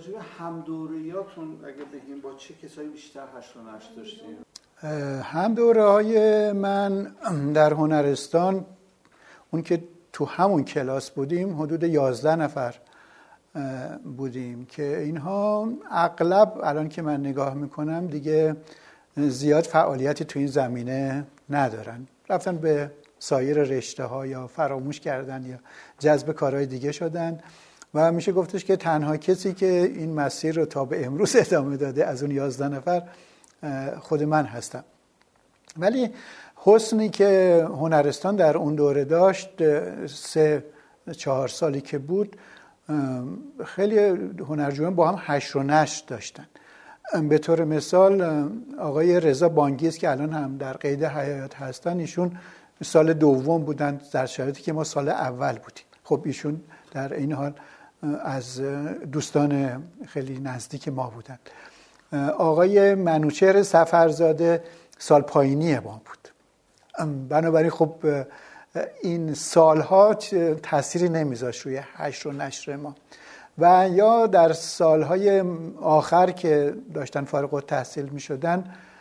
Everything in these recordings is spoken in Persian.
راجع به همدوریاتون اگه بگیم با چه کسایی بیشتر حشر و نشر داشتین؟ همدوره‌های من در هنرستان، اون که تو همون کلاس بودیم، حدود 11 نفر بودیم که اینها اغلب الان که من نگاه میکنم دیگه زیاد فعالیتی تو این زمینه ندارن، رفتن به سایر رشته ها یا فراموش کردن یا جذب کارهای دیگه شدن و میشه گفتش که تنها کسی که این مسیر رو تا به امروز ادامه داده از اون 11 نفر خود من هستم. ولی حسنی که هنرستان در اون دوره داشت، 3-4 سالی که بود، خیلی هنرجویان با هم حشر و نشر داشتن. به طور مثال آقای رضا بانگیز که الان هم در قید حیات هستن، ایشون سال دوم بودن در شرایطی که ما سال اول بودیم. خب ایشون در این حال از دوستان خیلی نزدیک ما بودن. آقای منوچهر سفرزاده سال پایینی ما بود. بنابراین خب این سالها تأثیری نمیذاشت روی حشر و نشر ما. و یا در سالهای آخر که داشتن فارغ التحصیل میشدن،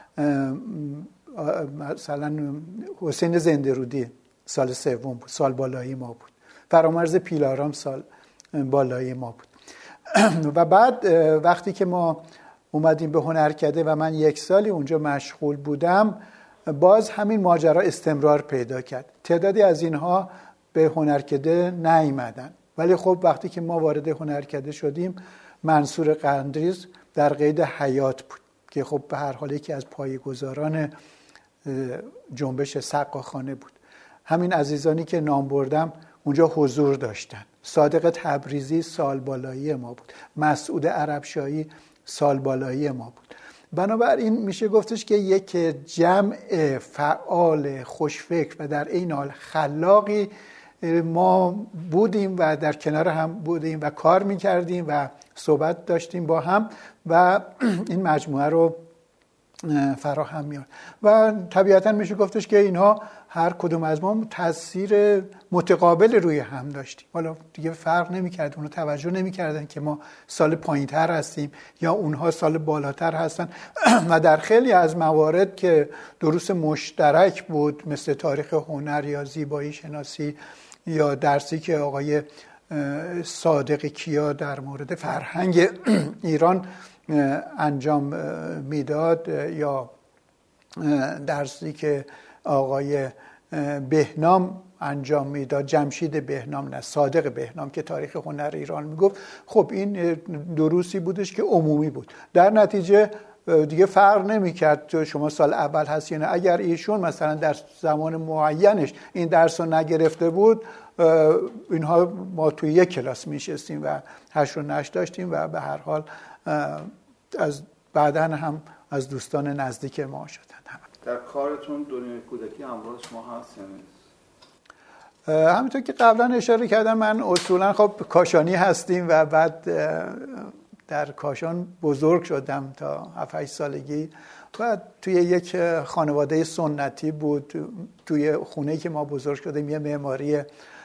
مثلا حسین زنده‌رودی سال سوم بود، سال بالایی ما بود. فرامرز پیلارام سال بالایی ما بود. و بعد وقتی که ما اومدیم به هنرکده و من 1 سالی اونجا مشغول بودم، باز همین ماجرا استمرار پیدا کرد. تعدادی از اینها به هنرکده نیامدن، ولی خب وقتی که ما وارد هنرکده شدیم، منصور قندریز در قید حیات بود که خب به هر حال یکی از پایه‌گذاران جنبش سقاخانه بود. همین عزیزانی که نام بردم اونجا حضور داشتن. صادق تبریزی سال بالایی ما بود. مسعود عربشاهی سال بالایی ما بود. بنابراین میشه گفتش که یک جمع فعال، خوشفکر و در این حال خلاقی ما بودیم و در کنار هم بودیم و کار میکردیم و صحبت داشتیم با هم و این مجموعه رو فراهم می‌آورد. و طبیعتاً میشه گفتش که اینها هر کدوم از ما تاثیر متقابل روی هم داشتیم. حالا دیگه فرق نمی‌کرد، اونها توجه نمی‌کردن که ما سال پایین‌تر هستیم یا اونها سال بالاتر هستن. و در خیلی از موارد که دروس مشترک بود، مثل تاریخ هنر یا زیبایی شناسی یا درسی که آقای صادق کیا در مورد فرهنگ ایران انجام میداد، یا درسی که آقای بهنام انجام میداد، جمشید بهنام نه صادق بهنام که تاریخ هنر ایران میگفت، خب این دروسی بودش که عمومی بود. در نتیجه دیگه فرق نمیکرد شما سال اول هستی یا نه. اگر ایشون مثلا در زمان معینش این درس رو نگرفته بود، اینها ما توی یک کلاس میشستیم و حشر و نشر داشتیم و به هر حال از بعداً هم از دوستان نزدیک ما شدن. در کارتون دنیای کودکی همراه شما هست یا نیست؟ همینطور که قبلا اشاره کردم، من اصولا خب کاشانی هستیم و بعد در کاشان بزرگ شدم تا 7-8 سالگی و توی یک خانواده سنتی بود. توی خونه‌ای که ما بزرگ شدیم یه معماری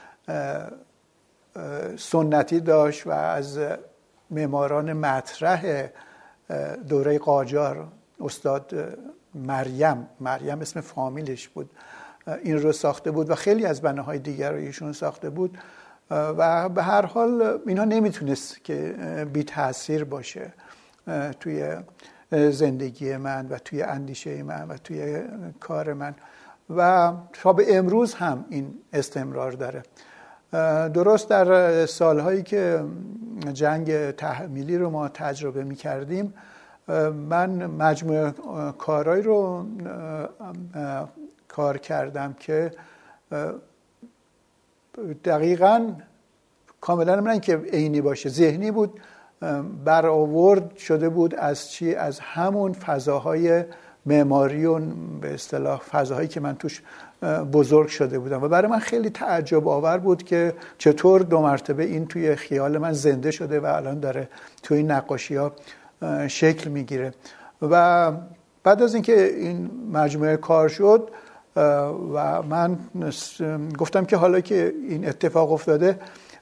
سنتی داشت و از معماران مطرح دوره قاجار استاد مریم اسم فامیلش بود، این رو ساخته بود و خیلی از بناهای دیگر رو ایشون ساخته بود. و به هر حال اینا نمیتونست که بی تأثیر باشه توی زندگی من و توی اندیشه من و توی کار من و تا به امروز هم این استمرار داره. درست در سالهایی که جنگ تحمیلی رو ما تجربه می‌کردیم، من مجموعه کارهایی رو کار کردم که دقیقاً کاملا من که عینی باشه، ذهنی بود، برآورد شده بود از چی؟ از همون فضاهای معماری و به اصطلاح فضاهایی که من توش بزرگ شده بودم و برای من خیلی تعجب آور بود که چطور 2 مرتبه این توی خیال من زنده شده و الان داره توی این نقاشی‌ها شکل میگیره. و بعد از اینکه این مجموعه کار شد و من گفتم که حالا که این اتفاق افتاده،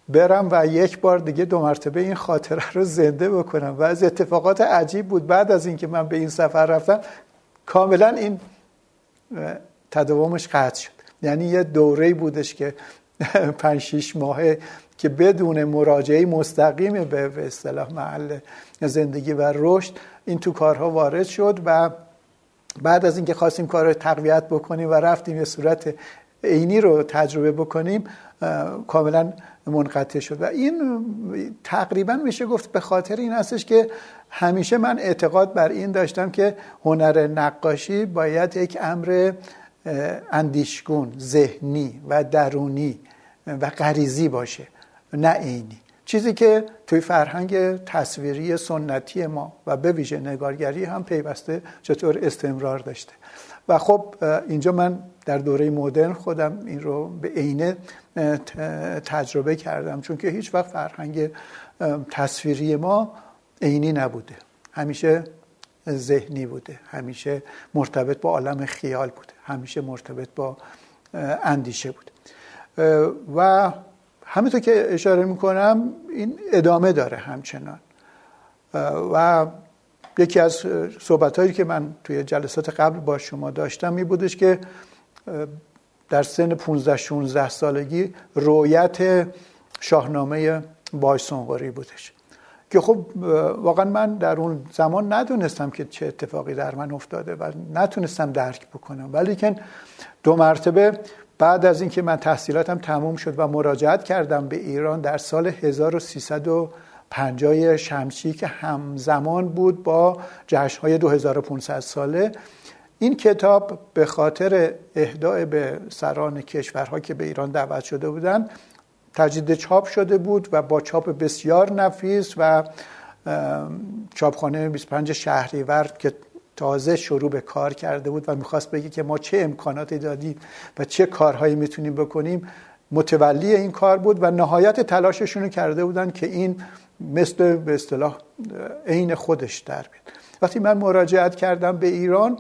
برم و یک بار دیگه 2 مرتبه این خاطره رو زنده بکنم و از اتفاقات عجیب بود. بعد از اینکه من به این سفر رفتم کاملا این تداومش قطع شد. یعنی یه دوره‌ای بودش که 5-6 ماهه که بدون مراجعه مستقیم به اصطلاح محل زندگی و رشد این تو کارها وارد شد و بعد از اینکه خواستیم کار رو تقویت بکنیم و رفتیم یه صورت عینی رو تجربه بکنیم کاملا منقطع شد. و این تقریبا میشه گفت به خاطر این هستش که همیشه من اعتقاد بر این داشتم که هنر نقاشی باید یک امر اندیشگون، ذهنی و درونی و غریزی باشه، نه عینی. چیزی که توی فرهنگ تصویری سنتی ما و به ویژه نگارگری هم پیوسته چطور استمرار داشته. و خب اینجا من در دوره مدرن خودم این رو به عینه تجربه کردم، چون که هیچ وقت فرهنگ تصویری ما عینی نبوده، همیشه ذهنی بوده، همیشه مرتبط با عالم خیال بوده، همیشه مرتبط با اندیشه بوده. و همینطور که اشاره میکنم این ادامه داره همچنان. و یکی از صحبت‌هایی که من توی جلسات قبل با شما داشتم می بودش که در سن 15-16 سالگی رؤیت شاهنامه بایسونقری بودش که خب واقعا من در اون زمان ندونستم که چه اتفاقی در من افتاده و نتونستم درک بکنم، ولی که 2 مرتبه بعد از اینکه من تحصیلاتم تموم شد و مراجعت کردم به ایران در سال 1350 شمسی که همزمان بود با جشن‌های 2500 ساله، این کتاب به خاطر اهداء به سران کشورها که به ایران دعوت شده بودند تجدید چاپ شده بود و با چاپ بسیار نفیس و چاپخانه 25 شهریور که تازه شروع به کار کرده بود و میخواست بگه که ما چه امکاناتی دادیم و چه کارهایی میتونیم بکنیم، متولی این کار بود و نهایت تلاششون رو کرده بودن که این مثل به اصطلاح عین خودش در بیاد. وقتی من مراجعت کردم به ایران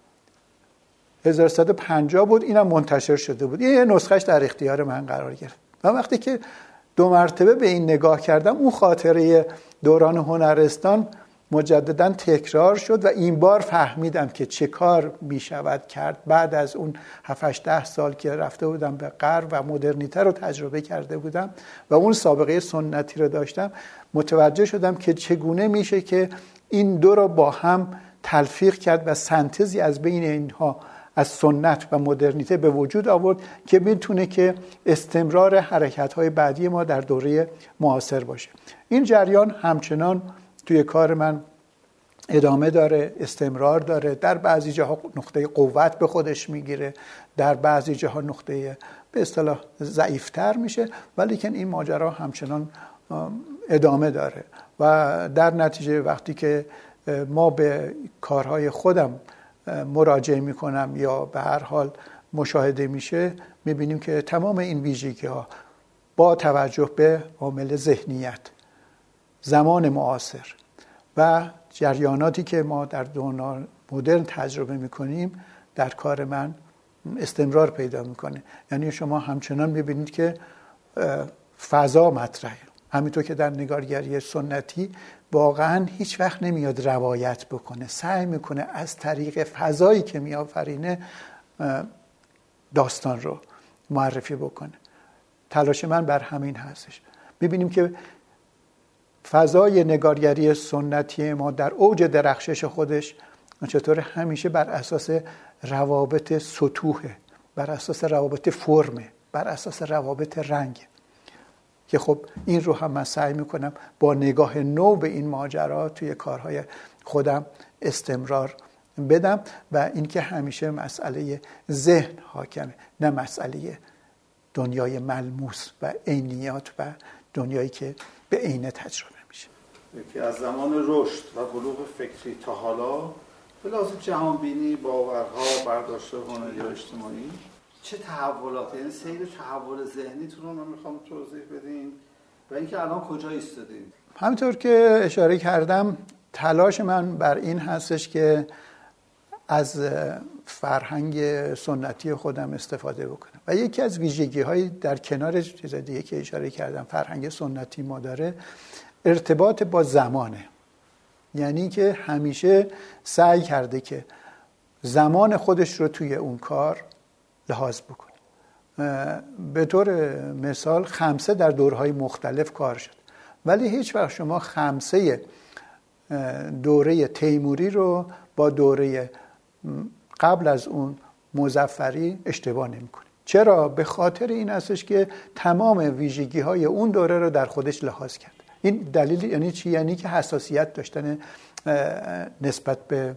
1150 بود، اینم منتشر شده بود، یه نسخهش در اختیار من قرار گرفت و وقتی که 2 مرتبه به این نگاه کردم اون خاطره دوران هنرستان مجددا تکرار شد و این بار فهمیدم که چه کار می شود کرد. بعد از اون 7-8 سال که رفته بودم به غرب و مدرنیته رو تجربه کرده بودم و اون سابقه سنتی رو داشتم، متوجه شدم که چگونه میشه که این دو رو با هم تلفیق کرد و سنتزی از بین اینها از سنت و مدرنیته به وجود آورد که میتونه که استمرار حرکت‌های بعدی ما در دوره معاصر باشه. این جریان همچنان توی کار من ادامه داره، استمرار داره، در بعضی جاها نقطه قوت به خودش میگیره، در بعضی جاها نقطه به اصطلاح ضعیفتر میشه، ولی که این ماجرا همچنان ادامه داره و در نتیجه وقتی که ما به کارهای خودم مراجعه میکنم یا به هر حال مشاهده میشه، میبینیم که تمام این ویژگی ها با توجه به عامل ذهنیت، زمان معاصر و جریاناتی که ما در دوران مدرن تجربه میکنیم در کار من استمرار پیدا میکنه. یعنی شما همچنان میبینید که فضا مطرحه، همینطور که در نگارگری سنتی واقعا هیچ وقت نمیاد روایت بکنه، سعی میکنه از طریق فضایی که میآفرینه داستان رو معرفی بکنه. تلاش من بر همین هستش. میبینیم که فضای نگارگری سنتی ما در اوج درخشش خودش چطور همیشه بر اساس روابط سطوحه، بر اساس روابط فرمه، بر اساس روابط رنگ، که خب این رو هم من سعی میکنم با نگاه نو به این ماجرا توی کارهای خودم استمرار بدم و اینکه همیشه مسئله ذهن حاکمه، نه مسئله دنیای ملموس و عینیات و دنیایی که به عینه تجربه میشه. که از زمان رشد و بلوغ فکری تا حالا به لحاظ جهانبینی، باورها، برداشت هنری و اجتماعی چه تحولات، یعنی سیر تحول ذهنیتون رو من میخوام توضیح بدین و اینکه الان کجا ایستادین؟ همینطور که اشاره کردم تلاش من بر این هستش که از فرهنگ سنتی خودم استفاده بکنم. و یکی از ویژگی‌های در کنار چیز دیگه که اشاره کردم فرهنگ سنتی ما داره ارتباط با زمانه. یعنی که همیشه سعی کرده که زمان خودش رو توی اون کار لحاظ بکنه. به طور مثال خمسه در دورهای مختلف کار شد، ولی هیچ وقت شما خمسه دوره تیموری رو با دوره قبل از اون مظفری اشتباه نمی‌کنید. چرا؟ به خاطر این هستش که تمام ویژگی‌های اون دوره رو در خودش لحاظ کرد. این دلیل یعنی چی؟ یعنی که حساسیت داشتن نسبت به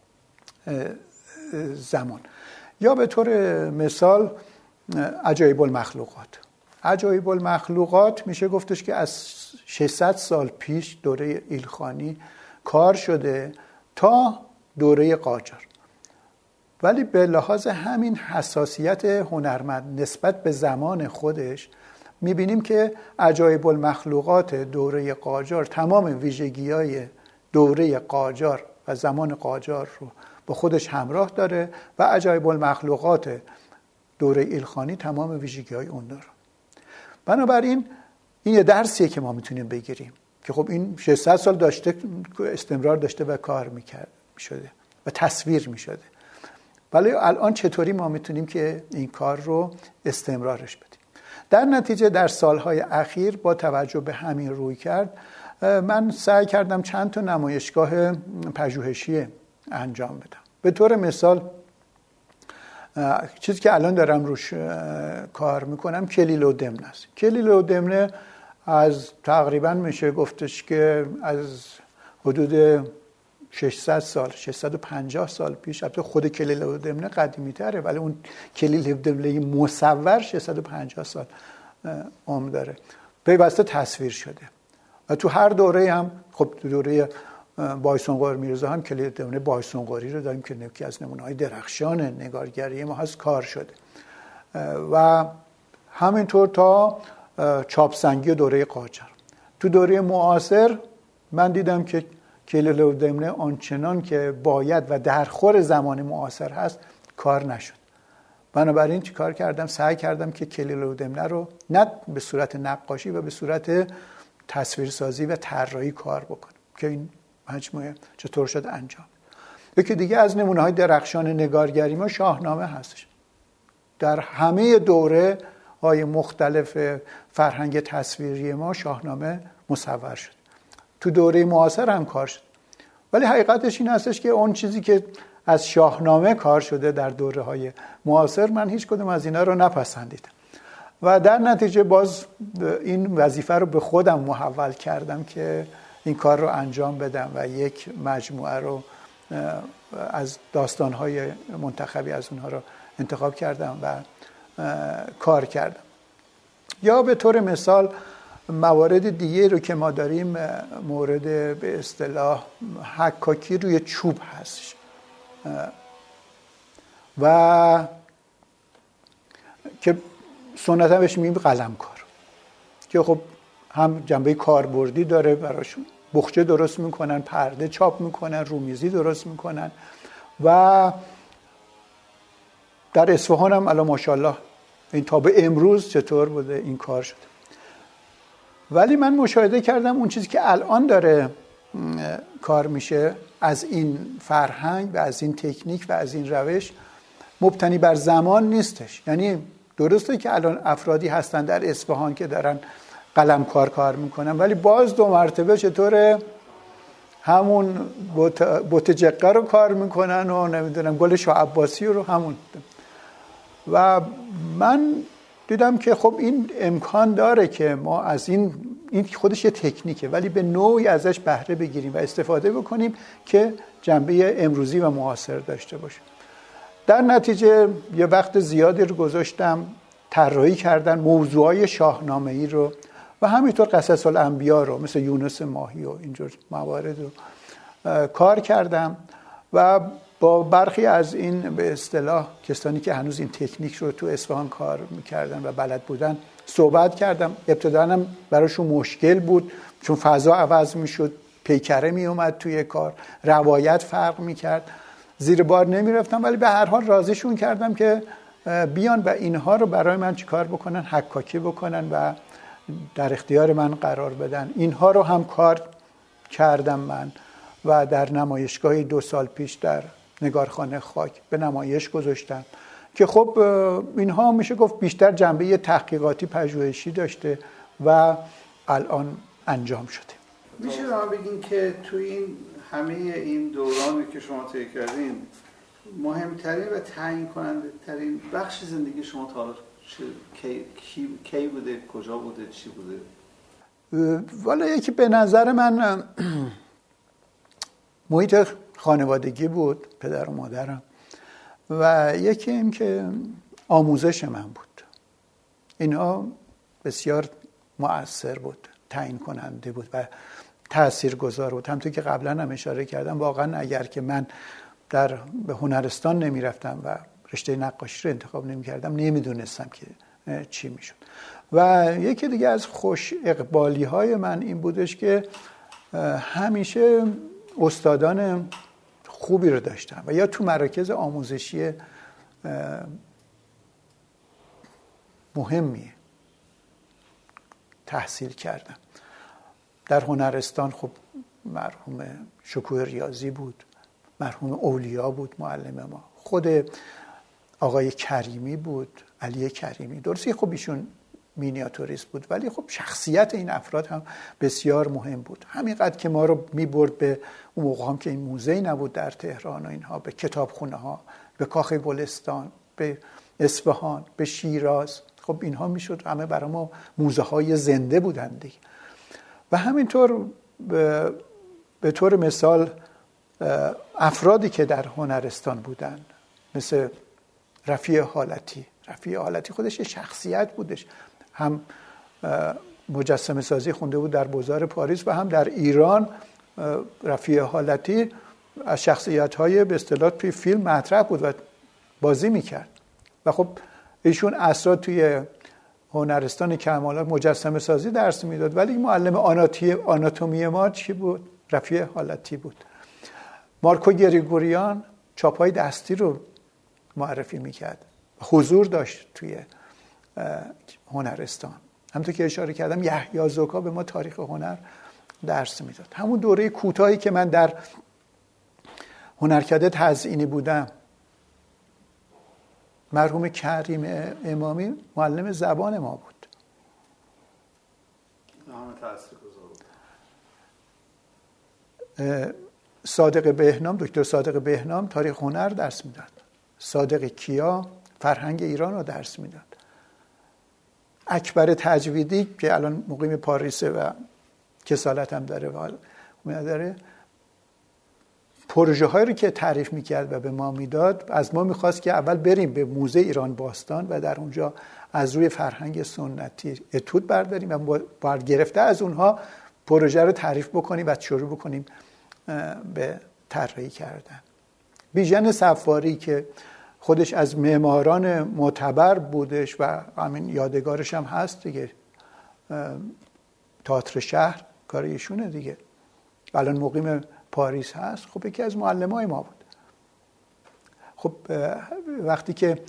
زمان. یا به طور مثال عجایب المخلوقات. عجایب المخلوقات میشه گفتش که از 600 سال پیش دوره ایلخانی کار شده تا دوره قاجار، ولی به لحاظ همین حساسیت هنرمند نسبت به زمان خودش میبینیم که عجایب المخلوقات دوره قاجار تمام ویژگی‌های دوره قاجار و زمان قاجار رو با خودش همراه داره و عجایب المخلوقات دوره ایلخانی تمام ویژگی‌های اون داره. بنابراین این یه درسیه که ما میتونیم بگیریم که خب این 600 سال داشته استمرار داشته و کار میشده و تصویر میشده، ولی الان چطوری ما میتونیم که این کار رو استمرارش بدیم؟ در نتیجه در سالهای اخیر با توجه به همین روی کرد من سعی کردم چند تا نمایشگاه پژوهشی انجام بدم. به طور مثال چیزی که الان دارم روش کار میکنم کلیله و دمنه است. کلیله و دمنه از تقریبا میشه گفتش که از حدود 600 سال 650 سال پیش، البته خود کلیله و دمنه قدیمی تره ولی اون کلیله و دمنه مصور 650 سال عمر داره، پیوسته تصویر شده و تو هر دوره هم خب تو دوره بایسونقار میرزا هم کلیله و دمنه بایسونقاری رو داریم که یکی از نمونه‌های درخشان نگارگری ما هست کار شده و همینطور تا چاپسنگی دوره قاجار. تو دوره معاصر من دیدم که کلیله و دمنه آنچنان که باید و در خور زمان معاصر هست کار نشد. بنابراین چی کار کردم؟ سعی کردم که کلیله و دمنه رو نه به صورت نقاشی و به صورت تصویرسازی و طراحی کار بکنم که این مجموعه چطور شد انجام. یکی دیگه از نمونه‌های درخشان نگارگری ما شاهنامه هستش. در همه دوره های مختلف فرهنگ تصویری ما شاهنامه مصور شد. تو دوره معاصر هم کار شد، ولی حقیقتش این هستش که اون چیزی که از شاهنامه کار شده در دوره های معاصر من هیچ کدوم از اینا رو نپسندیدم و در نتیجه باز این وظیفه رو به خودم محول کردم که این کار رو انجام بدم و یک مجموعه رو از داستان‌های منتخبی از اونها رو انتخاب کردم و کار کردم. یا به طور مثال موارد دیگه رو که ما داریم مورد به اصطلاح حکاکی روی چوب هستش و که سنتا بهش میگیم قلمکار که خب هم جنبه کاربردی داره، براشون بخچه درست میکنن، پرده چاپ میکنن، رومیزی درست میکنن و در اصفهان هم الان ماشاءالله این تا به امروز چطور بوده این کار شده. ولی من مشاهده کردم اون چیزی که الان داره کار میشه از این فرهنگ و از این تکنیک و از این روش مبتنی بر زمان نیستش. یعنی درسته که الان افرادی هستن در اصفهان که دارن قلمکار کار میکنن، ولی باز دو مرتبه چطوره همون بوت جقه رو کار میکنن و نمیدونم گل شاه عباسی رو همون. و من دیدم که خب این امکان داره که ما از این خودش یه تکنیکه ولی به نوعی ازش بهره بگیریم و استفاده بکنیم که جنبه امروزی و معاصر داشته باشه. در نتیجه یه وقت زیادی رو گذاشتم طراحی کردن موضوعای شاهنامه‌ای رو و همینطور قصص الانبیا رو مثل یونس ماهی و اینجور موارد رو کار کردم و با برخی از این به اصطلاح کسانی که هنوز این تکنیک رو تو اصفهان کار میکردن و بلد بودن صحبت کردم. ابتداً هم براشون مشکل بود چون فضا عوض میشد، پیکره میومد توی کار، روایت فرق میکرد، زیر بار نمیرفتم، ولی به هر حال راضیشون کردم که بیان و اینها رو برای من چیکار بکنن؟ حکاکی بکنن و در اختیار من قرار بدن. اینها رو هم کار کردم من و در نمایشگاهی 2 سال پیش در نگارخانه خاک به نمایش گذاشتم که خب اینها میشه گفت بیشتر جنبه تحقیقاتی پژوهشی داشته و الان انجام شده. میشه به من بگین که تو این همه این دورانی که شما طی کردین مهمترین و تعیین کننده ترین بخش زندگی شما تا حالا کی بوده، کجا بوده، چی بوده؟ والا یکی به نظر من محیط خانوادگی بود، پدر و مادرم، و یکی این که آموزش من بود. اینا بسیار مؤثر بود، تعیین کننده بود و تاثیرگذار بود. همونطور که قبلا هم اشاره کردم، واقعا اگر که من به هنرستان نمی رفتم و رشته نقاشی رو انتخاب نمی کردم نمیدونستم که چی میشد. و یکی دیگه از خوش اقبالی های من این بودش که همیشه استادان خوبی رو داشتم و یا تو مراکز آموزشی مهمی تحصیل کردم. در هنرستان خب مرحوم شکوه ریاضی بود، مرحوم اولیا بود معلم ما، خود آقای کریمی بود، علی کریمی. درسته خب ایشون مینیاتوریست بود ولی خب شخصیت این افراد هم بسیار مهم بود. همینقدر که ما رو میبرد به اون موقع هم که این موزه‌ای نبود در تهران و اینها، به کتابخونه ها، به کاخ گلستان، به اصفهان، به شیراز، خب اینها میشد همه برای ما موزه های زنده بودن دیگه. و همینطور به طور مثال افرادی که در هنرستان بودن مثل رفیع حالتی خودش یه شخصیت بودش، هم مجسمه سازی خونده بود در بازار پاریس و هم در ایران. رفیع حالتی از شخصیت‌های به اصطلاح توی فیلم مطرح بود و بازی میکرد و خب ایشون اصلا توی هنرستان کمالات مجسمه سازی درس میداد ولی معلم آناتومی ما چی بود؟ رفیع حالتی بود. مارکو گریگوریان چاپ‌های دستی رو معرفی میکرد، حضور داشت توی هنرستان. همونطور که اشاره کردم یحیی زوکا به ما تاریخ هنر درس میداد. همون دوره کوتاهی که من در هنرکده تزیینی بودم، مرحوم کریم امامی معلم زبان ما بود. صادق بهنام، دکتر صادق بهنام تاریخ هنر درس میداد. صادق کیا فرهنگ ایران رو درس میداد. اکبر تجویدی که الان مقیم پاریسه و کسالت هم داره و داره، پروژه هایی رو که تعریف میکرد و به ما میداد، از ما میخواست که اول بریم به موزه ایران باستان و در اونجا از روی فرهنگ سنتی اتود برداریم و باید گرفته از اونها پروژه رو تعریف بکنیم و شروع بکنیم به طراحی کردن. بیژن صفاری که خودش از معماران معتبر بودش و همین یادگارش هم هست دیگه، تئاتر شهر کار ایشونه دیگه، الان مقیم پاریس هست. خب یکی از معلمای ما بود. خب وقتی که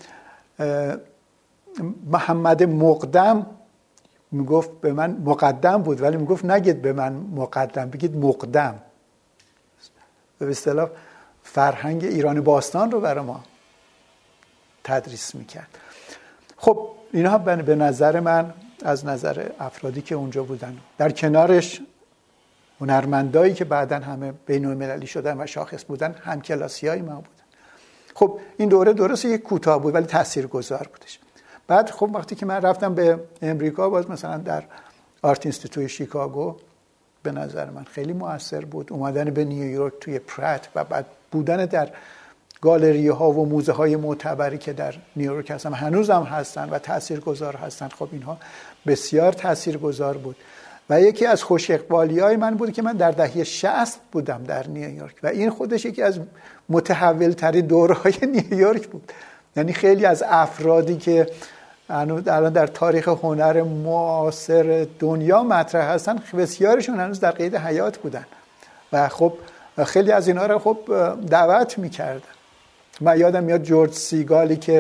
محمد مقدم میگفت به من مقدم بود ولی میگفت نگید به من مقدم، بگید مقدم. به اصطلاح فرهنگ ایران باستان رو برای ما تدریس میکرد. خب اینا به نظر من از نظر افرادی که اونجا بودن، در کنارش هنرمندایی که بعداً همه بین‌المللی شدن و شاخص بودن، همکلاسیای ما بودن. خب این دوره درسته یک کوتاه بود ولی تاثیرگذار بودش. بعد خب وقتی که من رفتم به امریکا، باز مثلا در آرت اینستیتوت شیکاگو به نظر من خیلی مؤثر بود. اومدن به نیویورک توی پرت و بعد بودن در گالری ها و موزه های معتبری که در نیویورک هستن، هنوز هم هستن و تاثیرگذار هستن. خب اینها بسیار تاثیرگذار بود. و یکی از خوش اقبالی های من بود که من در دهه 60 بودم در نیویورک و این خودش یکی از متحول ترین دورهای نیویورک بود. یعنی خیلی از افرادی که الان در تاریخ هنر معاصر دنیا مطرح هستن، بسیارشون هنوز در قید حیات بودن و خب خیلی از اینا رو خب دعوت میکردن. من یادم میاد جورج سیگالی که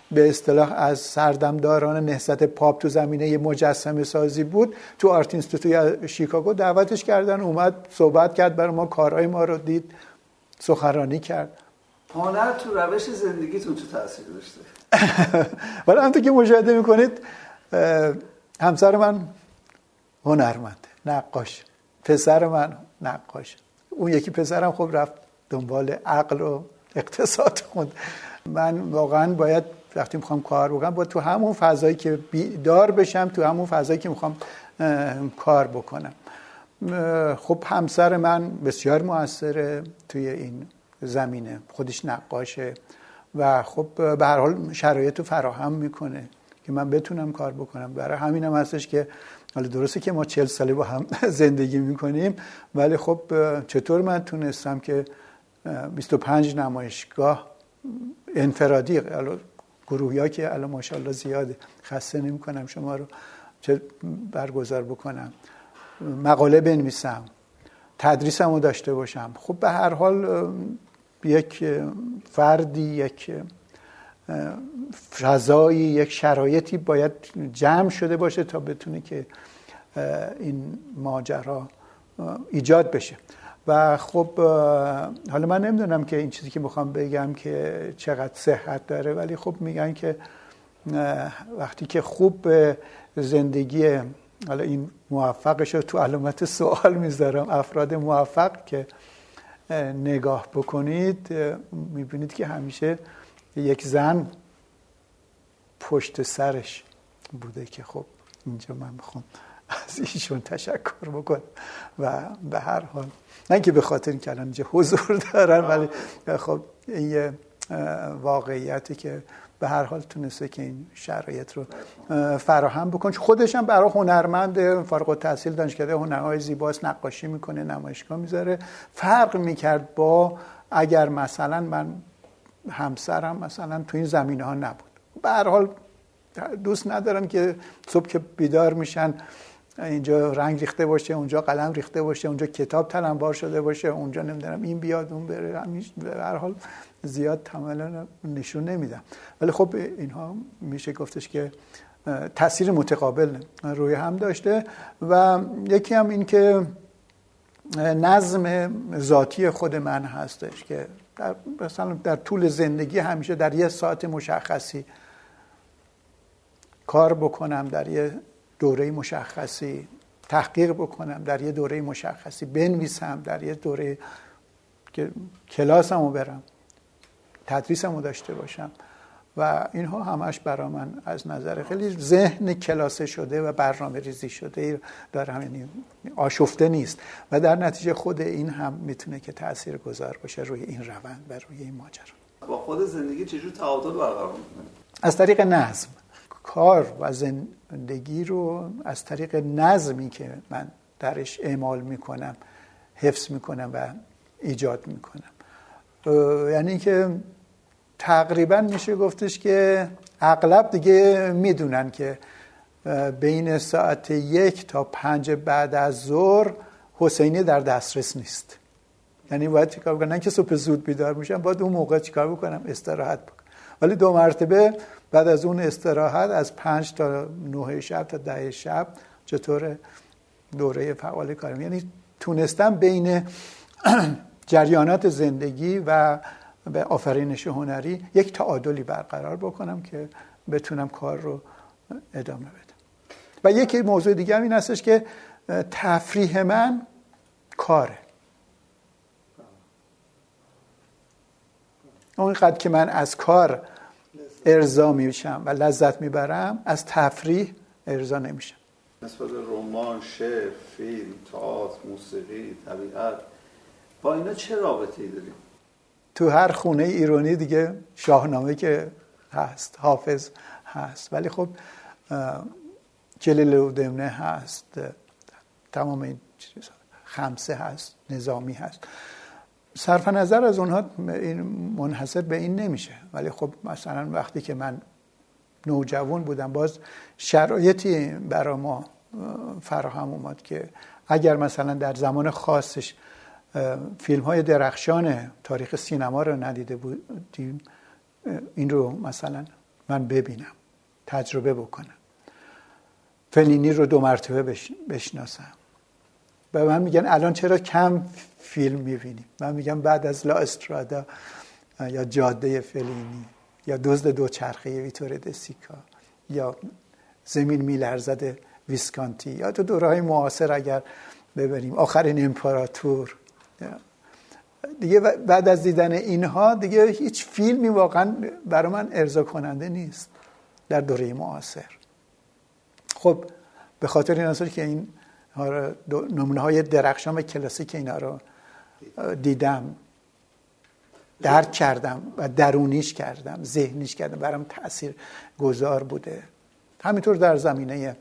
به اصطلاح از سردمداران نهضت پاپ تو زمینه مجسمه سازی بود، تو آرت اینستیتوت شیکاگو دعوتش کردن، اومد صحبت کرد، برای ما کارهای ما رو دید، سخنرانی کرد. هنر تو روش زندگیتون چه تأثیری داشته؟ ولی همونطور که مشاهده میکنید همسر من هنرمنده، نقاش، پسر من نقاش، اون یکی پسرم خب رفت دنبال عقل و اقتصاد خوند. من واقعا باید وقتی میخوام کار بکنم باید تو همون فضایی که بیدار بشم، تو همون فضایی که میخوام کار بکنم. خب همسر من بسیار موثره توی این زمینه، خودش نقاشه و خب به هر حال شرایط رو فراهم میکنه که من بتونم کار بکنم. برای همینم هستش که حالا درسته که ما 40 ساله با هم زندگی میکنیم، ولی خب چطور من تونستم که 25 نمایشگاه انفرادی، گروهی که الان ماشاءالله زیاده، خسته نمی‌کنم شما رو، چه برگزار بکنم، مقاله بنویسم، تدریسمو داشته باشم. خب به هر حال یک فردی، یک فضایی، یک شرایطی باید جمع شده باشه تا بتونه که این ماجرا ایجاد بشه. و خب حالا من نمیدونم که این چیزی که میخوام بگم که چقدر صحت داره، ولی خب میگن که وقتی که خوب زندگی، حالا این موفقش رو تو علامت سوال میذارم، افراد موفق که نگاه بکنید میبینید که همیشه یک زن پشت سرش بوده که خب اینجا من میخوام از ایشون تشکر بکنم. و به هر حال نه که به خاطر این که الان اینجا حضور دارن، ولی خب این یه واقعیتی که به هر حال تونسته که این شرایط رو فراهم بکنه. خودش هم برای هنرمند فارغ التحصیل دانشکده هنرهای زیباست، نقاشی میکنه، نمایشگاه میذاره. فرق میکرد با اگر مثلا من همسرم مثلا تو این زمینه ها نبود. به هر حال دوست ندارم که صبح که بیدار میشن اینجا رنگ ریخته باشه، اونجا قلم ریخته باشه، اونجا کتاب تلمبار شده باشه، اونجا نمیدونم این بیاد اون بره. به هر حال زیاد تماما نشون نمیدم، ولی خب اینها میشه گفتش که تأثیر متقابل روی هم داشته. و یکی هم این که نظم ذاتی خود من هستش که مثلا در طول زندگی همیشه در یه ساعت مشخصی کار بکنم، در یه دوره مشخصی تحقیق بکنم، در یه دوره مشخصی بنویسم، در یه دوره که کلاسمو برم، تدریسمو داشته باشم. و اینها همش برای من از نظر خیلی ذهن کلاسه شده و برنامه ریزی شده دارم، یعنی آشفته نیست و در نتیجه خود این هم میتونه که تأثیر گذار باشه روی این روند و روی این ماجرا. با خود زندگی چجور تعادل برقرار میکنه؟ از طریق نظم. کار و زندگی رو از طریق نظمی که من درش اعمال میکنم حفظ میکنم و ایجاد میکنم. یعنی که تقریبا میشه گفتش که اغلب دیگه میدونن که بین ساعت 1 تا 5 بعد از ظهر حسینی در دسترس نیست. یعنی باید چیکار بکنم؟ نه که صبح زود بیدار میشم، باید اون موقع چیکار بکنم؟ استراحت بکنم. ولی 2 مرتبه بعد از اون استراحت از 5 تا 9 شب تا 10 شب چطور دوره فعال کارم. یعنی تونستم بین جریانات زندگی و به آفرینش هنری یک تعادلی برقرار بکنم که بتونم کار رو ادامه بدم. و یکی موضوع دیگه این هستش که تفریح من کاره. اونقدر که من از کار ارضا میشم و لذت میبرم، از تفریح ارضا نمیشم. نسبت رمان، شعر، فیلم، تئاتر، موسیقی، طبیعت، با اینا چه رابطه‌ای داریم؟ تو هر خونه ایرانی دیگه شاهنامه که هست، حافظ هست، ولی خب جلیل الدمنه هست، تمام این چیزها، خمسه هست، نظامی هست. صرف نظر از اونها این منحصر به این نمیشه، ولی خب مثلا وقتی که من نوجوان بودم باز شرایطی برای ما فراهم اومد که اگر مثلا در زمان خاصش فیلم های درخشان تاریخ سینما رو ندیده بودیم، این رو مثلا من ببینم، تجربه بکنم. فلینی رو 2 مرتبه بشناسم. و من میگن الان چرا کم فیلم میبینیم؟ من میگم بعد از لا استرادا یا جاده فلینی یا دزد دوچرخه ویتور دسیکا یا زمین میلرزد ویسکانتی یا تو دوره‌های معاصر اگر ببینیم آخرین امپراتور، دیگه بعد از دیدن اینها دیگه هیچ فیلمی واقعا برای من ارضا کننده نیست در دوره معاصر. خب به خاطر این است که این نمونه‌های درخشان و کلاسیک اینا رو دیدم، درک کردم و درونیش کردم، ذهنیش کردم، برام تأثیر گذار بوده. همینطور در زمینه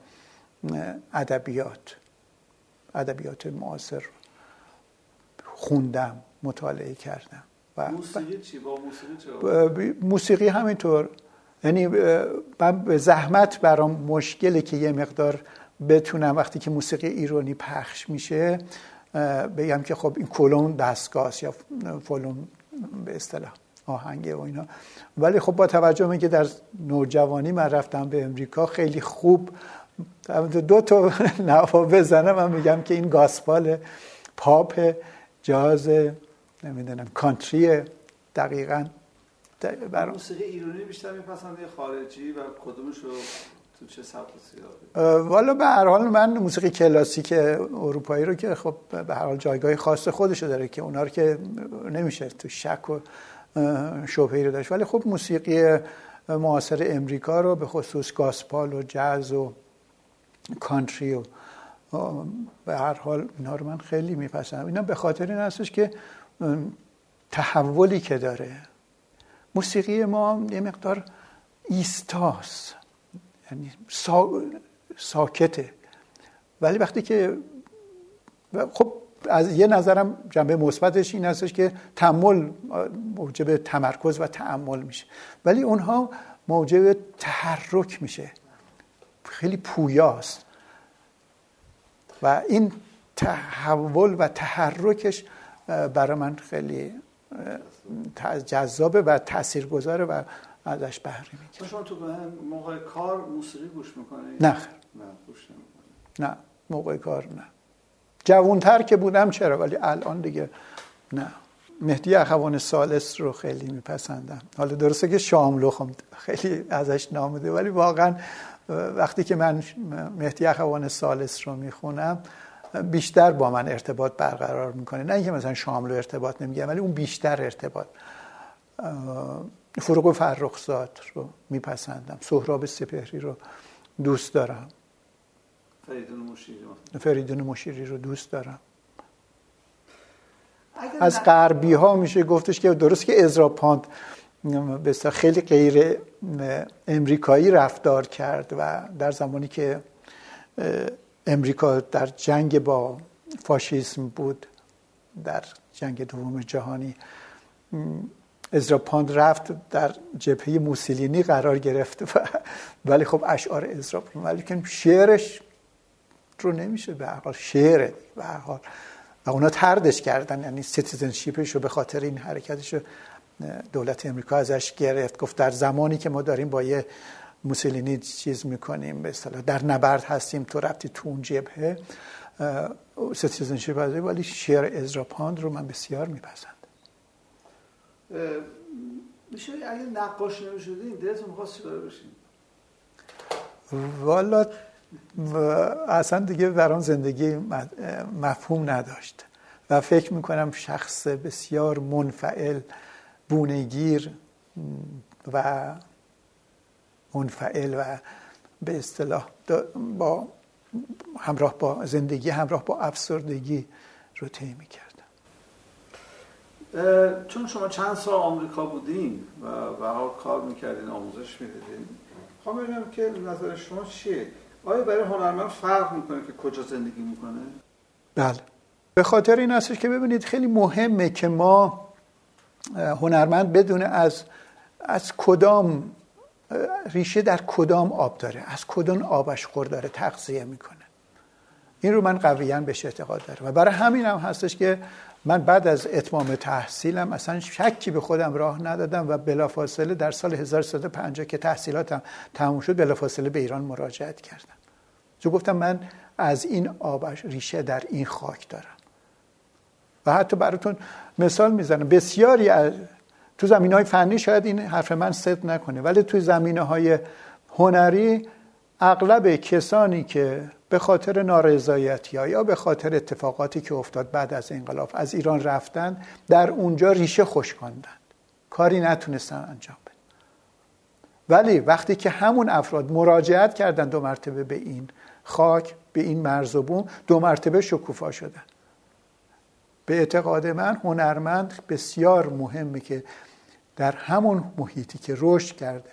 ادبیات معاصر خوندم، مطالعه کردم. و موسیقی چی؟ با موسیقی چه؟ موسیقی همینطور. یعنی من به زحمت برام مشکله که یه مقدار بتونم وقتی که موسیقی ایرانی پخش میشه بگم که خب این کلون دستگاهست یا فلون به اصطلاح آهنگه و اینا. ولی خب با توجه به که در نوجوانی من رفتم به امریکا، خیلی خوب 2 تا نوا بزنم من میگم که این گاسپال، پاپ، جاز، نمیدونم کانتری. دقیقاً موسیقی ایرانی بیشتر میپسنده یا خارجی و کدومش رو تو چه سبک سیاقی؟ والا به هر حال من موسیقی کلاسیک اروپایی رو که خب به هر حال جایگاه خاص خودشو داره که اونا رو که نمیشه تو شک و شبهه‌ای رو داشت، ولی خب موسیقی معاصر امریکا رو به خصوص گاسپال و جاز و کانتری و به هر حال اینا رو من خیلی میپسندم. اینا به خاطر این هستش که تحولی که داره. موسیقی ما یه مقدار ایستاست، یعنی ساکته، ولی وقتی که خب از یه نظرم جنبه مثبتش این هستش که تأمل موجب تمرکز و تأمل میشه، ولی اونها موجب تحرک میشه، خیلی پویاست و این تحول و تحرکش برای من خیلی جذابه و تاثیرگذاره و ازش بهره میگیرم. شما تو موقع کار موسیقی گوش میکنید؟ نه گوش نمیکنید. نه موقع کار نه. جوانتر که بودم چرا، ولی الان دیگه نه. مهدی اخوان ثالث رو خیلی میپسندم. حالا درسته که شاملو خیلی ازش نامده، ولی واقعا وقتی که من مهدی اخوان ثالث رو میخونم بیشتر با من ارتباط برقرار میکنه. نه اینکه مثلا شاملو ارتباط نمیگم، ولی اون بیشتر ارتباط. فروغ فرخزاد رو میپسندم، سهراب سپهری رو دوست دارم، فریدون مشیری رو دوست دارم. از غربی ها میشه گفتش که درست که ازرا پاند بسیار خیلی غیر امریکایی رفتار کرد و در زمانی که امریکا در جنگ با فاشیسم بود، در جنگ دوم جهانی، ازرا پاند رفت در جبهه موسولینی قرار گرفت ولی خب اشعار ازرا پاند، ولی که شعرش رو نمیشه به هر حال شعره به هر حال، و اونا طردش کردن، یعنی سیتیزنشیپش رو به خاطر این حرکتش رو دولت امریکا ازش گرفت. گفت در زمانی که ما داریم با یه موسولینی چیز میکنیم، به اصطلاح در نبرد هستیم، تو رفتی تو اون جبهه، سیتیزنشیپ هستی. ولی شعر ازرا پاند رو من بسیار میپسندم. میشه اگه نقاش نمیشدین دلتون می‌خواست چیکار بشین؟ والا اصلا دیگه برام زندگی مفهوم نداشت و فکر میکنم شخص بسیار منفعل، بونه‌گیر و منفعل و به اصطلاح با همراه با زندگی همراه با افسردگی رو طی میکردم. چون شما چند سال آمریکا بودین و ها کار میکردین، آموزش میدیدین، خواهم ببینم که نظر شما چیه؟ آیا برای هنرمند فرق میکنه که کجا زندگی میکنه؟ بله، به خاطر این هستش که ببینید خیلی مهمه که ما هنرمند بدونه از کدام ریشه در کدام آب داره، از کدام آبش خور داره تغذیه میکنه. این رو من قویاً بهش اعتقاد دارم و برای همین هم هستش که من بعد از اتمام تحصیلم اصلا شکی به خودم راه ندادم و بلافاصله در سال 1350 که تحصیلاتم تموم شد بلافاصله به ایران مراجعت کردم. چون گفتم من از این آب ریشه در این خاک دارم. و حتی براتون مثال میزنم، بسیاری از تو زمینه‌های فنی شاید این حرف من صدق نکنه، ولی تو زمینه‌های هنری اغلب کسانی که به خاطر نارضایتی‌ها یا به خاطر اتفاقاتی که افتاد بعد از انقلاب از ایران رفتن، در اونجا ریشه خشکاندند، کاری نتونستن انجام بدن. ولی وقتی که همون افراد مراجعت کردن 2 مرتبه به این خاک، به این مرز و بوم، 2 مرتبه شکوفا شدن. به اعتقاد من هنرمند بسیار مهمه که در همون محیطی که رشد کرده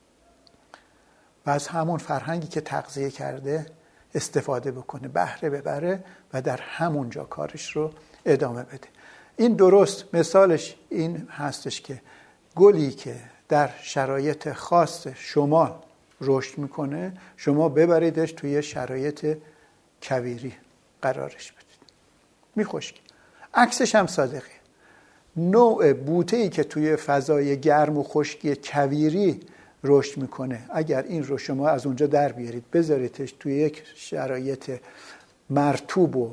و از همون فرهنگی که تغذیه کرده استفاده بکنه، بهره ببره و در همونجا کارش رو ادامه بده. این درست مثالش این هستش که گلی که در شرایط خاص شمال رشد میکنه، شما ببریدش توی شرایط کویری قرارش بدید، میخشکی. عکسش هم صادقه. نوع بوته‌ای که توی فضای گرم و خشکی کویری رشد میکنه، اگر این رو شما از اونجا در بیارید بذاریدش توی یک شرایط مرطوب و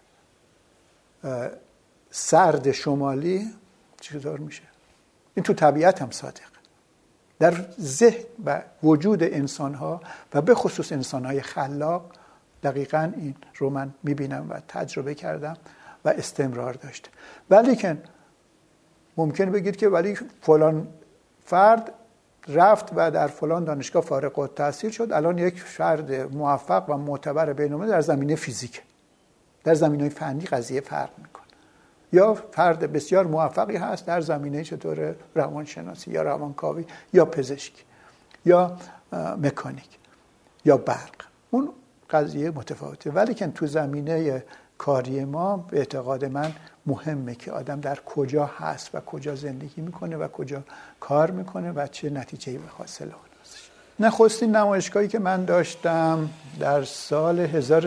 سرد شمالی، چطور میشه؟ این تو طبیعت هم صادقه. در ذهن و وجود انسان‌ها و به خصوص انسان‌های خلاق دقیقاً این رو من میبینم و تجربه کردم و استمرار داشته. ولی که ممکن بگید که ولی فلان فرد رفت و در فلان دانشگاه فارغ التحصیل شد، الان یک فرد موفق و معتبر بین‌المللی در زمینه فیزیک، در زمینه فنی قضیه فرق میکنه. یا فرد بسیار موفقی هست در زمینه چطور روانشناسی یا روانکاوی یا پزشکی یا مکانیک یا برق، اون قضیه متفاوته. ولی که تو زمینه کاری ما به اعتقاد من مهمه که آدم در کجا هست و کجا زندگی میکنه و کجا کار میکنه و چه نتیجه‌ای به حاصل اون هستش. نخستین نمایشگاهی که من داشتم در سال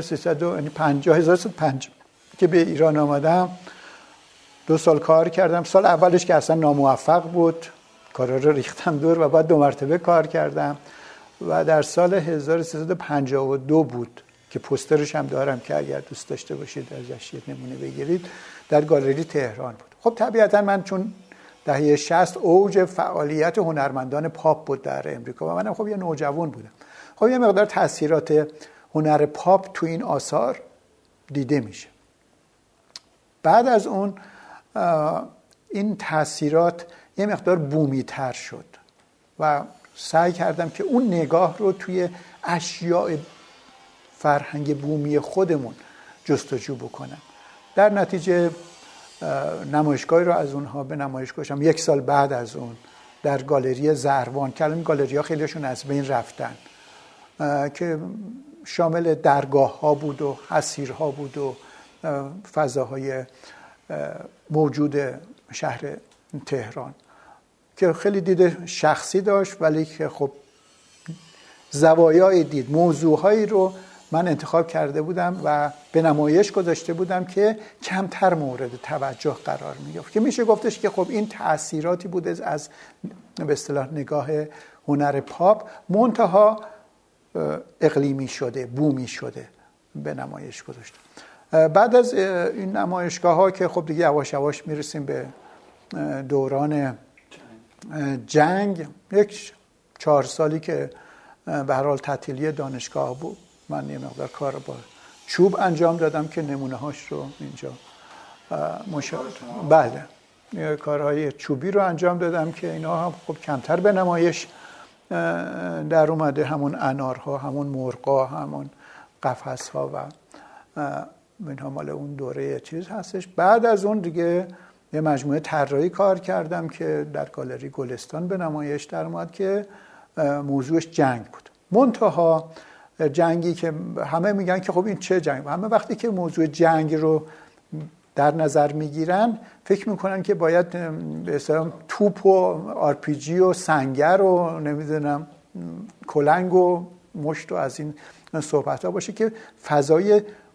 1350 که به ایران آمدم، 2 سال کار کردم. سال اولش که اصلا ناموفق بود، کارا رو ریختم دور و بعد 2 مرتبه کار کردم و در سال 1352 بود که پوسترش هم دارم که اگر دوست داشته باشید ازش یه نمونه بگیرید، در گالری تهران بود. خب طبیعتا من چون دهه 60 اوج فعالیت هنرمندان پاپ بود در امریکا و منم خب یه نوجوان بودم، خب یه مقدار تاثیرات هنر پاپ تو این آثار دیده میشه. بعد از اون این تاثیرات یه مقدار بومی تر شد و سعی کردم که اون نگاه رو توی اشیاء فرهنگ بومی خودمون جستجو بکنم. در نتیجه نمایشگاهی رو از اونها به نمایش گذاشتم. 1 سال بعد از اون در گالری زهروان، که الان گالری ها خیلیشون از بین رفتن، که شامل درگاه ها بود و حصیرها بود و فضاهای موجود شهر تهران که خیلی دید شخصی داشت، ولی که خب زوایای دید، موضوعهایی رو من انتخاب کرده بودم و به نمایش گذاشته بودم که کمتر مورد توجه قرار می‌گرفت، که میشه گفتش که خب این تأثیراتی بوده از به اصطلاح نگاه هنر پاپ منتها اقلیمی شده، بومی شده به نمایش گذاشتم. بعد از این نمایشگاه‌ها که خب دیگه یواش یواش میرسیم به دوران جنگ، 4 سالی که به هر حال تعطیلی دانشگاه بود، من یه مقدار کار با چوب انجام دادم که نمونه هاش رو اینجا بله، کارهای چوبی رو انجام دادم که اینا هم خب کمتر به نمایش در اومده، همون انارها، همون مرغا، همون قفس‌ها و اینها مال اون دوره چیز هستش. بعد از اون دیگه یه مجموعه طراحی کار کردم که در گالری گلستان به نمایش در اومد که موضوعش جنگ بود. منتها جنگی که همه میگن که خب این چه جنگ، همه وقتی که موضوع جنگ رو در نظر میگیرن فکر میکنن که باید به اصطلاح توپ و آرپیجی و سنگر و نمیدونم کلنگ و مشت و از این صحبت ها باشه که فضای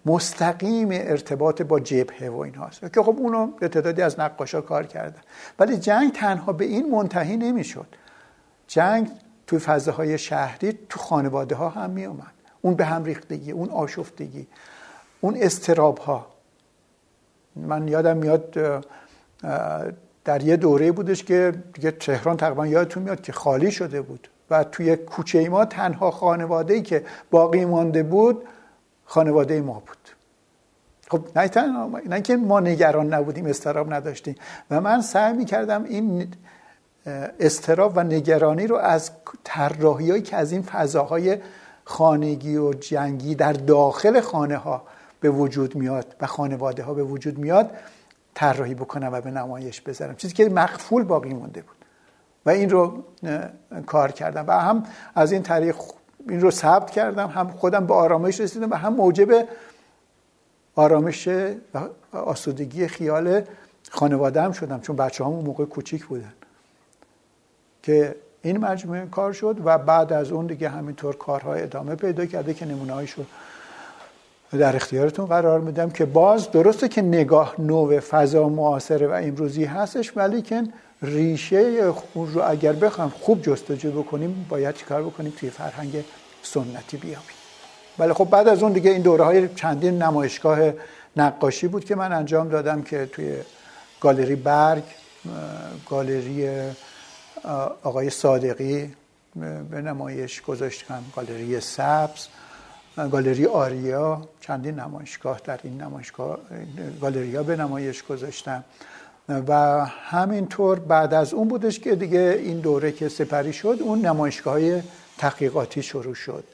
مستقیم ارتباط با جبهه و این هاست که خب اونو تعدادی از نقاشا کار کردن. ولی جنگ تنها به این منتهی نمیشد. جنگ توی فضاهای شهری تو خانواده ها هم می اومد. اون به هم ریختگی، اون آشفتگی، اون اضطراب ها. من یادم میاد در یه دوره بودش که دیگه تهران تقریبا یادتون میاد که خالی شده بود و توی کوچه ما تنها خانواده‌ای که باقی مانده بود خانواده ما بود. خب نه که ما نگران نبودیم، اضطراب نداشتیم و من سعی می‌کردم این اضطراب و نگرانی رو از طراحی‌هایی که از این فضاهای خانگی و جنگی در داخل خانه ها به وجود میاد و خانواده ها به وجود میاد طراحی بکنم و به نمایش بذارم، چیزی که مخفول باقی مونده بود و این رو کار کردم و هم از این طریق این رو ثبت کردم، هم خودم به آرامش رسیدم و هم موجب آرامش و آسودگی خیال خانواده هم شدم، چون بچه هم اون موقع کوچیک بودن که این مجموعه کار شد و بعد از اون دیگه همینطور کارها ادامه پیدا کرده که نمونه‌هایشو در اختیارتون قرار میدم که باز درسته که نگاه نو فضا معاصره و امروزی هستش، ولی که ریشه اون رو اگر بخوام خوب جستجو بکنیم باید چیکار بکنیم؟ توی فرهنگ سنتی بیابیم. ولی خب بعد از اون دیگه این دوره‌های چندین نمایشگاه نقاشی بود که من انجام دادم که توی گالری برگ، گالری آقای صادقی به نمایش گذاشتم، گالری سبز، گالری آریا، چندین نمایشگاه در این نمایشگاه گالریا به نمایش گذاشتم و همینطور بعد از اون بودش که دیگه این دوره که سپری شد اون نمایشگاه‌های تحقیقاتی شروع شد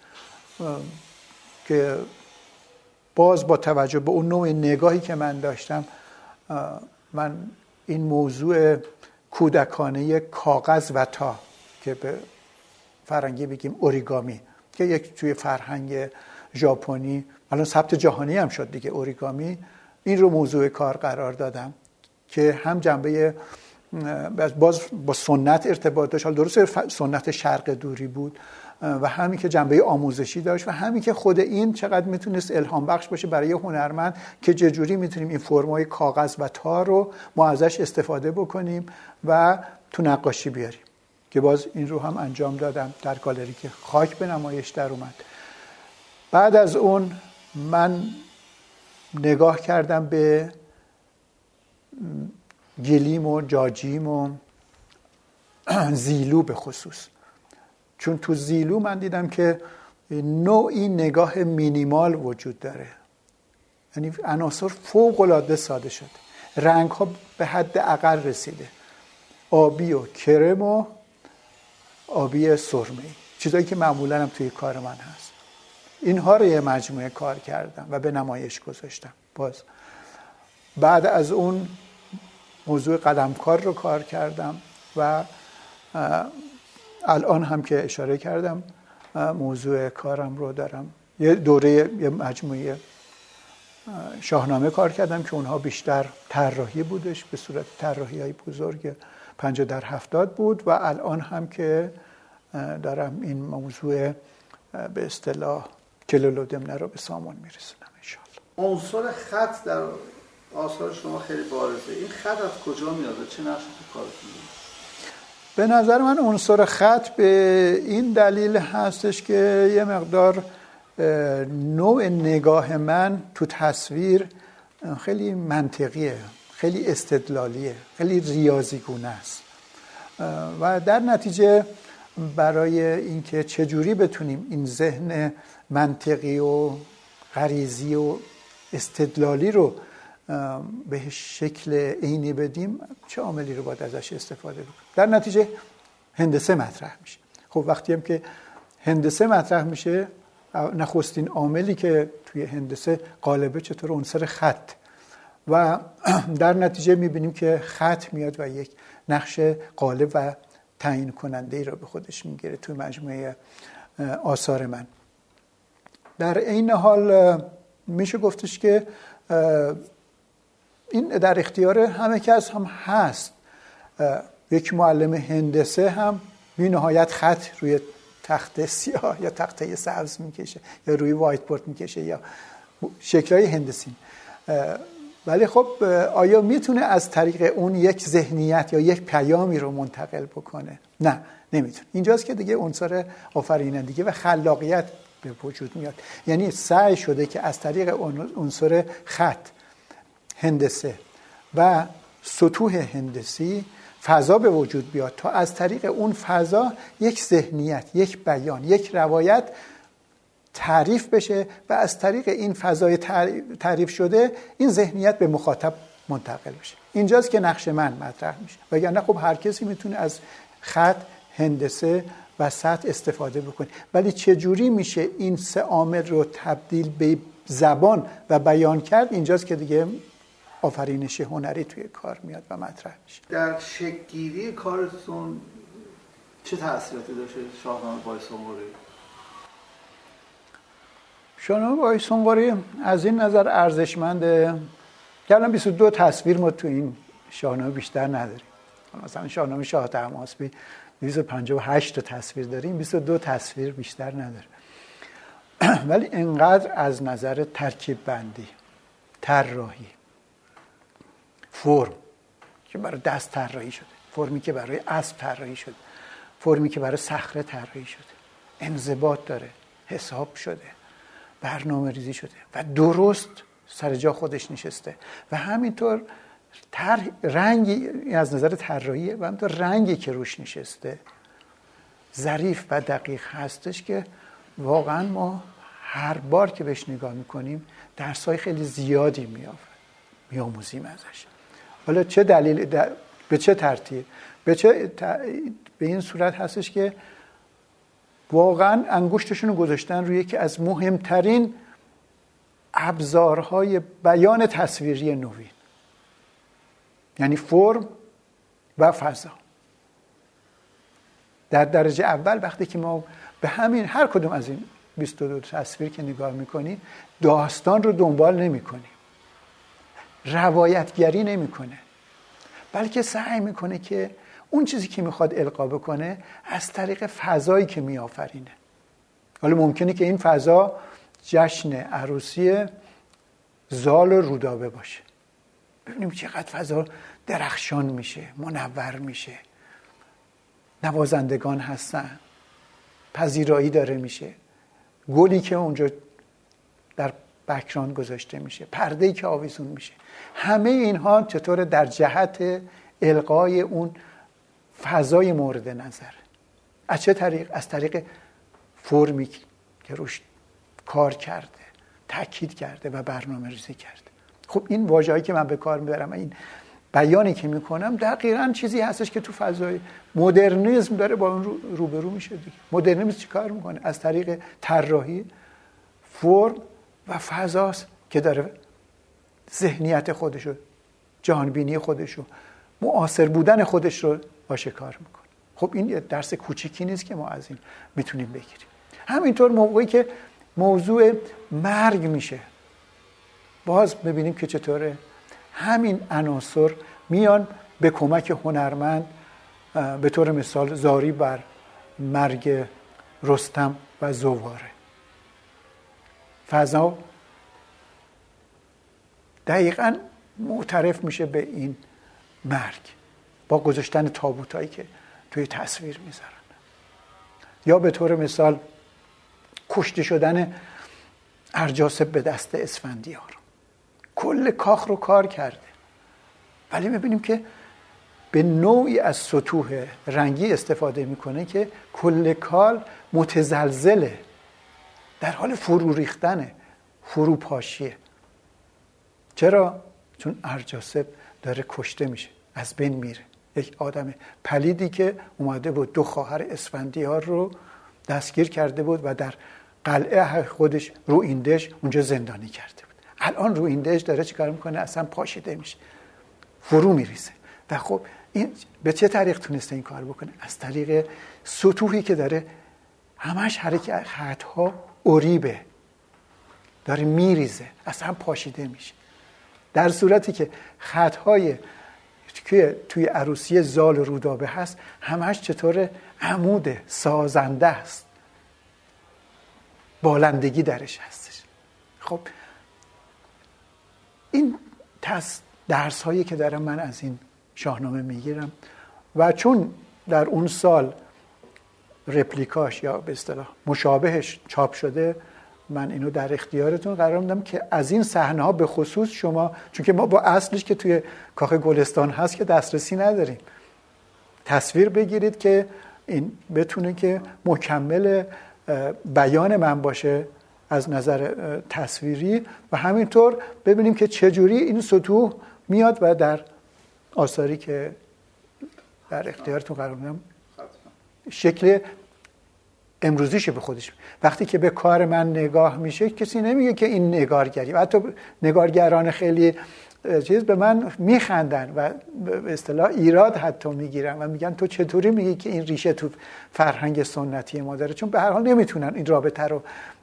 که باز با توجه به اون نوع نگاهی که من داشتم من این موضوع کودکانه کاغذ و تا که به فرنگی بگیم اوریگامی که یک توی فرهنگ ژاپنی الان ثبت جهانی هم شد دیگه اوریگامی، این رو موضوع کار قرار دادم که هم جنبه باز با سنت ارتباط داشت، درست سنت شرق دوری بود و همین که جنبه آموزشی داشت و همین که خود این چقدر میتونست الهام بخش باشه برای هنرمند که چجوری میتونیم این فرمای کاغذ و تار رو ما ازش استفاده بکنیم و تو نقاشی بیاریم که باز این رو هم انجام دادم در گالری که خاک به نمایش در اومد. بعد از اون من نگاه کردم به گلیم و جاجیم و زیلو به خصوص، چون تو زیلو من دیدم که نوعی نگاه مینیمال وجود داره، یعنی عناصر فوق العاده ساده شده، رنگ ها به حد اقل رسیده، آبی و کرم و آبی سرمه‌ای، چیزایی که معمولا هم توی کار من هست. اینها رو یه مجموعه کار کردم و به نمایش گذاشتم. باز بعد از اون موضوع قلمکار رو کار کردم و الان هم که اشاره کردم موضوع کارم رو دارم. یه دوره یه مجموعه شاهنامه کار کردم که اونها بیشتر طراحی بودش به صورت طراحی‌های بزرگ 50x70 بود و الان هم که دارم این موضوع به اصطلاح کلولودمنه رو به سامان میرسونم انشالله. عنصر خط در آثار شما خیلی بارزه. این خط از کجا میاد؟ چه نقشی تو کارتون داره؟ به نظر من عنصر خط به این دلیل هستش که یه مقدار نوع نگاه من تو تصویر خیلی منطقیه، خیلی استدلالیه، خیلی ریاضیگونه است و در نتیجه برای اینکه چجوری بتونیم این ذهن منطقی و غریزی و استدلالی رو به شکل عینی بدیم چه عاملی رو باید ازش استفاده بکنیم، در نتیجه هندسه مطرح میشه. خب وقتی هم که هندسه مطرح میشه نخستین عاملی که توی هندسه غالبه چطور عنصر خط و در نتیجه میبینیم که خط میاد و یک نقش غالب و تعیین کننده ای رو به خودش میگیره توی مجموعه آثار من. در این حال میشه گفتش که این در اختیار همه کس هم هست. یک معلم هندسه هم بی نهایت خط روی تخت سیاه یا تخته سبز میکشه یا روی وایت بورد میکشه یا شکل‌های هندسی. ولی خب آیا میتونه از طریق اون یک ذهنیت یا یک پیامی رو منتقل بکنه؟ نه، نمیتونه. اینجاست که دیگه عنصر آفرینندگی و خلاقیت به وجود میاد. یعنی سعی شده که از طریق عنصر خط، هندسه و سطوح هندسی فضا به وجود بیاد تا از طریق اون فضا یک ذهنیت، یک بیان، یک روایت تعریف بشه و از طریق این فضای تعریف شده این ذهنیت به مخاطب منتقل بشه. اینجاست که نقش من مطرح میشه. وگرنه خب هر کسی میتونه از خط، هندسه و سطح استفاده بکنه. ولی چجوری میشه این سه عامل رو تبدیل به زبان و بیان کرد؟ اینجاست که دیگه آفرینش هنری توی کار میاد و مطرح میشه. در شکل‌گیری کارتون چه تأثیراتی داشته شاهنامه بایسونقری؟ شاهنامه بایسونقری از این نظر ارزشمنده که الان 22 تصویر ما تو این شاهنامه بیشتر نداریم. مثلا شاهنامه شاه طهماسبی 258 تا تصویر داریم، 22 تصویر بیشتر نداره. ولی انقدر از نظر ترکیب بندی، طراحی، فرم که برای دست طراحی شده، فرمی که برای اسب طراحی شده، فرمی که برای صخره طراحی شده، انضباط داره، حساب شده، برنامه ریزی شده و درست سر جا خودش نشسته و همینطور رنگی از نظر طراحی و همینطور رنگی که روش نشسته ظریف و دقیق هستش که واقعا ما هر بار که بهش نگاه میکنیم درسای خیلی زیادی میآموزیم ازش. حالا چه دلیل به چه ترتیب به این صورت هستش که واقعا انگشتشون رو گذاشتن روی یکی از مهمترین ابزارهای بیان تصویری نوین، یعنی فرم و فضا. در درجه اول وقتی که ما به همین هر کدوم از این 22 تصویر که نگاه میکنیم داستان رو دنبال نمیکنیم، روایتگری نمیکنه، بلکه سعی میکنه که اون چیزی که میخواد القا بکنه از طریق فضایی که میآفرینه. حالا ممکنه که این فضا جشن عروسی زال و رودابه باشه، ببینیم چقدر فضا درخشان میشه، منور میشه، نوازندگان هستن، پذیرایی داره میشه، گلی که اونجا در بک‌گراند گذاشته میشه، پرده‌ای که آویزون میشه، همه اینها چطور در جهت القای اون فضای مورد نظر. از چه طریق؟ از طریق فرمی که روش کار کرده، تاکید کرده و برنامه ریزی کرده. خب این واژه‌ای که من به کار میبرم، این بیانی که میکنم دقیقاً چیزی هستش که تو فضای مدرنیسم داره با اون روبرو میشه دیگه. مدرنیسم چی کار میکنه؟ از طریق طراحی، فرم و فضاست که داره ذهنیت خودشو، جهانبینی خودشو، معاصر بودن خودش رو آشکار میکنه. خب این درس کوچیکی نیست که ما از این میتونیم بگیریم. همینطور موقعی که موضوع مرگ میشه باز ببینیم که چطوره همین عناصر میان به کمک هنرمند. به طور مثال زاری بر مرگ رستم و زواره، فضا دقیقاً معترف میشه به این مرگ با گذاشتن تابوتایی که توی تصویر میذارن. یا به طور مثال کشته شدن ارجاسب به دست اسفندیار، کل کاخ رو کار کرده، ولی میبینیم که به نوعی از سطوح رنگی استفاده میکنه که کل کال متزلزله، در حال فرو ریختنه، فروپاشیه. چرا؟ چون ارجاسب داره کشته میشه، از بین میره. یک آدم پلیدی که اومده بود 2 خواهر اسفندیار رو دستگیر کرده بود و در قلعه خودش رویندش اونجا زندانی کرده بود. الان رویندش داره چیکار میکنه؟ اصلا پاشیده میشه، فرو میریزه. و خب این به چه طریق تونسته این کار بکنه؟ از طریق سطوحی که داره همش حرکت خطها اوریبه، داره میریزه، اصلا پاشیده میشه. در صورتی که خطهای که توی عروسی زال و رودابه هست همش چطور عمود سازنده است، بالندگی درش هستش. خب این درس هایی که دارم من از این شاهنامه میگیرم و چون در اون سال رپلیکاش یا به اصطلاح مشابهش چاپ شده، من اینو در اختیارتون قرار میدم که از این صحنه ها به خصوص شما، چون که ما با اصلش که توی کاخ گلستان هست که دسترسی نداریم، تصویر بگیرید که این بتونه که مکمل بیان من باشه از نظر تصویری و همینطور ببینیم که چجوری این سطوح میاد و در آثاری که در اختیارتون قرار میدم شکل امروزیشه به خودش. وقتی که به کار من نگاه میشه کسی نمیگه که این نگارگری، و حتی نگارگران خیلی چیز به من میخندن و به اصطلاح ایراد حتی میگیرن و میگن تو چطوری میگی که این ریشه تو فرهنگ سنتی ما داره، چون به هر حال نمیتونن این رابطه رو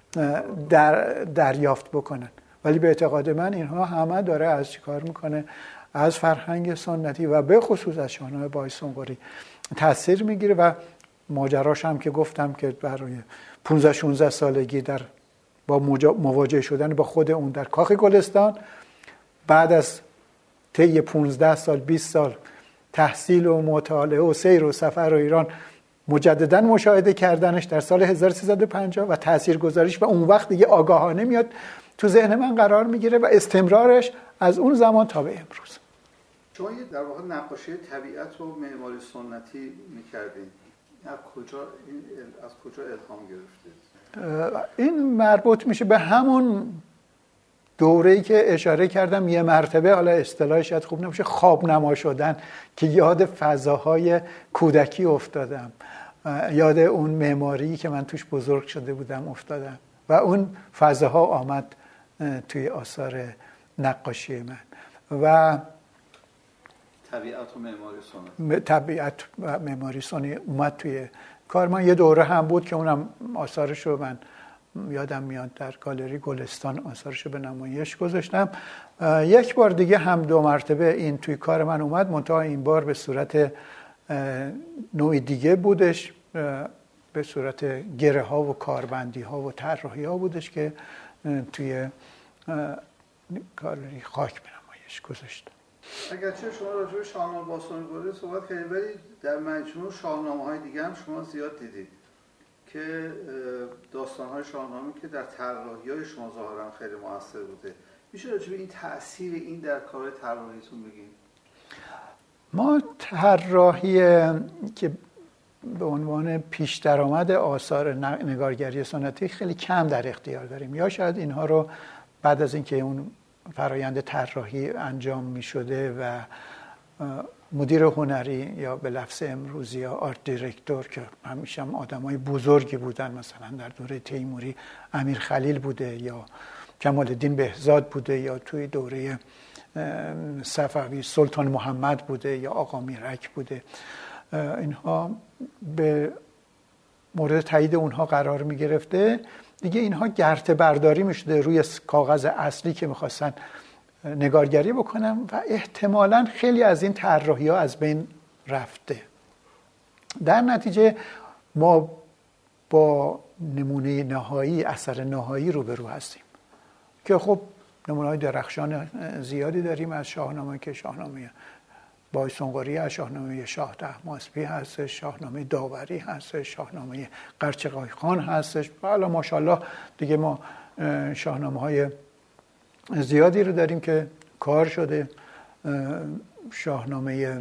دریافت بکنن. ولی به اعتقاد من اینها همه داره از چیکار میکنه؟ از فرهنگ سنتی و به خصوص از شاهنامه بای سنقری تاثیر میگیره و ماجراش هم که گفتم که برای 15-16 سالگی با مواجه شدن با خود اون در کاخ گلستان، بعد از طی 15 سال 20 سال تحصیل و مطالعه و سیر و سفر و ایران مجددا مشاهده کردنش در سال 1350 و تاثیرگذاریش و اون وقت دیگه آگاهانه میاد تو ذهن من قرار میگیره و استمرارش از اون زمان تا به امروز. شما در واقع نقاشی طبیعت و معماری سنتی میکردین، از کجا الهام گرفتید؟ این مربوط میشه به همون دوره‌ای که اشاره کردم، یه مرتبه، حالا اصطلاحش شاید خوب نمیشه، خواب نما شدن، که یاد فضاهای کودکی افتادم، یاد اون معماری که من توش بزرگ شده بودم افتادم و اون فضاها آمد توی آثار نقاشی من. و طبیعت و معماری سنتی، طبیعت و معماری سنتی اومد توی کار من. یه دوره هم بود که اونم آثارش رو من یادم میاد در گالری گلستان آثارش رو به نمایش گذاشتم. یک بار دیگه هم 2 مرتبه این توی کار من اومد، منتها این بار به صورت نوع دیگه بودش، به صورت گره ها و کاربندی ها و طراحی ها بودش که توی گالری خاک به نمایش گذاشتم. اگرچه شما راجع به شاهنامه با سنقری صحبت کردید، ولی در مجموع شاهنامه‌های دیگه هم شما زیاد دیدید که داستان‌های شاهنامه که در طراحی‌های شما ظاهراً خیلی موثر بوده. میشه راجع به این تأثیر این در کار طراحیتون بگین؟ ما طراحی که به عنوان پیش درآمد آثار نگارگری سنتی خیلی کم در اختیار داریم، یا شاید اینها رو بعد از اینکه اون فرایند طراحی انجام می شده و مدیر هنری یا به لفظ امروزی یا آرت دیرکتور که همیشه هم آدمای بزرگی بودن، مثلا در دوره تیموری امیر خلیل بوده یا کمال الدین بهزاد بوده یا توی دوره صفوی سلطان محمد بوده یا آقا میرک بوده، اینها به مورد تایید اونها قرار می گرفته دیگه. اینها گرته برداری می شده روی کاغذ اصلی که میخواستن نگارگری بکنم و احتمالاً خیلی از این طراحی ها از بین رفته. در نتیجه ما با نمونه نهایی، اثر نهایی روبرو هستیم که خب نمونه‌های درخشان زیادی داریم از شاهنامه که شاهنامه بای سنقری هست، شاهنامه شاه طهماسبی هستش، شاهنامه داوری هستش، شاهنامه قرچقای خان هستش. حالا ماشاءالله دیگه ما شاهنامه‌های زیادی رو داریم که کار شده. شاهنامه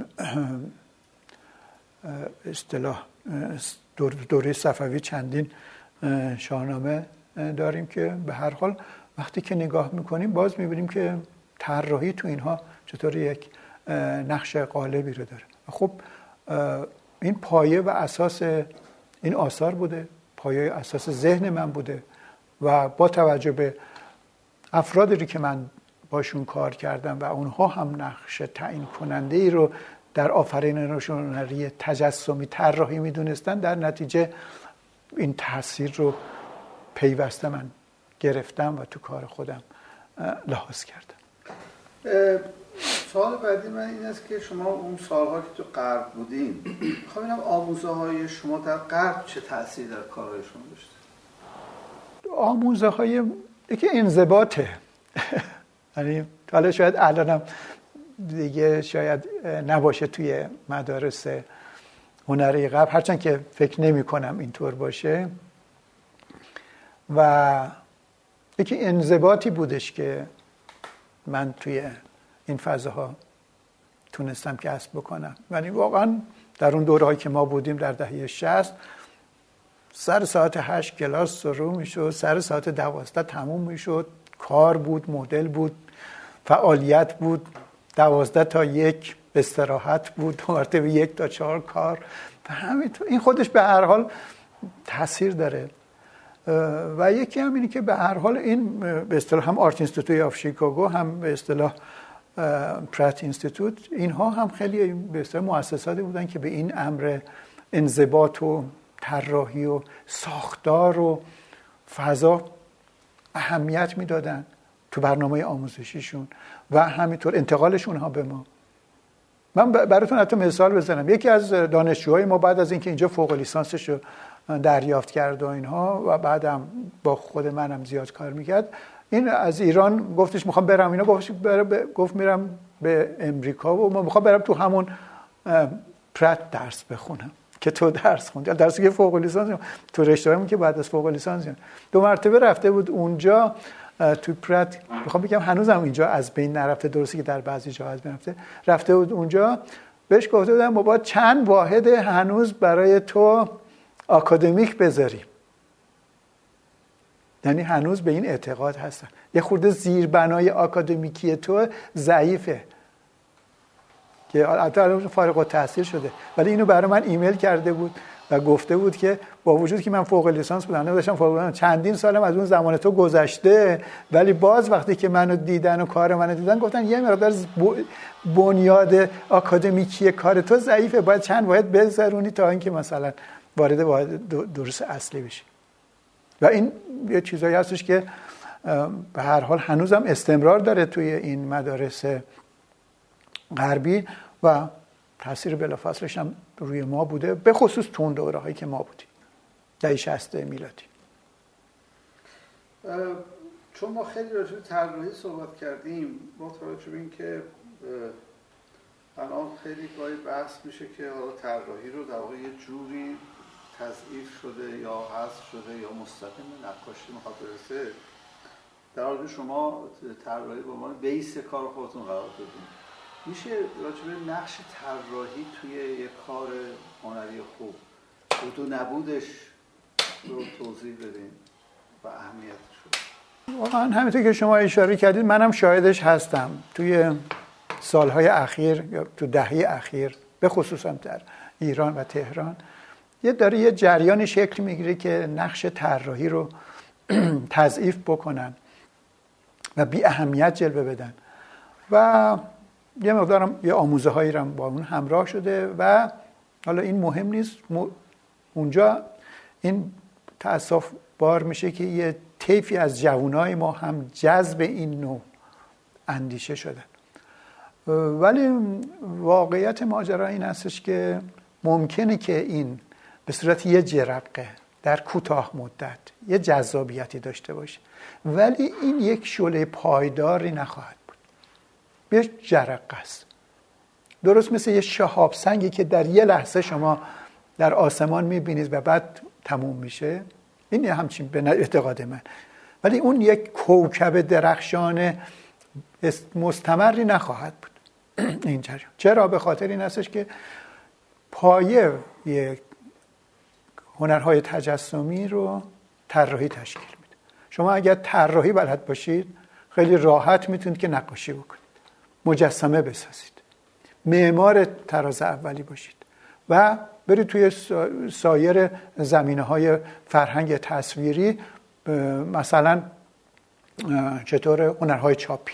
اصطلاح دوره صفوی چندین شاهنامه داریم که به هر حال وقتی که نگاه میکنیم باز میبینیم که طراحی تو اینها چطور یک نقش غالبی رو داره. خب این پایه و اساس این آثار بوده، پایه اساس ذهن من بوده و با توجه به افرادی که من باشون کار کردم و اونها هم نقش تعیین کننده ای رو در آفرینش هنری تجسمی طراحی میدونستن، در نتیجه این تاثیر رو پیوسته من گرفتم و تو کار خودم لحاظ کردم. سوال بعدی من این است که شما اون سالها که تو غرب بودین، میخوام ببینم آموزه های شما در غرب چه تأثیر در کارهای شما داشته؟ آموزه های یکی انضباطه یعنی حالا شاید الانم دیگه شاید نباشه توی مدارس هنری قبل، هرچند که فکر نمی کنم اینطور باشه. و یکی انضباطی بودش که من توی این فضاها تونستم کسب بکنم. یعنی واقعا در اون دورهایی که ما بودیم در دهه 60 سر ساعت 8 کلاس شروع میشد، سر ساعت 12 تموم میشد، کار بود، مدل بود، فعالیت بود، 12 تا 1 استراحت بود، مرتبه 1 تا 4 کار و همینطور. این خودش به هر حال تاثیر داره. و یکی هم اینه که به هر حال این به اصطلاح هم آرت اینستیتوت آف شیکاگو، هم به اصطلاح پرات اینستیتوت، اینها هم خیلی به اصطلاح مؤسساتی بودن که به این امر انضباط و طراحی و ساختار و فضا اهمیت میدادن تو برنامه آموزشیشون و همینطور انتقالشون ها به ما. من براتون حتی مثال بزنم. یکی از دانشجوهای ما بعد از اینکه اینجا فوق لیسانسش رو دریافت کرد و اینها و بعدم با خود منم زیاد کار میکرد، این از ایران گفتش میخوام برم اینا، گفت میرم به امریکا و ما میخوام برم تو همون پرات درس بخونم که تو درس خوندی، درسی که فوق لیسانس تو رشته‌هامون که بعد از فوق لیسانس 2 مرتبه رفته بود اونجا تو پرات. میخوام بگم هنوزم اینجا از بین نرفته، درسته که در بعضی جاها از بین رفته بود اونجا. بهش گفته بودم بابا چند واحد هنوز برای تو آکادمیک بذاریم، یعنی هنوز به این اعتقاد هستن یه خورده زیربنای آکادمیکی تو ضعیفه، که حتی الان فارغ التحصیل شده ولی اینو برای من ایمیل کرده بود و گفته بود که با وجود که من فوق لیسانس بودم، داشتم فوق لیسانس چندین سالم از اون زمان تو گذشته، ولی باز وقتی که منو دیدن و کار منو دیدن گفتن یه مقدار بنیاد آکادمیکی کار تو ضعیفه، باید چند واحد بذارونی تا اینکه مثلا وارد واحد دروس اصلی بشی. و این یه چیزایی هستش که به هر حال هنوزم استمرار داره توی این مدارس غربی و تاثیر بلافاصله‌اش هم روی ما بوده، به خصوص تو اون دوره‌هایی که ما بودیم دهه 60 میلادی. چون ما خیلی راجع به طراحی صحبت کردیم، با توجه به اینکه الان خیلی گاهی بحث میشه که حالا طراحی رو در واقع یه جوری تضعیف شده یا حذف شده یا مستقیم به نقاشی میخواد برسه، در حالی شما طراحی به عنوان بیس کار خودتون قرار دادین، میشه راجع به نقش طراحی توی یک کار هنری خوب بود و نبودش رو توضیح بدین و اهمیتش رو؟ واقعا همینطور که شما اشاره کردید منم شاهدش هستم. توی سالهای اخیر یا تو دهه اخیر به خصوص هم در ایران و تهران یه جریان شکل میگیره که نقش طراحی رو تضعیف بکنن و بی اهمیت جلوه بدن و یه مقدارم یه آموزه هایی رو با اون همراه شده و حالا این مهم نیست. اونجا این تأسف بار میشه که یه طیفی از جوانای ما هم جذب این نوع اندیشه شدن، ولی واقعیت ماجرا این هستش که ممکنه که این به صورت یه جرقه در کوتاه مدت یه جذابیتی داشته باشه، ولی این یک شعله پایداری نخواهد بود. یه جرقه است، درست مثل یه شهاب سنگی که در یه لحظه شما در آسمان میبینید و بعد تموم میشه. این همچین به اعتقاد من، ولی اون یک کوکب درخشان مستمری نخواهد بود این جریان. چرا؟ به خاطر این هستش که پایه یک هنرهای تجسمی رو طراحی تشکیل میده. شما اگر طراحی بلد باشید خیلی راحت میتونید که نقاشی بکنید، مجسمه بسازید، معمار طراز اولی باشید و برید توی سایر زمینه‌های فرهنگ تصویری، مثلا چطور هنرهای چاپی.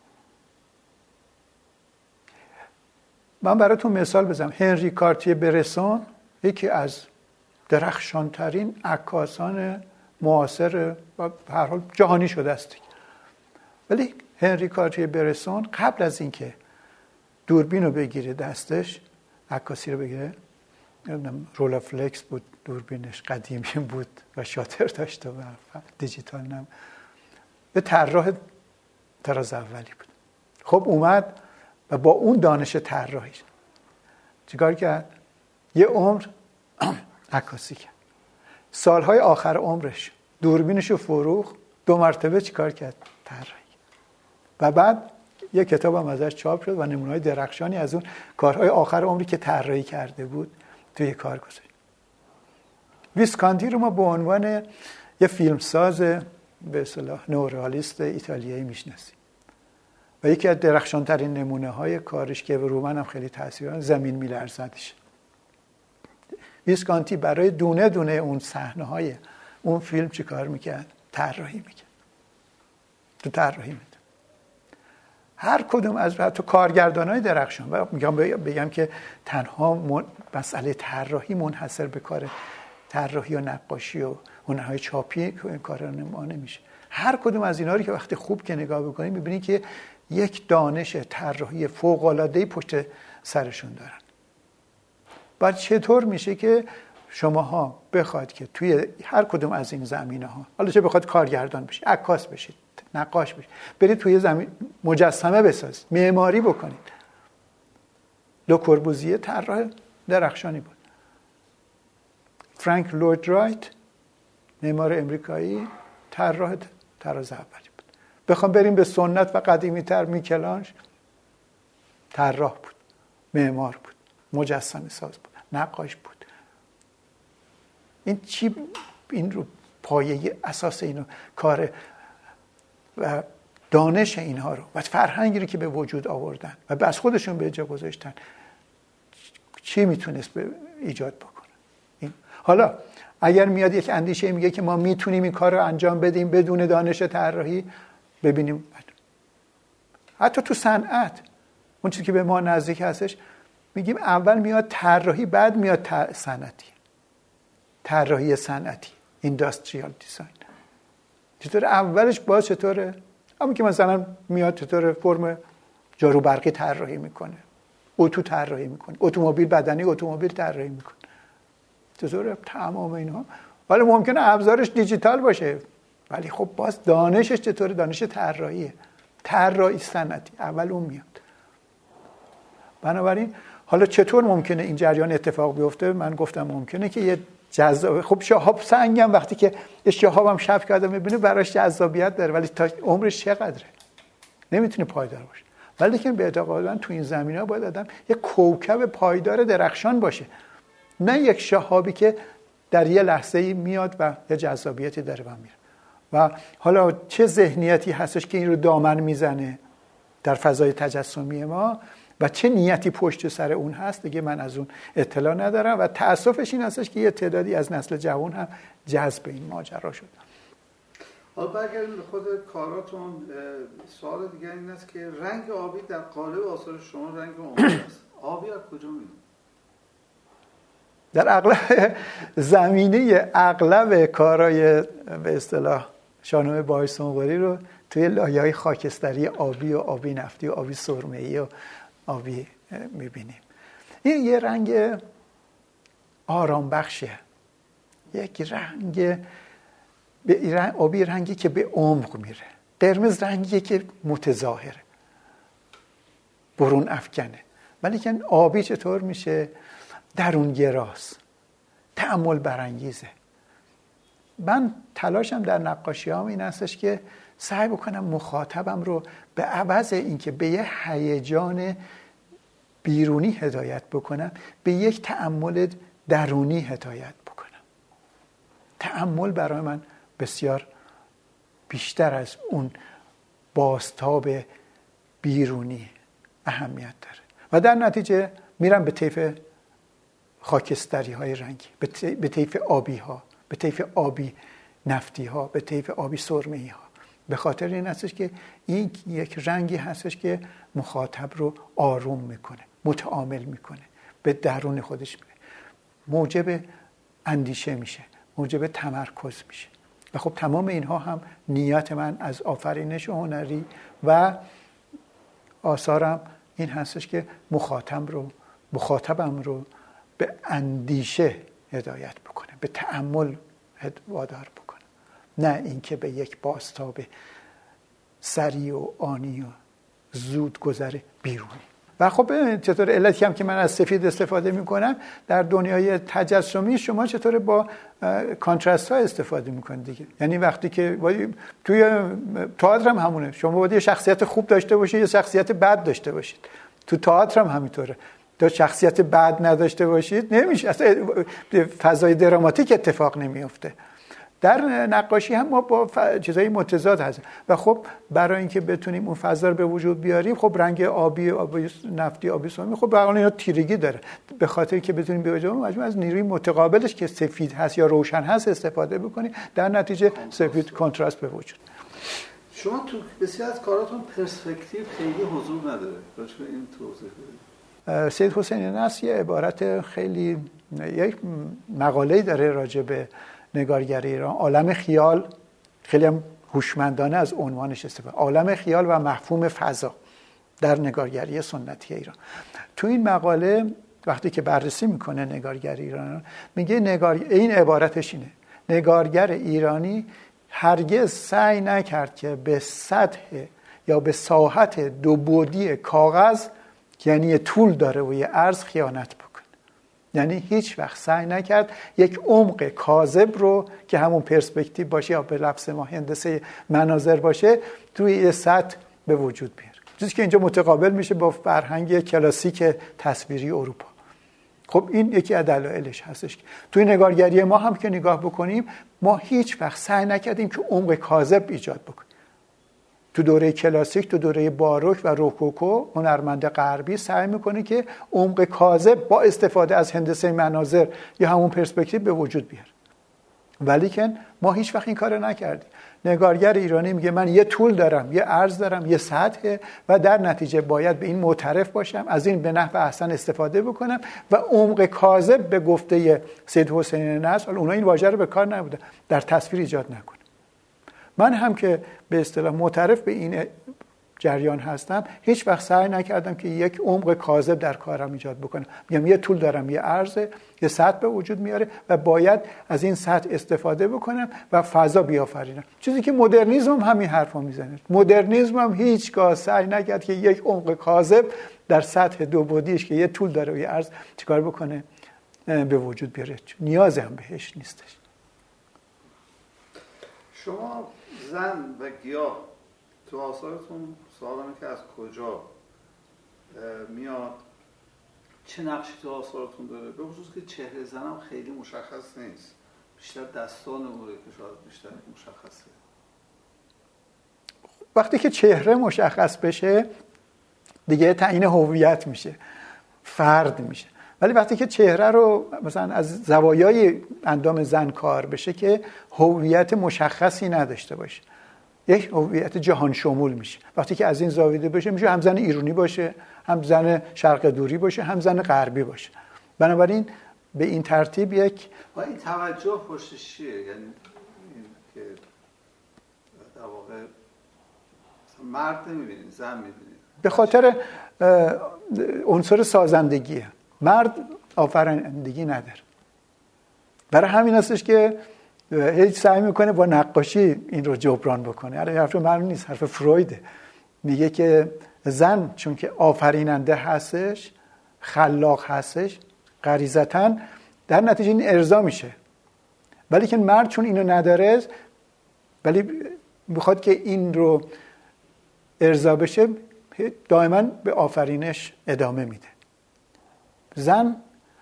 من براتون مثال بزنم. هنری کارتیه برسون یکی از درخشانترین عکاسان معاصر و به هر حال جهانی شده است، ولی هنری کارتیه برسون قبل از اینکه دوربین رو بگیره دستش، عکاسی رو بگیره، رولافلکس بود دوربینش، قدیمی بود و شاتر داشته و دیجیتال نم، به طراح طراز اولی بود. خب اومد و با اون دانش طراحیش چیکار کرد؟ یه عمر عکاسی کرد. سالهای آخر عمرش دوربینشو فروخت، 2 مرتبه چیکار کرد؟ طراحی. و بعد یه کتاب هم ازش چاپ شد و نمونه‌های درخشانی از اون کارهای آخر عمری که طراحی کرده بود توی کار گذاشت. ویسکانتی رو ما به عنوان یه فیلمساز به اصطلاح نئورئالیست ایتالیایی میشناسیم و یکی از درخشانترین نمونه‌های کارش که رو من هم خیلی تاثیر داشت زمین میلرزدش. ویسکانتی برای دونه دونه اون صحنه‌های اون فیلم چیکار میکرد؟ طراحی میکرد. تو طراحی میکرد. هر کدوم از حتی کارگردانای درخشان و بگم که تنها مسئله طراحی منحصر به کار طراحی و نقاشی و هنرهای چاپی کار ما نمیشه. هر کدوم از اینا رو که وقتی خوب که نگاه بکنید میبینید که یک دانش طراحی فوق‌العاده‌ای پشت سرشون دارن. بعد چطور میشه که شماها بخواید که توی هر کدوم از این زمینه‌ها، حالا چه بخواید کارگردان بشید، عکاس بشید، نقاش بشید، برید توی زمین مجسمه بسازید، معماری بکنید. لو کوربوزیه طراح درخشانی بود. فرانک لوید رایت معمار امریکایی طراح طراز اولی بود. بخوام بریم به سنت و قدیمی‌تر، میکلانژ طراح بود، معمار بود، مجسمه ساز بود، نقاش بود. این رو پایه اساس اینو کار و دانش اینها رو و فرهنگی رو که به وجود آوردن و از خودشون به جا گذاشتن چی میتونست ایجاد بکنه. حالا اگر میاد یک اندیشه میگه که ما میتونیم این کار رو انجام بدیم بدون دانش طراحی، ببینیم حتی تو صنعت اون چیزی که به ما نزدیک هستش، میگیم اول میاد طراحی بعد میاد صنعتی، طراحی صنعتی، اینداستریال دیزاین. چطور اولش باز چطوره؟ همون که مثلا میاد چطور فرم جارو برقی طراحی میکنه، اتو طراحی میکنه، اتومبیل بدنی اتومبیل طراحی میکنه. چطوره تمام اینها؟ حالا ممکنه ابزارش دیجیتال باشه ولی خب باز دانشش چطوره؟ دانش طراحیه، طراحی صنعتی اول اون میاد. بنابراین حالا چطور ممکنه این جریان اتفاق بیفته؟ من گفتم ممکنه که یه جذاب، خب شهاب سنگم وقتی که شهابم شب کرده میبینه براش جذابیت داره ولی تا عمرش چقدره نمیتونه پایدار باشه. ولی که به اعتقاد من تو این زمینه باید آدم یک کوکب پایدار درخشان باشه، نه یک شهابی که در یه لحظه میاد و یه جذابیتی داره و میره. و حالا چه ذهنیتی هستش که این رو دامن میزنه در فضای تجسمی ما و چه نیتی پشت سر اون هست دیگه من از اون اطلاع ندارم و تأسفش این هستش که یه تعدادی از نسل جوان هم جذب این ماجرا شد. حالا برگردیم به خود کاراتون. سوال دیگه این است که رنگ آبی در قالب آثار شما رنگ عمده است. آبی از کجا میاد؟ در اغلب زمینه اغلب کارهای به اصطلاح شاهنامه باهوش سنقری رو توی لایه‌های خاکستری آبی و آبی نفتی و آبی سرمه‌ای و آبی میبینیم. این یه رنگ آرام بخشه، یک رنگ آبی رنگی که به عمق میره. قرمز رنگیه که متظاهره، برون افکنه. ولی که آبی چطور میشه؟ درونگراست، تأمل برانگیزه. من تلاشم در نقاشیام این هستش که سعی بکنم مخاطبم رو به عوض اینکه به یه هیجان بیرونی هدایت بکنم به یک تأمل درونی هدایت بکنم. تأمل برای من بسیار بیشتر از اون بازتاب بیرونی اهمیت داره و در نتیجه میرم به طیف خاکستری های رنگی، به طیف آبی ها، به طیف آبی نفتی ها، به طیف آبی سرمه‌ای ها. به خاطر این هستش که این یک رنگی هستش که مخاطب رو آروم میکنه، متعامل میکنه، به درون خودش میره، موجب اندیشه میشه، موجب تمرکز میشه. و خب تمام اینها هم نیت من از آفرینش هنری و آثارم این هستش که مخاطبم رو به اندیشه هدایت بکنه، به تأمل وادار بکنه، نه اینکه به یک بازتاب سریع و آنی و زود گذره بیرونی. و خب چطور علتی هم که من از سفید استفاده میکنم، در دنیای تجسمی شما چطور با کانترست ها استفاده میکنید دیگه. یعنی وقتی که توی تئاتر هم همونه، شما باید یه شخصیت خوب داشته باشید یه شخصیت بد داشته باشید. تو تئاتر هم همینطوره، تا شخصیت بد نداشته باشید نمیشه، اصلا فضای دراماتیک اتفاق نمیفته. در نقاشی هم ما با چیزای متضاد هست و خب برای اینکه بتونیم اون فضا رو به وجود بیاریم، خب رنگ آبی نفتی، آبی سرمه، خب به حال اینا تیرگی داره. به خاطر که بتونیم به وجود مجموع از نیروی متقابلش که سفید هست یا روشن هست استفاده بکنیم، در نتیجه سفید کنتراست به وجود. شما تو بسیار از کاراتون پرسپکتیو خیلی حضور نداره، راجع به این توضیح بدید. سید حسین نصر یه عبارت خیلی، یک مقاله‌ای داره راجع به نگارگری ایران، عالم خیال، خیلی هم هوشمندانه از عنوانش استفاده، عالم خیال و مفهوم فضا در نگارگری سنتی ایران. تو این مقاله وقتی که بررسی میکنه نگارگری ایران، میگه این عبارتش اینه: نگارگر ایرانی هرگز سعی نکرد که به سطح یا به ساحت دو بعدی کاغذ، یعنی طول داره و یه عرض، خیانت بکنه. یعنی هیچ وقت سعی نکرد یک عمق کاذب رو که همون پرسپکتیو باشه یا به لفظ ما هندسه مناظر باشه توی یه سطح به وجود بیاره. چیزی که اینجا متقابل میشه با فرهنگ کلاسیک تصویری اروپا. خب این یکی از دلایلش هستش. توی نگارگری ما هم که نگاه بکنیم، ما هیچ وقت سعی نکردیم که عمق کاذب ایجاد بکنیم. تو دوره کلاسیک، تو دوره باروک و روکوکو، هنرمند غربی سعی میکنه که عمق کاذب با استفاده از هندسه مناظر یا همون پرسپکتیو به وجود بیاره. ولیکن ما هیچ وقت این کارو نکردیم. نگارگر ایرانی میگه من یه طول دارم، یه عرض دارم، یه سطح و در نتیجه باید به این معترف باشم، از این به نحو احسن استفاده بکنم و عمق کاذب به گفته سید حسین نصر، اونا این واژه رو به کار نبردن، در تصویر ایجاد نکنه. من هم که به اصطلاح معترف به این جریان هستم، هیچ وقت سعی نکردم که یک عمق کاذب در کارم ایجاد بکنم. میگم یه طول دارم، یه عرض، یه سطح به وجود میاره و باید از این سطح استفاده بکنم و فضا بیافرینم. چیزی که مدرنیسم هم همین حرفو میزنه. مدرنیسم هم هیچگاه سعی نکرد که یک عمق کاذب در سطح دو بعدیش که یه طول داره و یه عرض چیکار بکنه به وجود بیاره. نیازی هم بهش نیستش. شما زن و گیاه تو آثارتون سوالمه که از کجا میاد، چه نقشی تو آثارتون داره؟ به خصوص که چهره زنم خیلی مشخص نیست، بیشتر دستان اموره که شاید بیشتر مشخصه. وقتی که چهره مشخص بشه دیگه تعیین هویت میشه، فرد میشه. ولی وقتی که چهره رو مثلا از زوایای اندام زن کار بشه که هویت مشخصی نداشته باشه، یک هویت جهان شمول میشه. وقتی که از این زاویه بشه میشه هم زن ایرانی باشه، هم زن شرق دوری باشه، هم زن غربی باشه. بنابراین به این ترتیب یک و این توجه پشتش چیه؟ یعنی این که در واقع مرد نمیبینید، زن میبینید. به خاطر عنصر سازندگیه. مرد آفرینندگی نداره. برای همین هستش که هیچ سعی میکنه با نقاشی این رو جبران بکنه. الان حرف من نیست، حرف فرویده. میگه که زن چون که آفریننده هستش، خلاق هستش، غریزتاً در نتیجه این ارضا میشه. ولی که مرد چون اینو نداره، ولی میخواد که این رو ارضا بشه، دائما به آفرینش ادامه میده. زن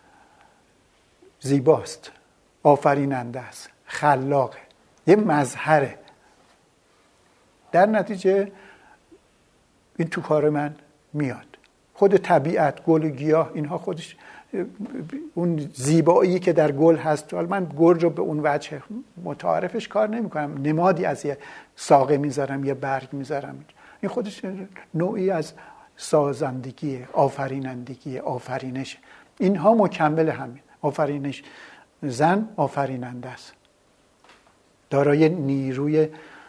زیباست، آفریننده است، خلاقه، یه مظهره. در نتیجه این تو کار من میاد. خود طبیعت، گل و گیاه، اینها خودش اون زیبایی که در گل هست، من گل رو به اون وجه متعارفش کار نمی کنم، نمادی از یه ساقه میذارم، یه برگ میذارم. این خودش نوعی از سازندگی، آفرینندگی، آفرینش. اینها مکمل همین. آفرینش، زن آفریننده است، دارای نیروی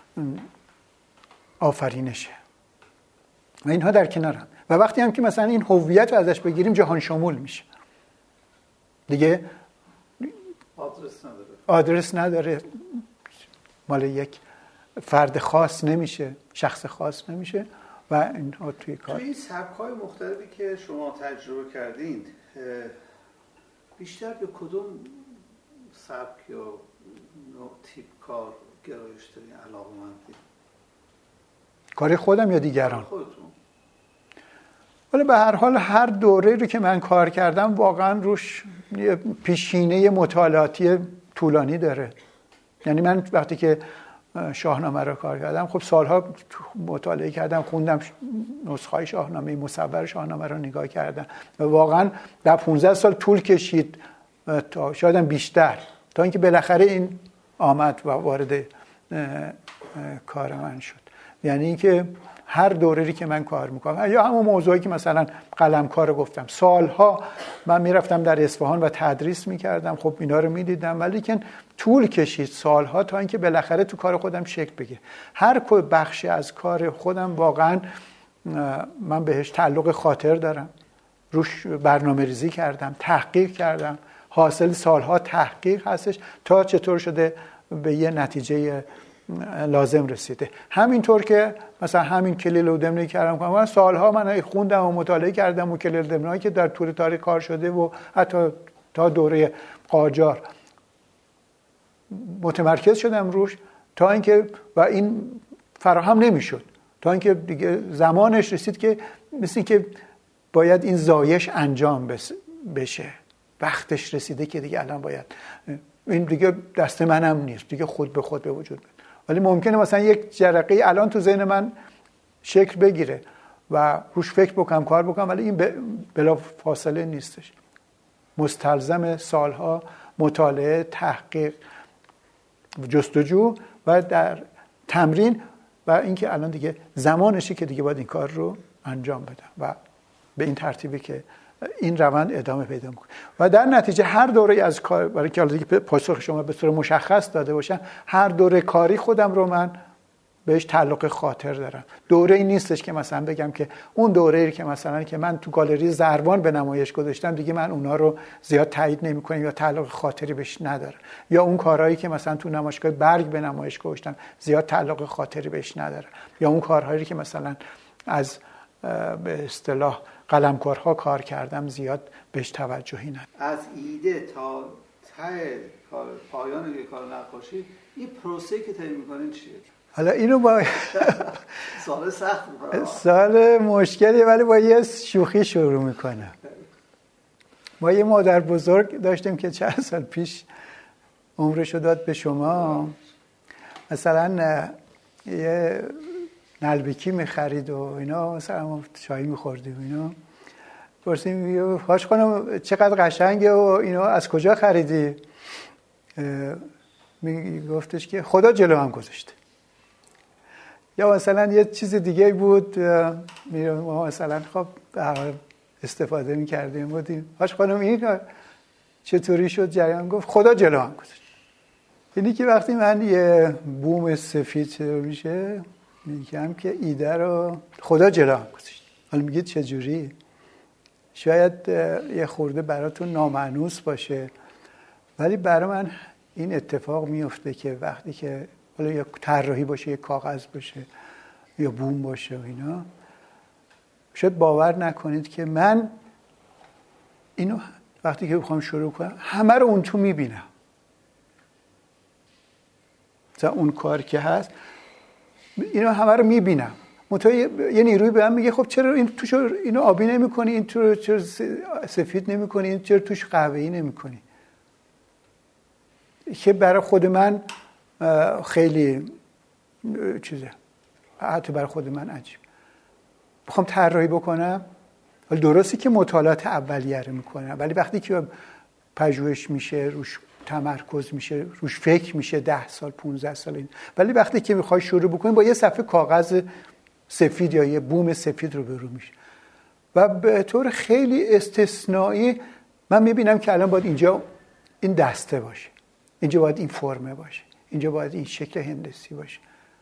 آفرینشه و اینها در کنار هم. و وقتی هم که مثلا این هویت رو ازش بگیریم، جهان شمول میشه دیگه، آدرس نداره. مال یک فرد خاص نمیشه، شخص خاص نمیشه و اینها توی کار. توی این سبک‌های مختلفی که شما تجربه کردین بیشتر به کدوم سبک یا نوع تیپ کار گرایش دارین، علاقه‌مندین؟ کار خودم یا دیگران؟ خودتون. ولی به هر حال هر دوره رو که من کار کردم واقعا روش پیشینه مطالعاتی طولانی داره. یعنی من وقتی که شاهنامه رو کار کردم خب سالها مطالعه کردم، خوندم نسخه‌های شاهنامه، مصور شاهنامه رو نگاه کردم و واقعا در 15 سال طول کشید تا شاید بیشتر تا اینکه بالاخره این آمد و وارد کار من شد. یعنی اینکه هر دوره‌ای که من کار میکنم یا همون موضوعی که مثلا قلمکار رو گفتم، سالها من میرفتم در اصفهان و تدریس میکردم، خب اینا رو میدیدم، ولی که طول کشید سالها تا اینکه بالاخره تو کار خودم شکل بگیره. هر بخشی از کار خودم واقعا من بهش تعلق خاطر دارم، روش برنامه ریزی کردم، تحقیق کردم، حاصل سالها تحقیق هستش تا چطور شده به یه نتیجه لازم رسیده. همینطور که مثلا همین کلیل و دمنی کردم، من سالها من خوندم و مطالعه کردم و کلیل دمنایی که در طول تاریخ کار شده و حتی تا دوره قاجار متمرکز شدم روش تا اینکه و این فراهم نمیشد تا اینکه دیگه زمانش رسید که مثل که باید این زایش انجام بشه، وقتش رسیده که دیگه الان باید این دیگه دست منم نیست، دیگه خود به خود به وجود بیاد. ولی ممکنه مثلا یک جرقه الان تو ذهن من شکل بگیره و روش فکر بکنم، کار بکنم، ولی این بلا فاصله نیستش، مستلزم سالها مطالعه، تحقیق، جستجو و در تمرین و اینکه الان دیگه زمانشه که دیگه باید این کار رو انجام بدم و به این ترتیبی که این روند ادامه پیدا میکنه. و در نتیجه هر دوره از کار، برای که حالا دیگه پاسخ شما به صورت مشخص داده باشم، هر دوره کاری خودم رو من بهش تعلق خاطر دارم. دوره‌ای نیستش که مثلا بگم که اون دوره‌ای که مثلا که من تو گالری زربان به نمایش گذاشتم دیگه من اونا رو زیاد تایید نمی‌کنم یا تعلق خاطری بهش ندارم، یا اون کارهایی که مثلا تو نمایشگاه برگ به نمایش گذاشتم زیاد تعلق خاطری بهش ندارم، یا اون کارهایی که مثلا از به اصطلاح قلمکارها کار کردم زیاد بهش توجهی ندارم. از ایده تا ته پایان یک کار نقاشی این پروسه که طی می‌کنین چیه؟ حالا اینو با سال سخت می‌کنه، سال مشکلی، ولی با یه شوخی شروع میکنم. ما یه مادر بزرگ داشتیم که چند سال پیش عمرشو داد به شما، مثلا یه نلبکی میخرید و اینا، مثلا ما چای میخوردیم اینا، پرسیم هاش خانم چقدر قشنگه و اینا از کجا خریدی؟ گفتش که خدا جلو هم گذاشته. یا مثلا یه چیز دیگه بود، ما مثلا خب استفاده میکردیم بودیم، هاش خانم این چطوری شد جریان؟ گفت خدا جلو هم گذاشته. یعنی که وقتی من یه بوم سفید میشه میگم که ایده رو خدا جلو هم گذاشته. حالا میگید چجوری؟ شاید یه خورده براتون نامانوس باشه، ولی برای من این اتفاق میفته که وقتی که حالا یه طراحی باشه، یه کاغذ باشه یا بوم باشه و اینا، شاید باور نکنید که من اینو وقتی که بخوام شروع کنم همه رو اون تو میبینم. مثلا اون کار که هست اینو همه رو میبینم، یه نیروی به من میگه خب چرا این توش اینو آبی نمی‌کنی، این تو چرا سفید نمی‌کنی، این چرا توش قهوه‌ای نمی‌کنی؟ که برای خود من خیلی چیزه، حتی برای خود من عجیب. بخوام طراحی بکنم، ولی درستی که مطالعات اولیه رو میکنم، ولی وقتی که پژوهش میشه، روش تمرکز میشه، روش فکر میشه 10 سال 15 سال این. ولی وقتی که میخوای شروع بکنی با یه صفحه کاغذ سفید یا یه بوم سفید رو برو میشه و به طور خیلی استثنایی من میبینم که الان باید اینجا این دسته باشه، اینجا باید این فرمه باشه، اینجا باید این شکل هندسی باشه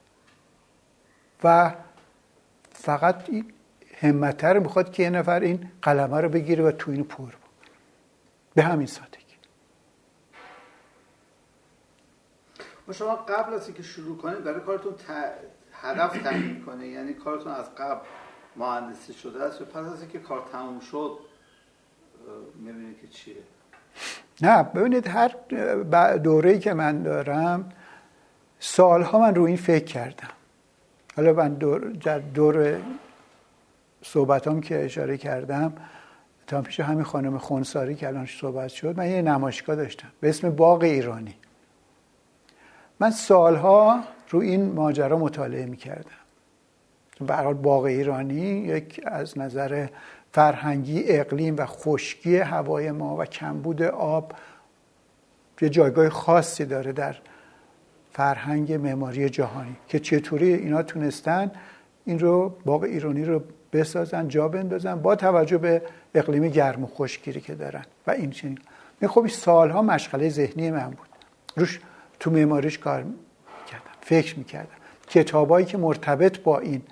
و فقط این همت رو میخواد که یه نفر این قلمه رو بگیره و تو اینو پر بکنه. به همین سادگی. شما قبل از اینکه شروع کنید برای کارتون هدف تعیین کنید، یعنی کارتون از قبل مهندسی شده است و پس از اینکه کار تموم شد میبینید که چیه؟ نه ببینید، هر دوره‌ای که من دارم سالها من رو این فکر کردم. حالا من دور صحبتام که اشاره کردم تا پیش همین خانم خونساری که الان صحبت شد، من یه نمایشگاه داشتم به اسم باغ ایرانی. من سالها رو این ماجرا مطالعه می‌کردم. به هر حال باغ ایرانی یک از نظر فرهنگی، اقلیم و خشکی هوای ما و کمبود آب یه جایگاه خاصی داره در فرهنگ معماری جهانی که چطوری اینا تونستن این رو باغ ایرانی رو بسازن، جا بندازن با توجه به اقلیم گرم و خشکگیری که دارن و این چنین. خب سالها مشغله ذهنی من بود، روش تو معماریش کار میکردم، فکر میکردم، کتابایی که مرتبط با این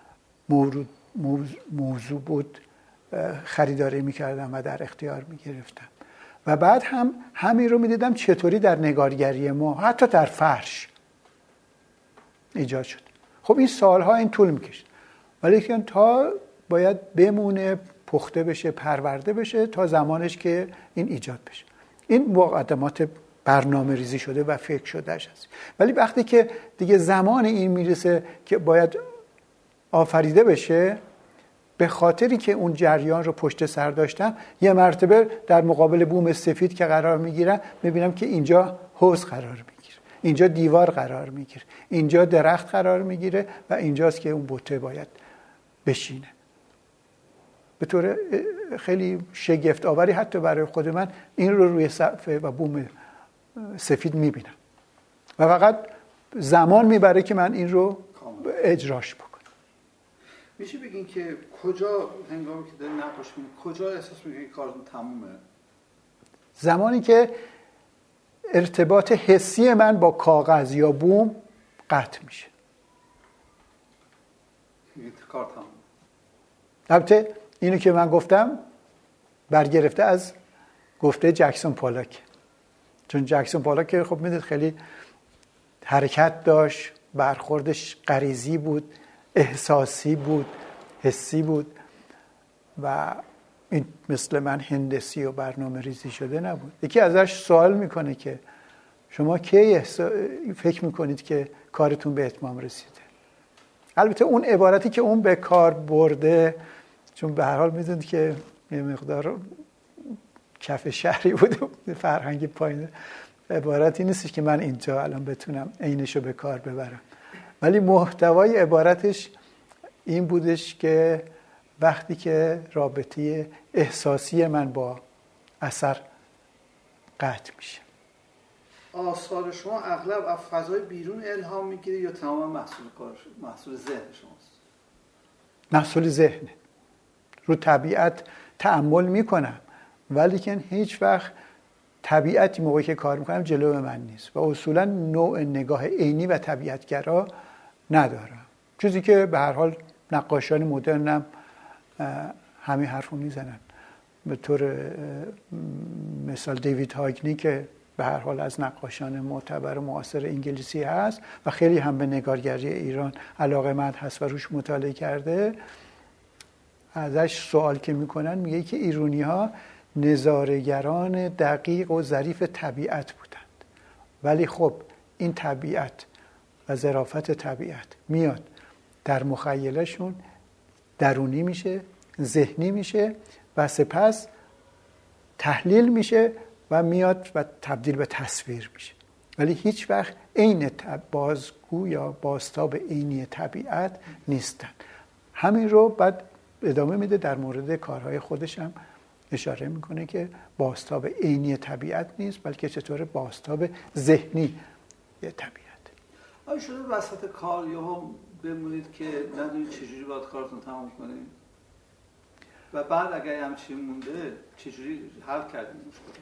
موضوع بود خریداری میکردم و در اختیار میگرفتم و بعد هم همین رو میدیدم چطوری در نگارگری ما حتی در فرش ایجاد شد. خب این سالها این طول میکشید، ولی که تا باید بمونه، پخته بشه، پرورده بشه تا زمانش که این ایجاد بشه. این مقدمات برنامه ریزی شده و فکر شدهش هست. ولی وقتی که دیگه زمان این میرسه که باید آفریده بشه، به خاطری که اون جریان رو پشت سر داشتم، یه مرتبه در مقابل بوم سفید که قرار میگیرم میبینم که اینجا حوض قرار میگیره، اینجا دیوار قرار میگیره، اینجا درخت قرار میگیره و اینجاست که اون بوته باید بشینه. به طور خیلی شگفت آوری حتی برای خود من این رو روی صفحه و بوم سفید میبینم و فقط زمان میبره که من این رو اجراش بکنم. میشه بگین که کجا هنگامی که دارین نقاشی می‌کنید کجا احساس می‌کنید کارتون تمومه؟ زمانی که ارتباط حسی من با کاغذ یا بوم قطع میشه. کار تمومه. البته اینو که من گفتم برگرفته از گفته جکسون پولاک، چون جکسون پولاک خب میدونید خیلی حرکت داشت، برخوردش غریزی بود، احساسی بود، حسی بود و این مثل من هندسی و برنامه ریزی شده نبود. یکی ازش سوال میکنه که شما کی فکر میکنید که کارتون به اتمام رسیده؟ البته اون عبارتی که اون به کار برده، چون به هر حال میدونید که یه مقدار کف شهری بود، فرهنگ پایین، عبارتی نیست که من اینجا الان بتونم عینشو به کار ببرم، ولی محتوای عبارتش این بودش که وقتی که رابطه احساسی من با اثر قطع میشه. آثار شما اغلب از فضای بیرون الهام میگیره یا تمام محصول ذهن شماست؟ محصول ذهنه. رو طبیعت تأمل میکنم ولی که هیچ وقت طبیعتی موقعی که کار میکنم جلو من نیست و اصولا نوع نگاه عینی و طبیعتگرا ندارم، چیزی که به هر حال نقاشان مدرنم همین حرفو میزنن. به طور مثال دیوید هاگنی که به هر حال از نقاشان معتبر معاصر انگلیسی هست و خیلی هم به نگارگری ایران علاقه‌مند هست و روش مطالعه کرده، ازش سوال که میکنن میگه که ایرانی‌ها نظاره‌گران دقیق و ظریف طبیعت بودند، ولی خب این طبیعت و ظرافت طبیعت میاد در مخیلشون درونی میشه، ذهنی میشه و سپس تحلیل میشه و میاد و تبدیل به تصویر میشه، ولی هیچ وقت عین بازگو یا بازتاب عینی طبیعت نیستن. همین رو بعد ادامه میده در مورد کارهای خودش هم اشاره میکنه که بازتاب عینی طبیعت نیست بلکه چطور بازتاب ذهنی طبیعت. آیا شده وسط کار یا هم بمونید که ندونید چجوری باید کارتون تمام کنید و بعد اگر همچین مونده چجوری حل کردید مشکل؟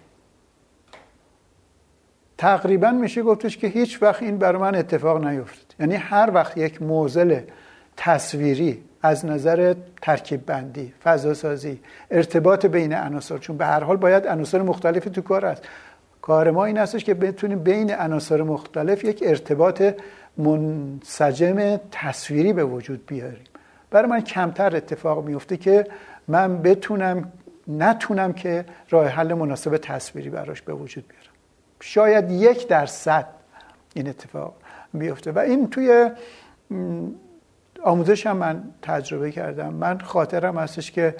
تقریبا میشه گفتش که هیچ وقت این برای من اتفاق نیفتاد. یعنی هر وقت یک معضل تصویری از نظر ترکیب بندی، فضا سازی، ارتباط بین عناصر، چون به هر حال باید عناصر مختلفی تو کار هست، کار ما این هستش که بتونیم بین عناصر مختلف یک ارتباط منسجم تصویری به وجود بیاریم. برای من کمتر اتفاق میفته که من نتونم که راه حل مناسب تصویری براش به وجود بیارم. شاید 1% این اتفاق بیفته و این توی آموزش هم من تجربه کردم. من خاطرم هستش که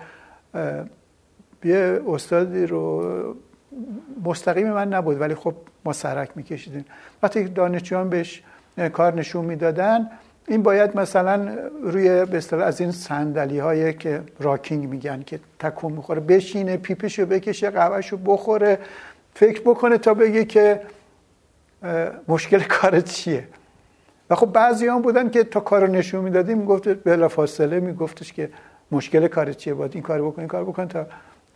یه استادی رو مستقیم من نبود ولی خب ما سرک میکشیدیم، وقتی دانشجویان بهش کار نشون میدادن این باید مثلا روی به اصطلاح از این صندلی هایی که راکینگ میگن که تکون میخوره بشینه، پیپشو بکشه، قهوهشو بخوره، فکر بکنه تا بگه که مشکل کارت چیه. و خب بعضی هم بودن که تا کارو نشون میدادیم میگفت بلافاصله میگفتش که مشکل کارت چیه، باید این کارو بکن تا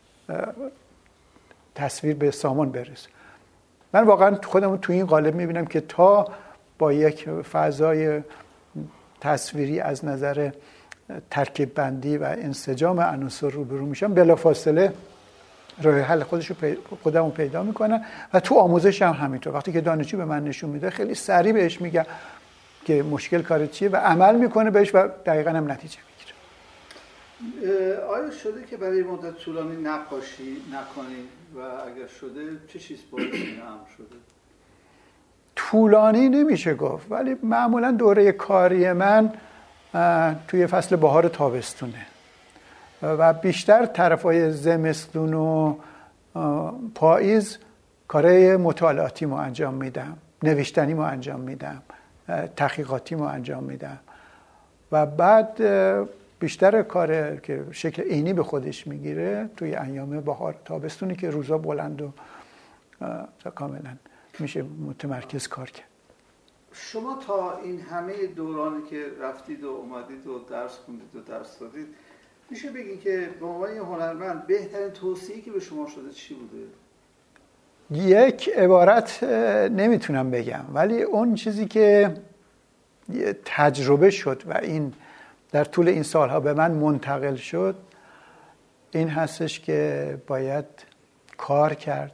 تصویر به سامان برسه. من واقعا خودم تو این قالب میبینم که تا با یک فضای تصویری از نظر ترکیب بندی و انسجام عناصر روبرو میشم، بلافاصله راه حل خودمو پیدا میکنم. و تو آموزش هم همینطور، وقتی که دانشجو به من نشون میده خیلی سریع بهش میگم که مشکل کارت چیه و عمل میکنه بهش و دقیقاً هم نتیجه میگیره. آیا شده که برای مدت طولانی نقاشی نکنید و اگر شده چه چیز باعث این امر شده؟ طولانی نمیشه گفت، ولی معمولا دوره کاری من توی فصل بهار و تابستونه و بیشتر طرفای زمستون و پاییز کارهای مطالعاتیمو انجام میدم، نوشتنیمو انجام میدم، تحقیقاتیمو انجام میدم و بعد بیشتر کار که شکل عینی به خودش میگیره توی ایام بهار تابستونی که روزا بلند و کاملا میشه متمرکز کار کرد. شما تا این همه دورانی که رفتید و اومدید و درس خوندید و درس دادید میشه بگین که به عنوان یه هنرمند بهترین توصیه‌ای که به شما شده چی بوده؟ یک عبارت نمیتونم بگم، ولی اون چیزی که تجربه شد و این در طول این سالها به من منتقل شد این هستش که باید کار کرد،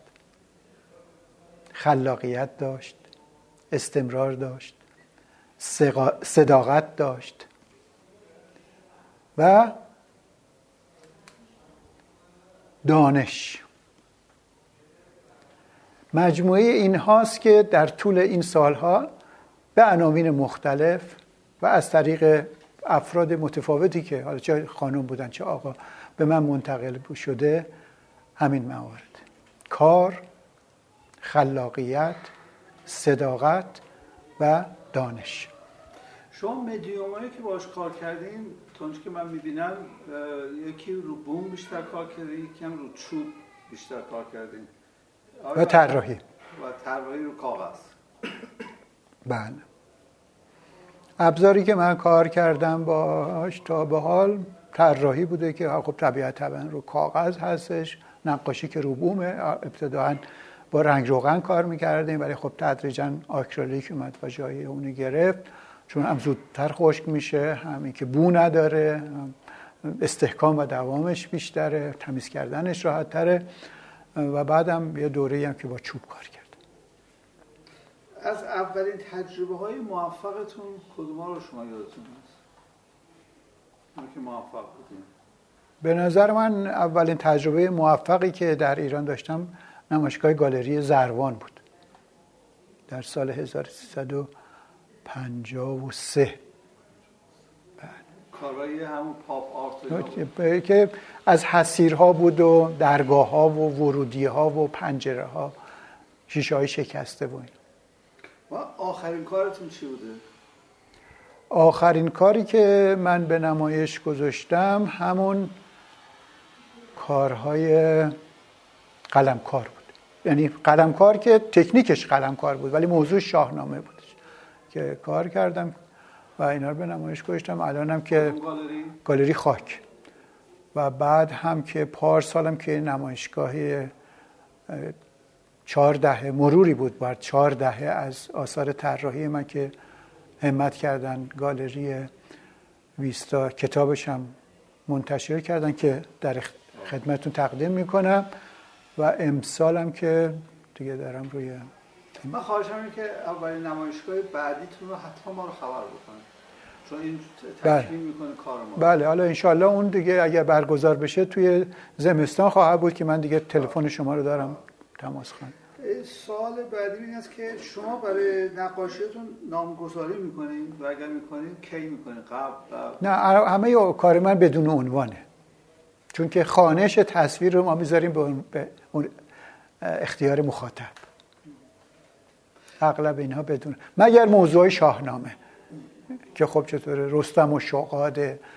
خلاقیت داشت، استمرار داشت، صداقت داشت و دانش. مجموعه این هاست که در طول این سالها به عناوین مختلف و از طریق افراد متفاوتی که حالا چه خانم بودن چه آقا به من منتقل شده همین موارد: کار، خلاقیت، صداقت و دانش. شما مدیومایی که باش کار کردین تا اونجا که من میبینم یکی رو بوم بیشتر کار کردین، یکی هم رو چوب بیشتر کار کردین و طراحی رو کاغذ. بله. ابزاری که من کار کردم باش تا به حال طراحی بوده که خب طبیعتاً رو کاغذ هستش، نقاشی که رو بومه. ابتداً با رنگ روغن کار میکردیم ولی خب تدریجاً آکریلیک اومد و جای اونو گرفت، چون هم زودتر خشک میشه، همین که بو نداره، استحکام و دوامش بیشتره، تمیز کردنش راحت تره. و بعدم یه دوره‌ای هم که با چوب کار کرد. از اولین تجربه های موفقتون کدوما رو شما یادتون هست؟ اون که موفق بودین. به نظر من اولین تجربه موفقی که در ایران داشتم نمایشگاه گالری زروان بود در سال 1353. کارهای همون پاپ آرت که از حصیرها بود و درگاه‌ها و ورودی‌ها و پنجره‌ها، شیشه‌های شکسته بود. و آخرین کارتون چی بوده؟ آخرین کاری که من به نمایش گذاشتم همون کارهای قلمکار بود. یعنی قلمکار که تکنیکش قلمکار بود ولی موضوع شاهنامه بودش که کار کردم و اینا رو به نمایش گذاشتم. الانم که گالری خاک و بعد هم که پارسالم که نمایشگاه 4 مروری بود بر 4 از آثار طراحی من که همت کردن گالری ویستا کتابش هم منتشر کردن که در خدمتتون تقدیم میکنم. و امسالم که دیگه دارم روی من خواهشم اینه که اولین نمایشگاه بعدیتون رو حتما ما رو خبر بکنید، چون این تکمیل میکنه کار ما. بله، حالا انشالله اون دیگه اگه برگزار بشه توی زمستان خواهد بود که من دیگه تلفن شما رو دارم تماس خواهم. سوال بعدی این است که شما برای نقاشیتون نامگذاری میکنین و اگر میکنین کی میکنین؟ قبل؟ نه، همه کار من بدون عنوانه، چون که خوانش تصویر رو ما میذاریم به اون اختیار مخاطب. اغلب اینها بدون، مگر موضوع شاهنامه که خب چطوره رستم و شغاد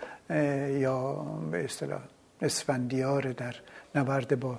یا به اصطلاح اسفندیار در نبرد با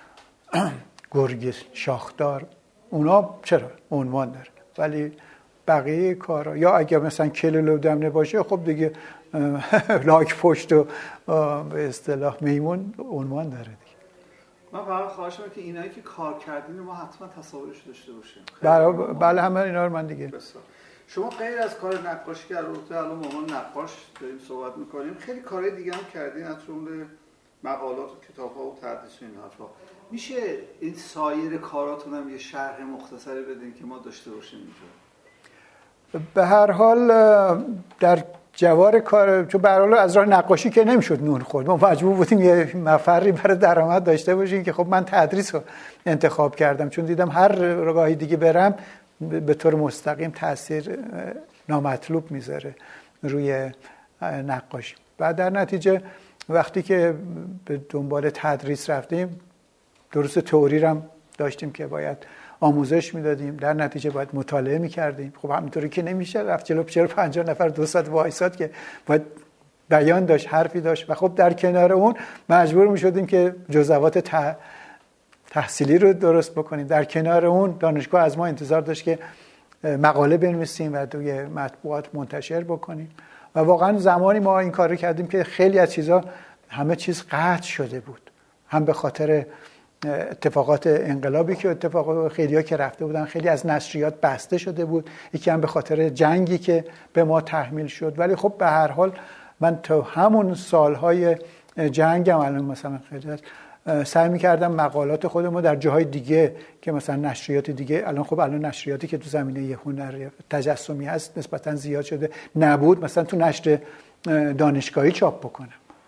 گرگ شاخدار، اونا چرا عنوان داره، ولی بقیه کارا یا اگر مثلا کلل و دمنه باشه خب دیگه لاک پشت و به اصطلاح میمون عنوان داره دیگه. من فقط خواهشم که اینایی که کار کردین ما حتما تصاویرش داشته باشیم. بله همه اینا رو من دیگه. بسیار. شما غیر از کار نقاشی که الان ما نقاش داریم صحبت میکنیم، خیلی کارهای دیگه هم کردین، از جمله مقالات و کتاب‌ها و تدریس و این حرفا. میشه این سایر کاراتون هم یه شرح مختصری بدین که ما داشته باشیم اینجا؟ به هر حال در جوار کار، چون به هر حال از راه نقاشی که نمیشد نون خورد، ما مجبور بودیم یه مفری برای درآمد داشته باشیم که خب من تدریس رو انتخاب کردم، چون دیدم هر راهی دیگه برم به طور مستقیم تاثیر نامطلوب میذاره روی نقاشی. بعد در نتیجه وقتی که به دنبال تدریس رفتیم، درست تئوری هم داشتیم که باید آموزش میدادیم، در نتیجه باید مطالعه میکردیم. خب همینطوری که نمیشه رفت جلو 50 نفر 2 ساعت وایساد که باید بیان داشت، حرفی داشت و خب در کنار اون مجبور میشدیم که جزئیات تحصیلی رو درست بکنیم. در کنار اون دانشگاه از ما انتظار داشت که مقاله بنویسیم و توی مطبوعات منتشر بکنیم و واقعا زمانی ما این کار رو کردیم که خیلی از چیزا همه چیز قطع شده بود، هم به خاطر اتفاقات انقلابی که اتفاق خیلی‌ها که رفته بودن، خیلی از نشریات بسته شده بود، یکی هم به خاطر جنگی که به ما تحمیل شد. ولی خب به هر حال من تا همون سالهای جنگم الان مثلا خیلی سعی می‌کردم مقالات خودمو در جاهای دیگه که مثلا نشریات دیگه، الان نشریاتی که تو زمینه هنر تجسمی هست نسبتاً زیاد شده، نبود مثلا تو نشر دانشگاهی چاپ بکنم.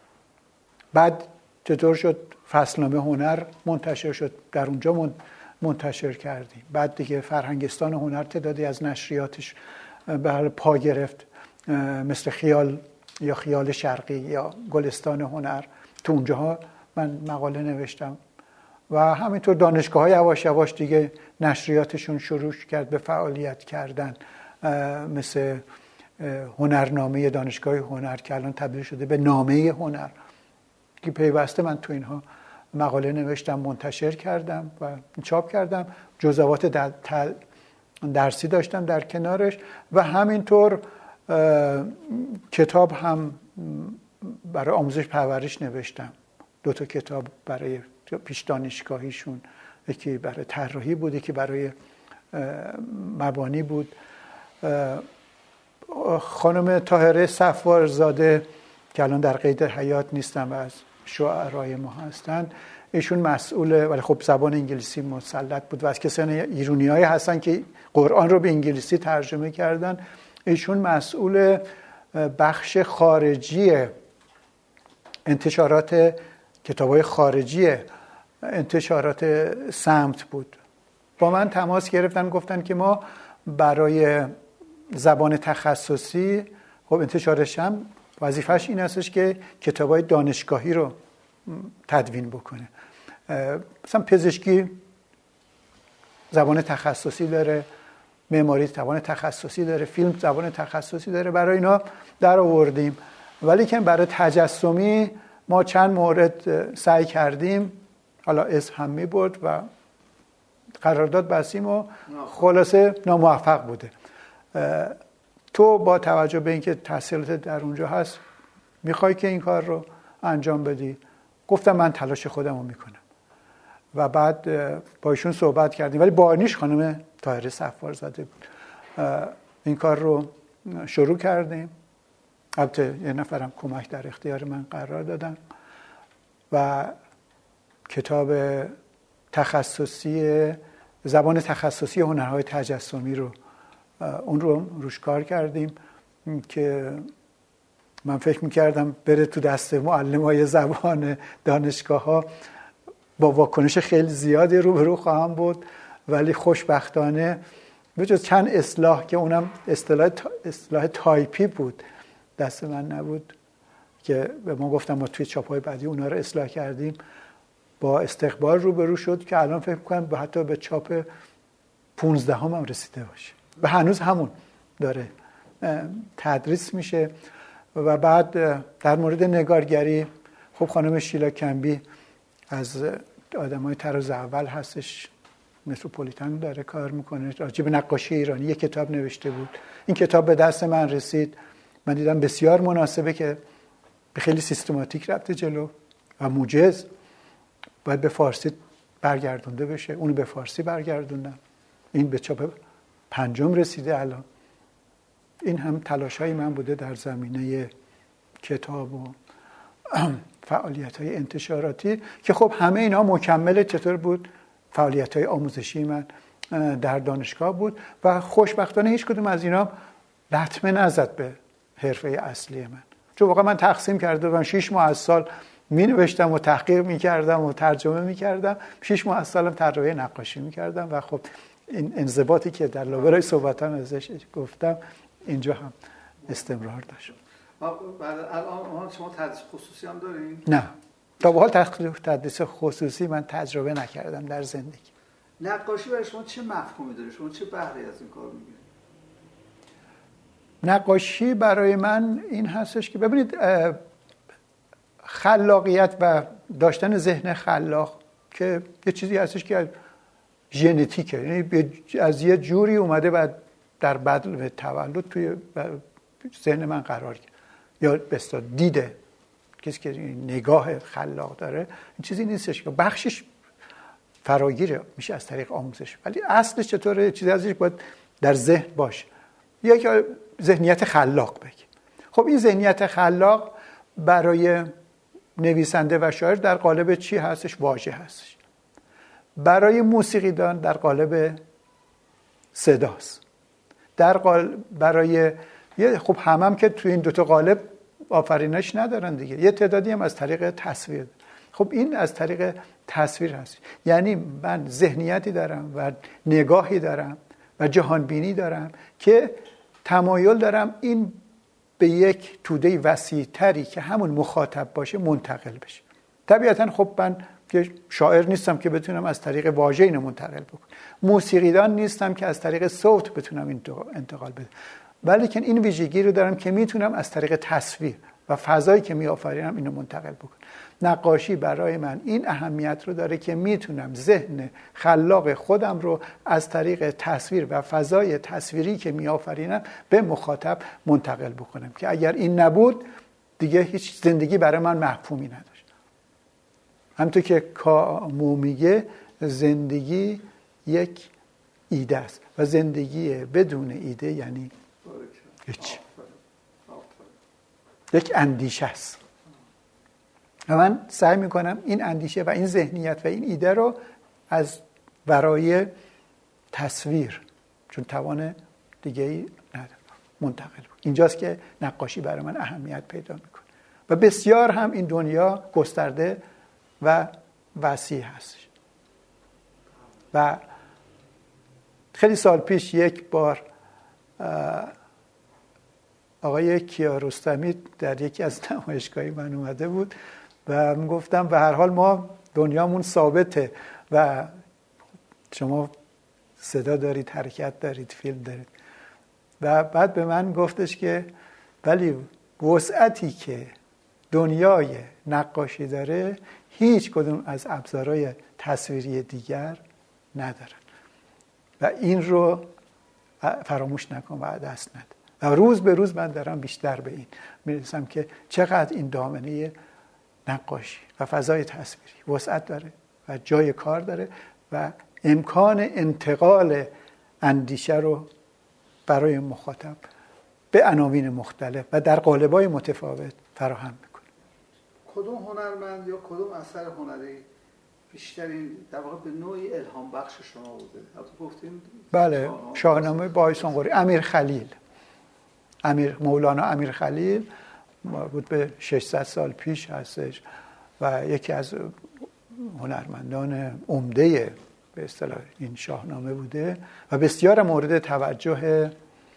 بعد چطور شد فصلنامه هنر منتشر شد، در اونجا منتشر کردیم. بعد دیگه فرهنگستان هنر تعدادی از نشریاتش به حال پا گرفت، مثل خیال یا خیال شرقی یا گلستان هنر، تو اونجاها من مقاله نوشتم و همینطور دانشگاه‌ها یواش یواش دیگه نشریاتشون شروع کرد به فعالیت کردن، مثل هنرنامه دانشگاه هنر که الان تبدیل شده به نامه هنر که پیوسته من تو اینها مقاله نوشتم، منتشر کردم و چاپ کردم. جزئیات درسی داشتم در کنارش و همینطور کتاب هم برای آموزش پرورش نوشتم، 2 کتاب برای پیش دانشگاهیشون، یکی برای طراحی بود، یکی برای مبانی بود. خانم طاهره صفوارزاده که الان در قید حیات نیستن و از شاعرای ما هستن، ایشون مسئول، ولی خب زبان انگلیسی مسلط بود و از کسان ایرانیایی هستن که قرآن رو به انگلیسی ترجمه کردن. ایشون مسئول بخش خارجی انتشارات کتابای خارجی انتشارات سمت بود. با من تماس گرفتن، گفتن که ما برای زبان تخصصی خب انتشارش هم وظیفه‌اش این هستش که کتابای دانشگاهی رو تدوین بکنه. مثلا پزشکی زبان تخصصی داره، معماری زبان تخصصی داره، فیلم زبان تخصصی داره، برای اینا در آوردیم. ولی که برای تجسمی ما چند مورد سعی کردیم، حالا اسم هم می برد و قرارداد بستیم و خلاصه ناموفق بوده. تو با توجه به اینکه تحصیلات در اونجا هست میخوای که این کار رو انجام بدی؟ گفتم من تلاش خودم رو میکنم و بعد با ایشون صحبت کردیم، ولی بانیش خانم طاهره صفوارزاده بود. این کار رو شروع کردیم. البته یه نفرم کمک در اختیار من قرار دادن و کتاب تخصصی زبان تخصصی هنرهای تجسمی رو اون رو روش کار کردیم که من فکر میکردم بره تو دست معلمای زبان دانشگاه‌ها با واکنش خیلی زیادی روبرو خواهم بود، ولی خوشبختانه به جز چند اصلاح که اونم اصلاح تایپی بود دست من نبود که به ما گفتم ما توی چاپ‌های بعدی اونا رو اصلاح کردیم، با استقبال روبرو شد که الان فکر می‌کنم حتی به چاپ 15 هم رسیده باشه و هنوز همون داره تدریس میشه. و بعد در مورد نگارگری خب خانم شیلا کنبی از آدمای طراز اول هستش، متروپولیتن داره کار میکنه، راجع به نقاشی ایرانی یک کتاب نوشته بود. این کتاب به دست من رسید، من دیدم بسیار مناسبه که به خیلی سیستماتیک رفته جلو و موجز باید به فارسی برگردونده بشه. اونو به فارسی برگردوندم، این به چاپ 5 رسیده الان. این هم تلاش‌های من بوده در زمینه کتاب و فعالیت‌های انتشاراتی که خب همه اینا مکمل چطور بود فعالیت‌های آموزشی من در دانشگاه بود و خوشبختانه هیچ کدوم از اینا لطمه نزد به حرفه اصلی من، چون واقعا من تقسیم کرده بودم 6 ماه از سال می‌نوشتم و تحقیق می‌کردم و ترجمه می‌کردم، 6 ماه از سالم طراحی نقاشی می‌کردم و خب این انضباطی که در لابلای صحبتام ازش گفتم اینجا هم استمرار داشت. الان شما تدریس خصوصی هم دارین؟ نه، تا به حال تدریس خصوصی من تجربه نکردم در زندگی. نقاشی برای شما چه مفهومی داره؟ شما چه بهره از این کار می‌گیرید؟ نقاشی برای من این هستش که ببینید خلاقیت و داشتن ذهن خلاق که یه چیزی هستش که ژنتیکه، یعنی از یه جوری اومده بعد در بدل تولد توی ذهن من قرار گرفت، یا بسیار دیده کسی که نگاه خلاق داره این چیزی نیستش که بخشش فراگیره میشه از طریق آموزش، ولی اصلش چطوره چیزی ازش باید در ذهن باشه، یک ذهنیت خلاق بگیم. خب این ذهنیت خلاق برای نویسنده و شاعر در قالب چی هستش؟ واژه هستش. برای موسیقیدان در قالب صداست. برای خب هم که توی این دوتا قالب آفرینش ندارن دیگه، یه تعدادی هم از طریق تصویر. خب این از طریق تصویر هست، یعنی من ذهنیتی دارم و نگاهی دارم و جهانبینی دارم که تمایل دارم این به یک توده وسیع‌تری که همون مخاطب باشه منتقل بشه. طبیعتاً خب من که شاعر نیستم که بتونم از طریق واژه اینو منتقل بکنم، موسیقیدان نیستم که از طریق صوت بتونم این انتقال بدم، ولی که این ویژگی رو دارم که میتونم از طریق تصویر و فضایی که میآفرینم اینو منتقل بکنم. نقاشی برای من این اهمیت رو داره که میتونم ذهن خلاق خودم رو از طریق تصویر و فضای تصویری که میآفرینم به مخاطب منتقل بکنم که اگر این نبود دیگه هیچ زندگی برای من مفهومی نداشت. همونطور که کامو میگه زندگی یک ایده است و زندگی بدون ایده یعنی هیچ، یک اندیشه است. و من سعی میکنم این اندیشه و این ذهنیت و این ایده رو از برای تصویر، چون توان دیگه‌ای نداره، منتقل بود. اینجاست که نقاشی برای من اهمیت پیدا میکنه و بسیار هم این دنیا گسترده و وسیع هستش. و خیلی سال پیش یک بار آقای کیارستمی در یکی از نمایشگاهی من اومده بود و من گفتم به هر حال ما دنیامون ثابته و شما صدا دارید، حرکت دارید، فیلم دارید. و بعد به من گفتش که ولی وسعتی که دنیای نقاشی داره هیچ کدوم از ابزارهای تصویری دیگر ندارن و این رو فراموش نکن و دست نده. و روز به روز من دارم بیشتر به این میرسم که چقدر این دامنه نقاشی و فضای تصویری وسعت داره و جای کار داره و امکان انتقال اندیشه رو برای مخاطب به عناوین مختلف و در قالب‌های متفاوت فراهم میکنه. کدوم هنرمند یا کدوم اثر هنری بیشترین در واقع به نوعی الهام بخش شما بوده؟ البته گفتیم بله، شاهنامه بایسونقری، امیر خلیل، مولانا امیر خلیل مربوط به 600 سال پیش هستش و یکی از هنرمندان عمده به اصطلاح این شاهنامه بوده و بسیار مورد توجه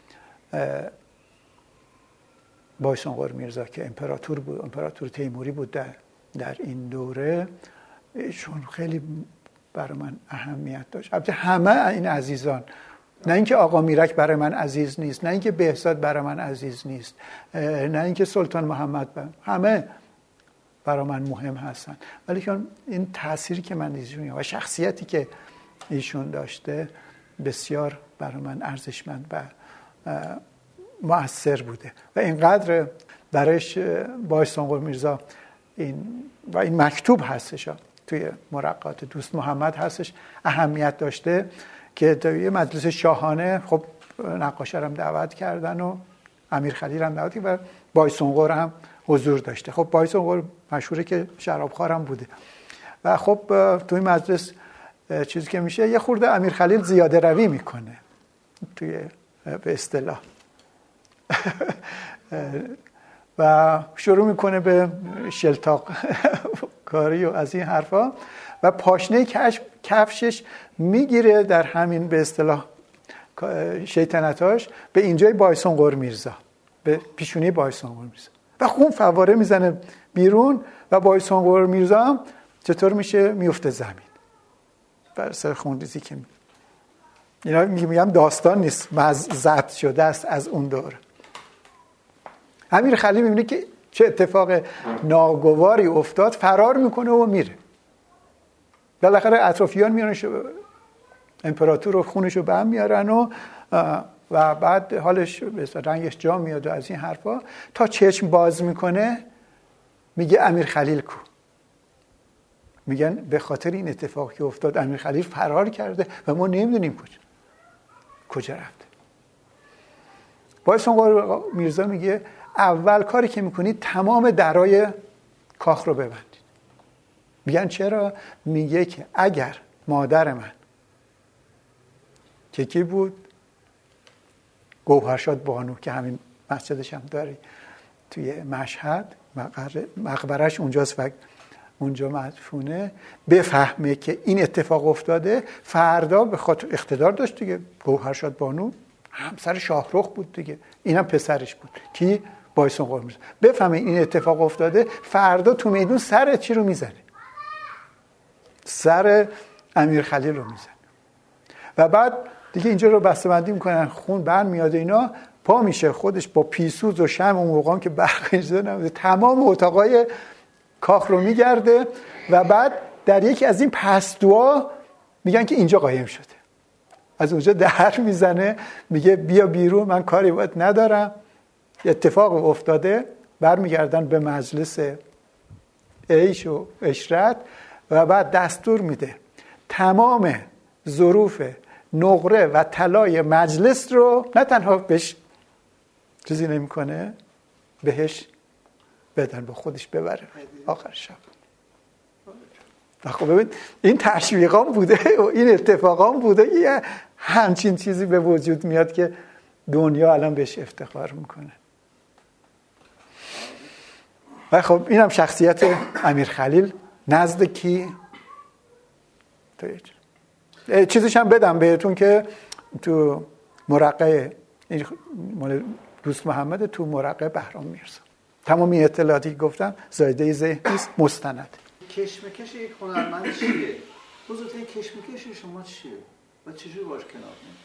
بایسونقر میرزا که امپراتور بود، امپراتور تیموری بود در این دوره. ایشون خیلی برای من اهمیت داشت. البته همه این عزیزان، نه اینکه آقا میرک برای من عزیز نیست، نه اینکه بهزاد برای من عزیز نیست، نه اینکه سلطان محمد همه برای من مهم هستن، ولی که این تأثیری که من ایشون و شخصیتی که ایشون داشته بسیار برای من ارزشمند و مؤثر بوده و اینقدر برایش بایسونقر میرزا این مکتوب هستش توی مرقعات دوست محمد هستش اهمیت داشته که توی مجلس شاهانه خب نقاشا هم دعوت کردن و امیر خلیل هم دعوت کردن و بایسونقر هم حضور داشته. خب بایسونقر مشهوره که شرابخوار هم بوده و خب توی مجلس چیزی که میشه یه خورده امیر خلیل زیاده روی میکنه توی به اصطلاح و شروع میکنه به شلتاق کاری و از این حرفا و پاشنه کفشش میگیره در همین به اصطلاح شیطنتاش به اینجای بایسونقر میرزا، به پیشونی بایسونقر میرزا و خون فواره میزنه بیرون و بایسونقر میرزا چطور میشه؟ میفته زمین بر سر خونریزی که اینا میگم داستان نیست، ضبط شده است از اون دور. امیر خلیل میبینه که چه اتفاق ناگواری افتاد، فرار میکنه و میره. بالاخره اطرافیان میارن امپراتور و خونش رو به هم میارن و بعد حالش رنگش جا میاد و از این حرفا تا چشم باز میکنه میگه امیر خلیل کو؟ میگن به خاطر این اتفاقی که افتاد امیر خلیل فرار کرده و ما نمیدونیم کجا رفته. بایسونقر میرزا میگه اول کاری که میکنید تمام درای کاخ رو ببندید. میگن چرا؟ میگه که اگر مادر من که کی بود؟ گوهرشاد بانو که همین مسجدش هم داری توی مشهد، مقبرش اونجاست و اونجا مدفونه، بفهمه که این اتفاق افتاده، فردا به خاطر اقتدار داشت دیگه، گوهرشاد بانو همسر شاهرخ بود دیگه، اینم پسرش بود کی؟ بایسونقر میرزا. بفهمه این اتفاق افتاده، فردا تو میدون سر چی رو میزنه؟ سر امیر خلیل رو میزنه و بعد دیگه اینجا رو بسته‌بندی میکنن، خون برمیاد اینا، پا میشه خودش با پیسوز و شمع اون موقع که برق اینجا نبوده تمام اتاقای کاخ رو میگرده و بعد در یکی از این پستوها میگن که اینجا قایم شده، از اونجا در میزنه میگه بیا بیرون، من کاری باید ندارم، اتفاق افتاده. برمیگردن به مجلس عیش و عشرت و بعد دستور میده تمام ظروف نقره و طلای مجلس رو نه تنها بهش چیزی نمیکنه، بهش بدن، با خودش ببره آخر شب. خب ببین این تشویقام بوده و این اتفاقام بوده، یه همچین چیزی به وجود میاد که دنیا الان بهش افتخار میکنه. و خب اینم شخصیت امیر خلیل نزد کی؟ چیزش هم بدم بهتون که تو مرقع مال دوست محمد، تو مرقع بهرام میرزا تمامی اطلاعاتی که گفتم زایده ذهن نیست، مستند. کشمکش یک هنرمند چیه؟ بزرگترین کشمکش شما چیه؟ و چجور باش کنار می‌اید؟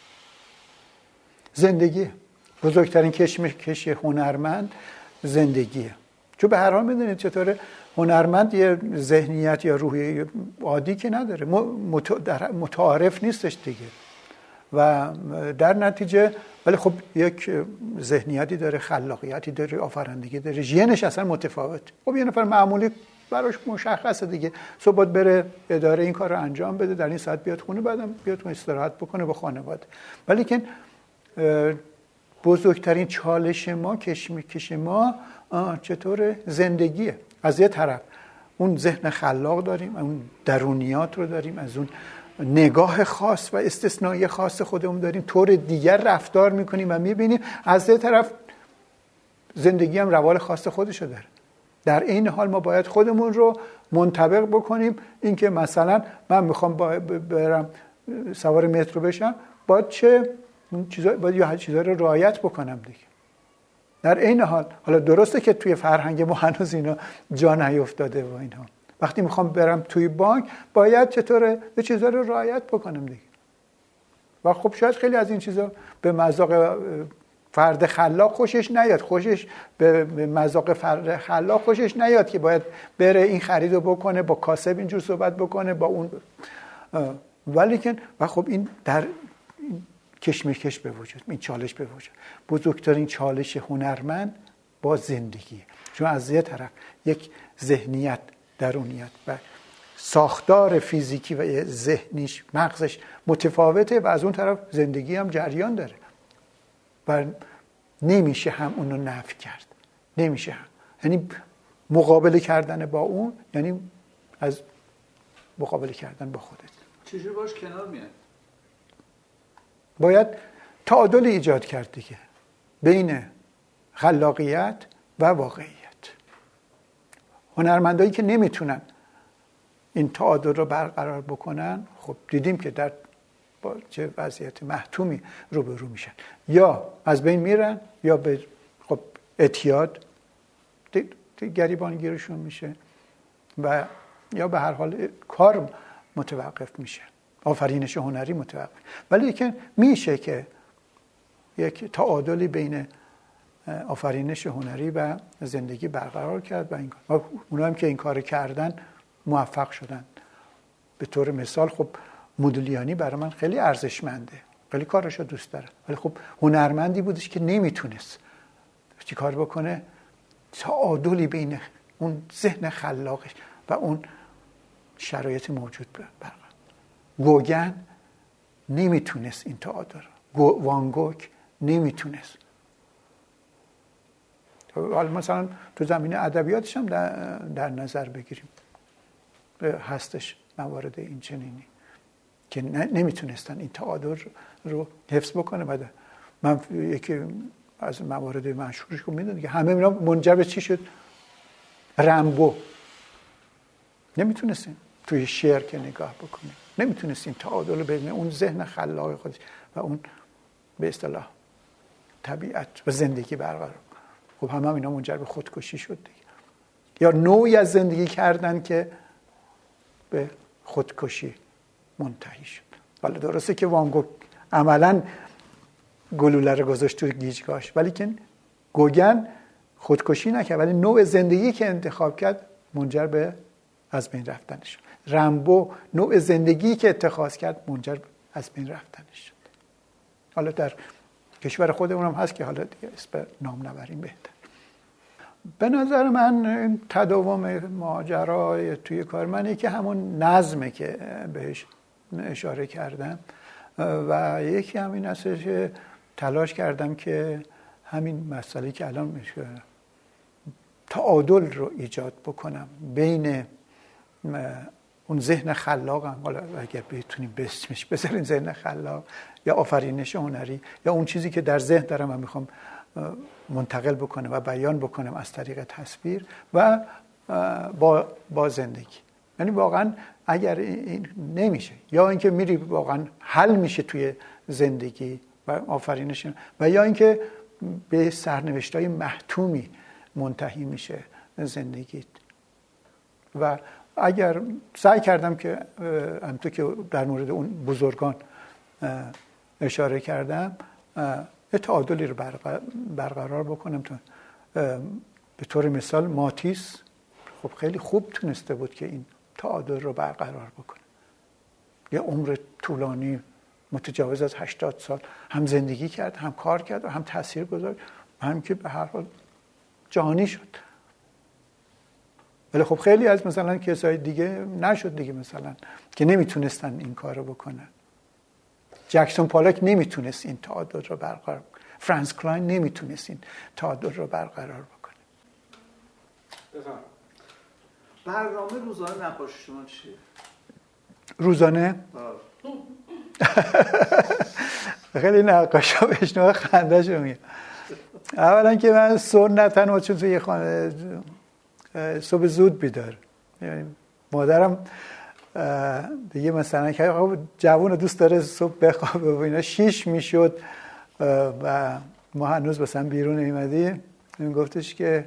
زندگی. بزرگترین کشمکش هنرمند زندگیه. چون به هر حال میدونید چطوره هنرمند یه ذهنیت یا روحیه عادی که نداره، متعارف نیستش دیگه و در نتیجه ولی خب یک ذهنیتی داره، خلاقیتی داره، آفرندگی داره، ژنش اصلا متفاوت. خب یه نفر معمولی براش مشخصه دیگه، صبح باید بره اداره این کار رو انجام بده، در این ساعت بیاد خونه، بعدم بیاد استراحت بکنه با خانواده. ولی که بزرگترین چالش ما، کشمکش ما چطوره؟ زندگیه. از یه طرف اون ذهن خلاق داریم، اون درونیات رو داریم، از اون نگاه خاص و استثنایی خاص خودمون داریم، طور دیگر رفتار میکنیم و میبینیم. از یه طرف زندگی هم روال خاص خودشو داره. در این حال ما باید خودمون رو منطبق بکنیم. اینکه مثلا من میخوام برم سوار مترو بشم، باید یه چیزا رو رعایت بکنم دیگه. در این حال حالا درسته که توی فرهنگ ما هنوز اینا جا نیفتاده و اینها. وقتی میخوام برم توی بانک باید چطوره یه چیزا رو رعایت بکنم دیگه. و خب شاید خیلی از این چیزا به مذاق فرد خلاق خوشش نیاد، به مذاق فرد خلاق خوشش نیاد که باید بره این خریدو بکنه، با کاسب اینجور صحبت بکنه، با اون ولیکن و خب این در کشمکش به وجود، این چالش به وجود. بزرگترین چالش هنرمند با زندگیه، چون از یه طرف یک ذهنیت، درونیت و ساختار فیزیکی و ذهنیش، مغزش متفاوته و از اون طرف زندگی هم جریان داره و نمیشه هم اونو نفی کرد، نمیشه هم. یعنی مقابله کردن با اون یعنی از مقابله کردن با خودت. چجوری باش کنار میاد؟ باید تعادل ایجاد کرد دیگه بین خلاقیت و واقعیت. هنرمندایی که نمیتونن این تعادل رو برقرار بکنن، خب دیدیم که در با چه وضعیت محتومی روبرو میشن، یا از بین میرن یا به خب اعتیاد گریبانگیرشون میشه و یا به هر حال کار متوقف میشه، آفرینش هنری متوقف. ولی که میشه که یک تعادلی بین آفرینش هنری و زندگی برقرار کرد و اونا هم که این کار کردن موفق شدن. به طور مثال خب مودلیانی برای من خیلی ارزشمنده، خیلی کارشو دوست دارم، ولی خب هنرمندی بودش که نمیتونست چی کار بکنه، تعادلی بین اون ذهن خلاقش و اون شرایط موجود برقرار. گوگن نمیتونست این تعادل، وان گوگ نمیتونست. حالا مثلا تو زمینه ادبیاتش هم در نظر بگیریم، هستش موارد این چنینی که نمیتونستن این تعادل رو حفظ بکنه. بعد من یکی از موارد مشهورش رو میدونم که همه اینا منجر به چی شد؟ رامبو نمیتونستین توی شعر که نگاه بکنیم، نمیتونستین تعادل بین اون ذهن خلاق خودش و اون به اصطلاح طبیعت و زندگی برقرار. خب همه اینا منجر به خودکشی شد دیگه، یا نوعی از زندگی کردن که به خودکشی منتهی شد. ولی درسته که وان گوگ عملاً گلوله رو گذاشت تو گیجگاهش، ولی که گوگن خودکشی نکرد، ولی نوع زندگی که انتخاب کرد منجر به از بین رفتنش شد. رامبو نوع زندگی که اتخاذ کرد منجر به از بین رفتنش شد. حالا در کشور خودمون هم هست که حالا دیگه اسم نام نبریم بهتر. به نظر من تداوم ماجرای توی کار منه که همون نظمه که بهش اشاره کردم و یکی همین هستش که تلاش کردم که همین مسئله که الان میشه تعادل رو ایجاد بکنم بین اون ذهن خلاقم، حالا اگر بتونیم به اسمش بذاریم ذهن خلاق یا آفرینش هنری، یا اون چیزی که در ذهن دارم و میخوام منتقل بکنم و بیان بکنم از طریق تصویر و با زندگی. یعنی واقعا اگر این نمیشه، یا اینکه میری واقعا حل میشه توی زندگی و آفرینش، و یا اینکه به سرنوشت‌های محتومی منتهی میشه زندگیت. و اگر سعی کردم که همونطور که در مورد اون بزرگان اشاره کردم یه تعادلی رو برقرار بکنم. به طور مثال ماتیس خب خیلی خوب تونسته بود که این تعادل رو برقرار بکنه. یه عمر طولانی متجاوز از 80 سال هم زندگی کرد، هم کار کرد و هم تاثیر گذاشت، هم که به هر حال جهانی شد. ولی خب خیلی از مثلا کسای دیگه نشد دیگه، مثلا که نمیتونستن این کارو بکنن. جکسون پالاک نمیتونست این تعادل رو برقرار بکنه. فرانس کلاین نمیتونست این تعادل رو برقرار بکنه. برنامه روزانه نقاشی شما چیه؟ روزانه؟ خیلی نقاشا بشنوه خنده شو میگه. اولا که من سنتاً چون توی خانه صبح زود بیدار، یعنی مادرم دیگه مثلا که جوون دوست داره صبح بخوابه و اینا 6 میشد و ما هنوز مثلا بیرون نیومدیم، این گفتش که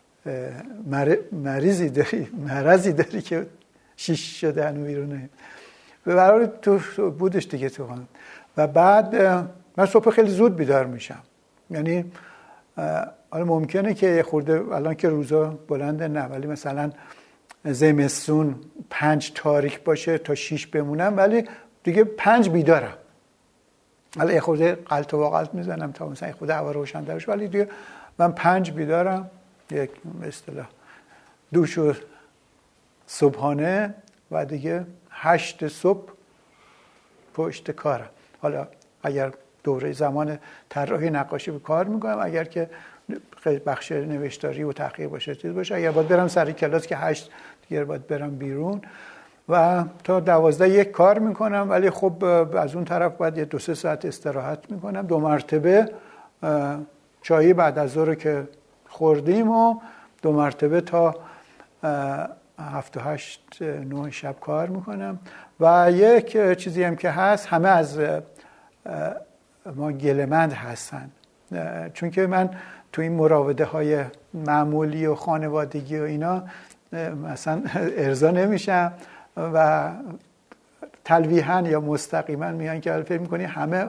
مرضی داری که 6 شده هنوز بیرون نیومد. به برای تو بودش دیگه تو خانه. و بعد من صبح خیلی زود بیدار میشم، یعنی حالا ممکنه که خورده الان که روزا بلنده نه، ولی مثلا زمستون 5 تاریک باشه تا 6 بمونم، ولی دیگه 5 بیدارم. حالا یه خورده غلط و واغلط میزنم تا مثلا خود هوا روشن تر بشه، ولی دیگه من 5 بیدارم. یک اصطلاح دوش و صبحانه و دیگه 8 صبح پشت کارم. حالا اگر دوره زمان طراحی نقاشی به کار میکنم، اگر که بخش نوشتاری و تحقیق باشه چیز باشه، اگر باید برم سر کلاس که 8 دیگه باید برم بیرون و تا 12 یک کار میکنم، ولی خب از اون طرف باید یه 2-3 ساعت استراحت میکنم. 2 مرتبه چایی بعد از ظهر که خوردیم و 2 مرتبه تا 7 و 8 9 شب کار میکنم. و یک چیزی هم که هست، همه از ما گله‌مند هستن، چون که من تو این مراوده های معمولی و خانوادگی و اینا مثلا ارضا نمیشم و تلویحاً یا مستقیما میگن که فکر میکنی همه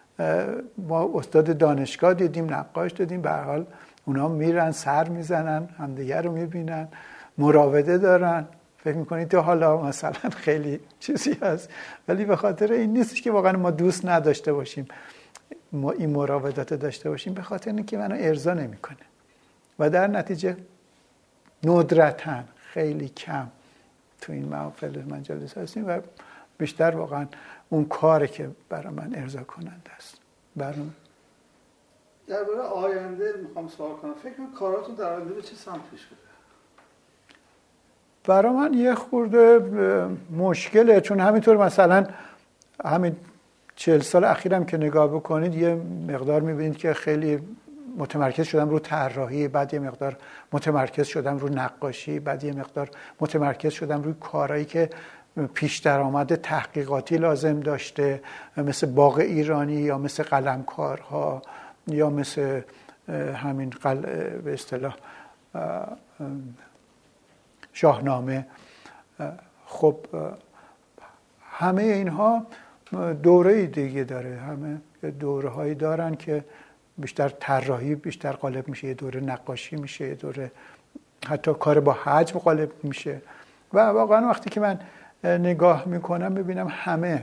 ما استاد دانشگاه دیدیم، نقاش دیدیم، به هر حال اونا میرن سر میزنن، همدیگه رو میبینن، مراوده دارن، فکر میکنید تو حالا مثلا خیلی چیزی هست، ولی به خاطر این نیستش که واقعا ما دوست نداشته باشیم ما این مراودات داشته باشیم، به خاطر اینکه منو ارضا نمیکنه و در نتیجه ندرتاً خیلی کم تو این محافل مجالس هستیم و بیشتر واقعا اون کاری که برای من ارضا کننده است. برام درباره آینده میخوام سوال کنم، فکر می‌کنم کاراتون در آینده به چه سمت پیش بره؟ برای من یه خورده مشکله، چون همینطور مثلا همین 40 سال اخیرم که نگاه بکنید یه مقدار میبینید که خیلی متمرکز شدم رو طراحی، بعد یه مقدار متمرکز شدم رو نقاشی، بعد یه مقدار متمرکز شدم روی کارهایی که پیش درآمد تحقیقاتی لازم داشته، مثل باغ ایرانی یا مثل قلمکارها یا مثل همین به اصطلاح شاهنامه. خب همه اینها دوره دیگه داره، همه دوره هایی دارن که بیشتر طراحی بیشتر غالب میشه، یه دوره نقاشی میشه، یه دوره حتی کار با حجم غالب میشه. و واقعا وقتی که من نگاه میکنم ببینم همه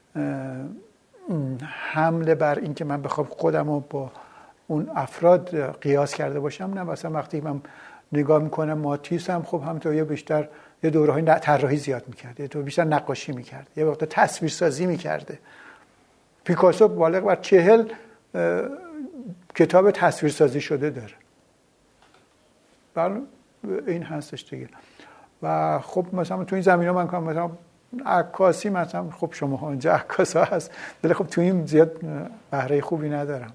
حمله بر این که من بخوام خودم رو با اون افراد قیاس کرده باشم، نه. مثلا وقتی من نگاه میکنم ماتیس هم خب همونطور یه بیشتر یه دوره‌های طراحی زیاد میکرد، یه تو بیشتر نقاشی میکرد، یه وقت تصویرسازی میکرده. پیکاسو بالغ بر 40 کتاب تصویرسازی شده داره. بله این هستش دیگه. و خب مثلا تو این زمینه من کنم مثلا عکاسی، مثلا خب شما ها اینجا عکاسا هست، ولی خب تو این زیاد بهره خوبی ندارم.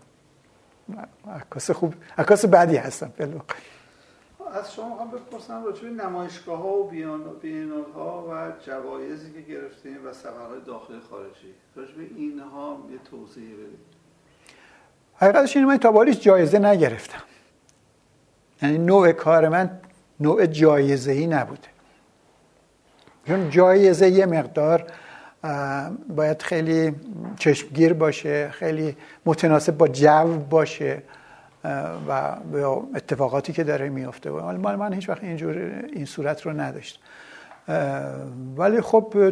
عکاس بدی هستم. از شما هم بپرسم راجع به نمایشگاه‌ها و بیانال‌ها و جوایزی که گرفتین و سفرهای داخلی خارجی، راجع به اینها یه توضیحی بدید. حقیقتش اینه من تا به حال جایزه نگرفتم، یعنی نوع کار من نوع جایزه‌ای نبوده، چون جایزه یه مقدار باید خیلی چشمگیر باشه، خیلی متناسب با جو باشه و با اتفاقاتی که داره میفته. من هیچ وقت اینجور این صورت رو نداشتم. ولی خب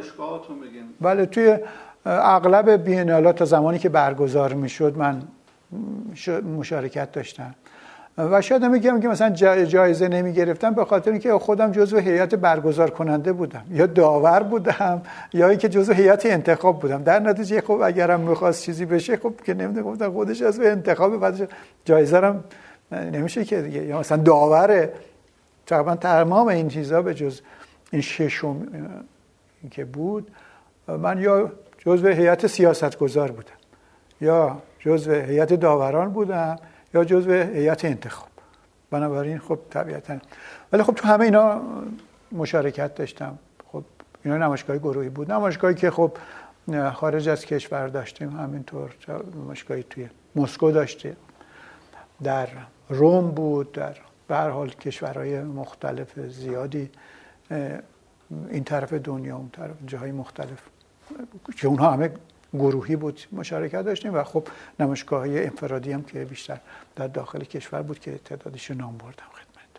توی اغلب بیانالات تا زمانی که برگزار میشد من مشارکت داشتم و شاید میگم که مثلا جایزه نمیگرفتم به خاطر اینکه خودم جزو هیئت برگزار کننده بودم یا داور بودم یا اینکه جزو هیئت انتخاب بودم. در نتیجه خب اگرم میخواست چیزی بشه خب که نمیدونم خودش از انتخاب بعدش جایزه هم نمیشه که دیگه، یا مثلا داور تقریبا تمام این چیزا به جز این ششم که بود، من یا جزو هیئت سیاستگزار بودم، یا جزو هیئت داوران بودم، یا جزو هیئت انتخاب. بنابراین خب طبیعتاً، ولی خب تو همه اینا مشارکت داشتم. خب اینا نمایشگاه گروهی بود، نمایشگاهی که خب خارج از کشور داشتیم، همینطور نمایشگاهی توی مسکو داشتیم، در روم بود، در به هر حال کشورهای مختلف زیادی این طرف دنیا، اون طرف جاهای مختلف که اونها همه گروهی بود مشارکت داشتیم. و خب نمایشگاه‌های انفرادی هم که بیشتر در داخل کشور بود که تعدادش نام بردم خدمت.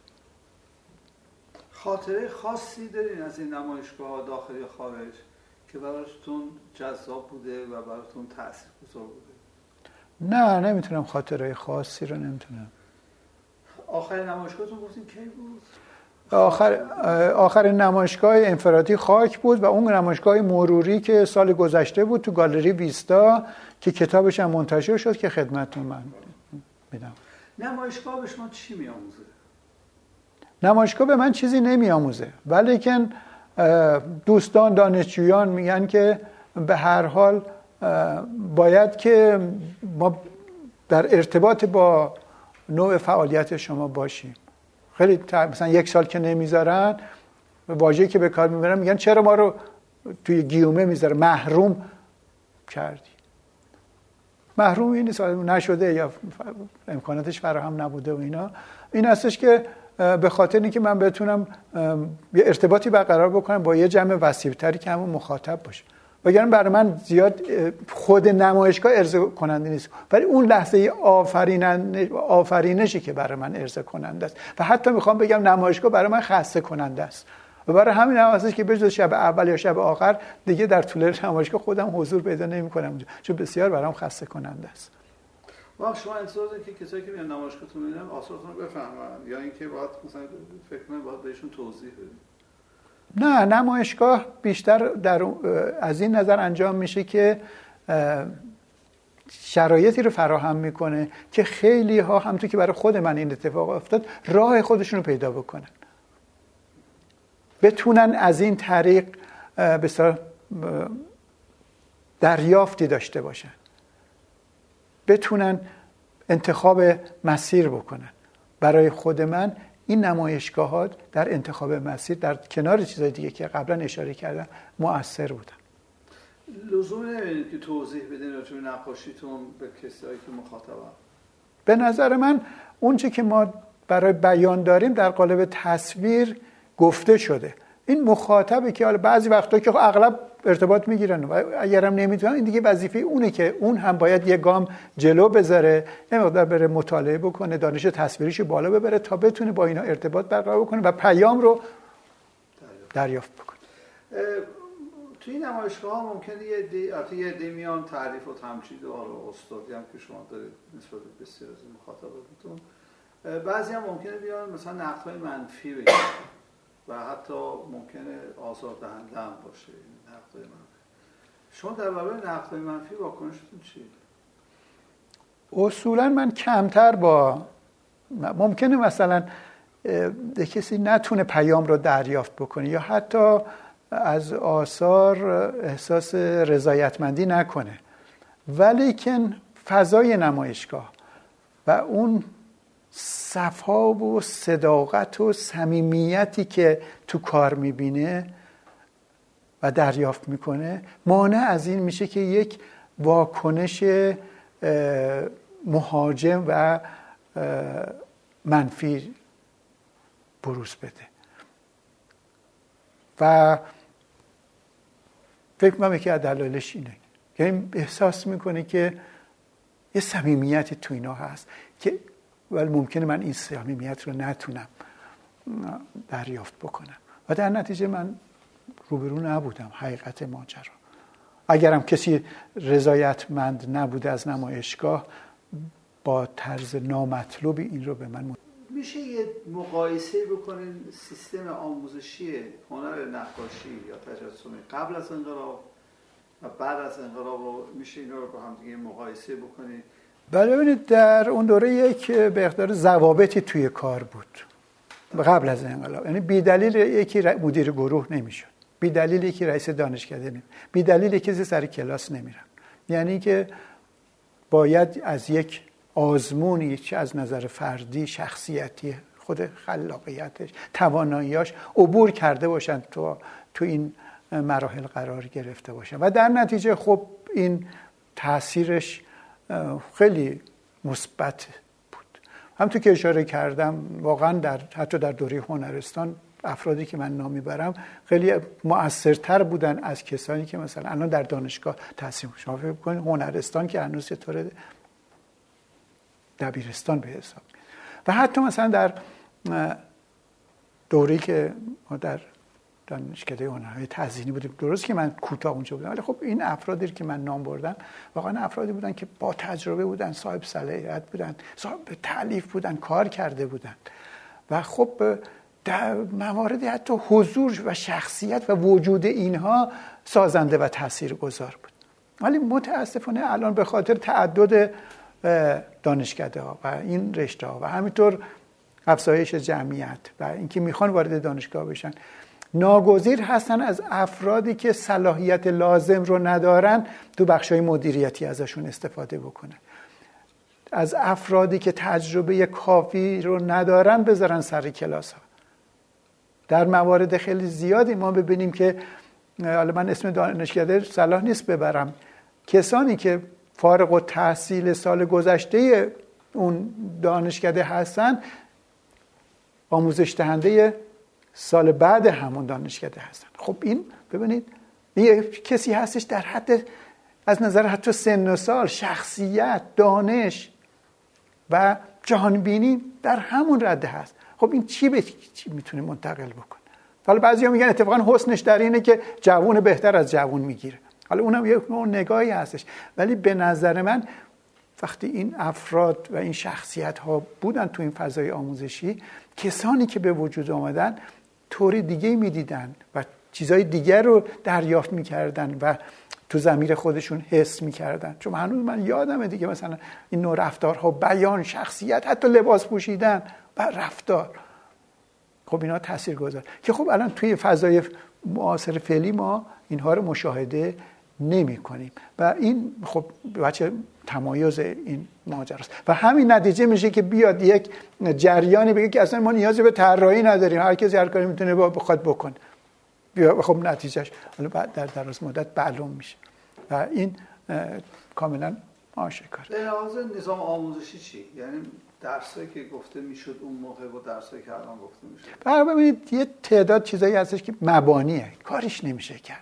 خاطره خاصی دارین از این نمایشگاه داخلی خارج که براتون جذاب بوده و براتون تاثیرگذار بوده؟ نه، نمیتونم خاطره خاصی رو نمیتونم. آخرین نمایشگاهتون گفتین کی بود؟ آخرین نمایشگاه انفرادی خاک بود و اون نمایشگاه مروری که سال گذشته بود تو گالری ویستا که کتابش هم منتشر شد که خدمتتون من میدم. نمایشگاه به شما چی میآموزه؟ نمایشگاه به من چیزی نمیآموزه، ولیکن دوستان دانشجویان میگن که به هر حال باید که ما در ارتباط با نوع فعالیت شما باشیم. خیلی مثلا یک سال که نمیذارن، واژه‌ای که به کار میبرن میگن چرا ما رو توی گیومه میذاره، محروم کردی. محروم این نیست نشده یا امکاناتش فراهم نبوده و اینا، این هستش که به خاطر اینکه من بتونم یه ارتباطی برقرار بکنم با یه جمع وسیع‌تری که همون مخاطب باشه. وگرنه برای من زیاد خود نمایشگاه ارضا کننده نیست، ولی اون لحظه آفرینشی که برای من ارضا کننده است. و حتی میخوام بگم نمایشگاه برای من خسته کننده است. و برای همین هم هستش که بجز شب اول یا شب آخر دیگه در طول نمایشگاه خودم حضور پیدا نمی‌کنم، چون بسیار برام خسته کننده است. واقعا شما انتظار دارید که کسایی که میان نمایشگاهتون میبینن آثارتون رو بفهمن، یا اینکه باید مثلا فکر کنید باید بهشون توضیح بدید؟ نه، نمایشگاه بیشتر از این نظر انجام میشه که شرایطی رو فراهم میکنه که خیلی ها همونطور که برای خود من این اتفاق افتاد راه خودشون رو پیدا بکنن، بتونن از این طریق بسیار دریافتی داشته باشن، بتونن انتخاب مسیر بکنن. برای خود من این نمایشگاهات در انتخاب مسیر در کنار چیزای دیگه که قبلا اشاره کردم مؤثر بودن. لزوم نمی‌بینید که توضیح بدین راجع به نقاشیتون به کسایی که مخاطبن؟ به نظر من اون چه که ما برای بیان داریم در قالب تصویر گفته شده. این مخاطبه که حالا بعضی وقتا که اغلب ارتباط میگیرن و اگرم نمیتونن، این دیگه وظیفه اونه که اون هم باید یه گام جلو بذاره، یه مقدار بره مطالعه بکنه، دانش تصویریش بالا ببره تا بتونه با اینا ارتباط برقرار بکنه و پیام رو دریافت بکنه. توی این نمایشگاه ها ممکنه یه عده میان تعریف و تمجید و استادی هم که شما دارید نسبت به بسیار از مخاطباتتون، بعضی هم ممکنه بیان مثلا نقدهای منفی بگن و حتی ممکنه آزاردهنده هم باشه نقدهای منفی. شما در برابر نقدهای منفی واکنشتون چیه؟ اصولا من کمتر ممکنه مثلا کسی نتونه پیام رو دریافت بکنه یا حتی از آثار احساس رضایتمندی نکنه، ولیکن فضای نمایشگاه و اون صفا و صداقت و صمیمیتی که تو کار میبینه و دریافت میکنه مانع از این میشه که یک واکنش مهاجم و منفی بروز بده. و فکر کنم یکی از دلایلش اینه که این احساس میکنه که یه صمیمیتی تو اینا هست که ولی ممکنه من این صمیمیت رو نتونم دریافت بکنم و در نتیجه من روبرو نبودم حقیقت ماجرا. اگرم کسی رضایتمند نبوده از نمایشگاه با طرز نامطلوبی این رو به من میشه یه مقایسه بکنین سیستم آموزشی هنر نقاشی یا تجسمی قبل از انقلاب و بعد از انقلاب رو میشه اینا رو با هم دیگه مقایسه بکنید؟ بله، ببینید در اون دوره یک به اقدار ضوابطی توی کار بود قبل از انقلاب. یعنی بی دلیل یکی مدیر گروه نمیشد، بی دلیل یکی رئیس دانشکده نمیشد، بی دلیل یکی سر کلاس نمیرم. یعنی که باید از یک آزمونی چه از نظر فردی، شخصیتی، خود خلاقیتش، تواناییاش عبور کرده باشن تو این مراحل قرار گرفته باشن و در نتیجه خب این تاثیرش خیلی مثبت بود. همونطور که اشاره کردم واقعا حتی در دوره هنرستان افرادی که من نام میبرم خیلی مؤثرتر بودن از کسانی که مثلا الان در دانشگاه تحصیل. شما فکر کنید هنرستان که هنوز طور دبیرستان به حساب. و حتی مثلا در دوره‌ای که ما در دانشکده هنرهای تزیینی بودیم، درست که من کوتاه اونجا بودم ولی خب این افرادی که من نام بردم واقعا افرادی بودن که با تجربه بودن، صاحب صلاحیت بودن، صاحب تالیف بودن، کار کرده بودن و خب در مواردی حتی حضور و شخصیت و وجود اینها سازنده و تاثیرگذار بود. ولی متاسفانه الان به خاطر تعدد دانشکده ها و این رشته ها و همینطور افزایش جمعیت و اینکه میخوان وارد دانشگاه بشن، ناگزیر هستن از افرادی که صلاحیت لازم رو ندارن تو بخشای مدیریتی ازشون استفاده بکنن، از افرادی که تجربه کافی رو ندارن بذارن سر کلاس ها. در موارد خیلی زیادی ما ببینیم که حالا من اسم دانشکده صلاح نیست ببرم، کسانی که فارغ التحصیل سال گذشته اون دانشکده هستن آموزش دهنده سال بعد همون دانشکده هستن. خب این ببینید یه کسی هستش در حد از نظر حتی سن و سال، شخصیت، دانش و جهانبینی در همون رده هست. خب این چی میتونه منتقل بکنه؟ حالا بعضیا میگن اتفاقا حسنش در اینه که جوون بهتر از جوون میگیره. حالا اونم یه نوع نگاهی هستش، ولی به نظر من وقتی این افراد و این شخصیت ها بودن تو این فضای آموزشی، کسانی که به وجود آمدن طوری دیگه میدیدن و چیزای دیگر رو دریافت میکردن و تو ضمیر خودشون حس میکردن. چون هنوز من یادمه دیگه مثلا این نوع رفتارها، بیان، شخصیت، حتی لباس پوشیدن و رفتار، خب اینا تاثیرگذار که خب الان توی فضای معاصر فعلی ما اینها رو مشاهده نمی کنیم و این خب بچه تمایز این ماجراست و همین نتیجه میشه که بیاد یک جریانی بگه که اصلا ما نیازی به طراحی نداریم، هر کسی هر کاری میتونه بخواد بکنه. خب نتیجهش حالا بعد در دراز مدت معلوم میشه و این کاملا آشکاره. به لحاظ نظام آموزشی چی؟ یعنی درسایی که گفته میشد اون موقع و درسایی که الان گفته میشه؟ ببینید یه تعداد چیزایی هستش که مبانیه، کارش نمیشه کرد،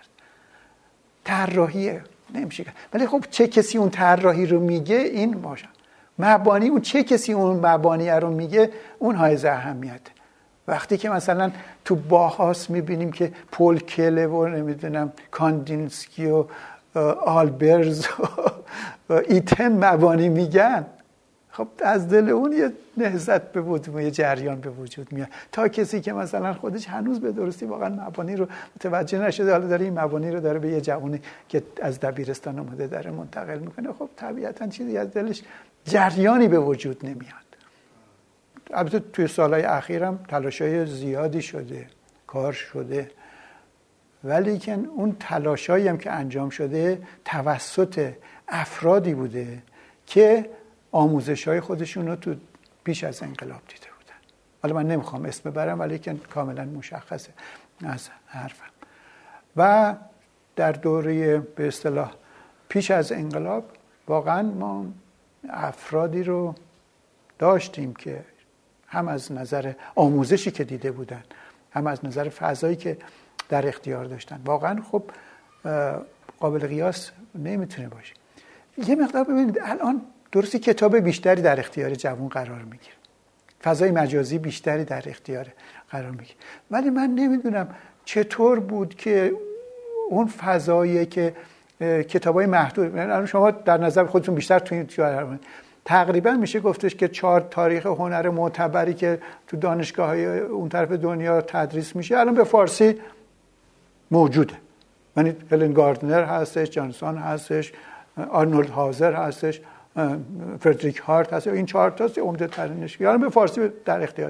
طراحیه نمیشه کرد، ولی خب چه کسی اون طراحی رو میگه این باشه مبانی، اون چه کسی اون مبانی رو میگه اون حائز اهمیته. وقتی که مثلا تو باهاس میبینیم که پول کله و نمیدونم کاندینسکی و آلبرز و ایتن مبانی میگن، خب از دل اون یه نهضت به وجود، یه جریان به وجود میاد. تا کسی که مثلا خودش هنوز به درستی واقعا مبانی رو متوجه نشده، حالا داره این مبانی رو داره به یه جوانی که از دبیرستان اومده داره منتقل میکنه، خب طبیعتا چیزی از دلش جریانی به وجود نمیاد. البته توی سالهای اخیرم تلاشای زیادی شده، کار شده، ولی که اون تلاشایی هم که انجام شده توسط افرادی بوده که آموزش‌های خودشون رو تو پیش از انقلاب دیده بودن. حالا من نمیخوام اسم ببرم ولی که کاملا مشخصه از حرفم. و در دوره به اصطلاح پیش از انقلاب واقعا ما افرادی رو داشتیم که هم از نظر آموزشی که دیده بودن، هم از نظر فضایی که در اختیار داشتن واقعا خب قابل قیاس نمیتونه باشه. یه مقدار ببینید الان درستی کتاب بیشتری در اختیار جوان قرار میگیره، فضای مجازی بیشتری در اختیار قرار میگیره، ولی من نمیدونم چطور بود که اون فضایی که کتابای محدود، یعنی شما در نظر خودتون بیشتر تو این تقریبا میشه گفتش که 4 تاریخ هنر معتبری که تو دانشگاه‌های اون طرف دنیا تدریس میشه الان به فارسی موجوده. یعنی هلن گاردنر هستش، جانسون هستش، آرنولد هازر هستش، فردریک هارت هست. این 4 تا عمده ترینش الان به فارسی در اختیار.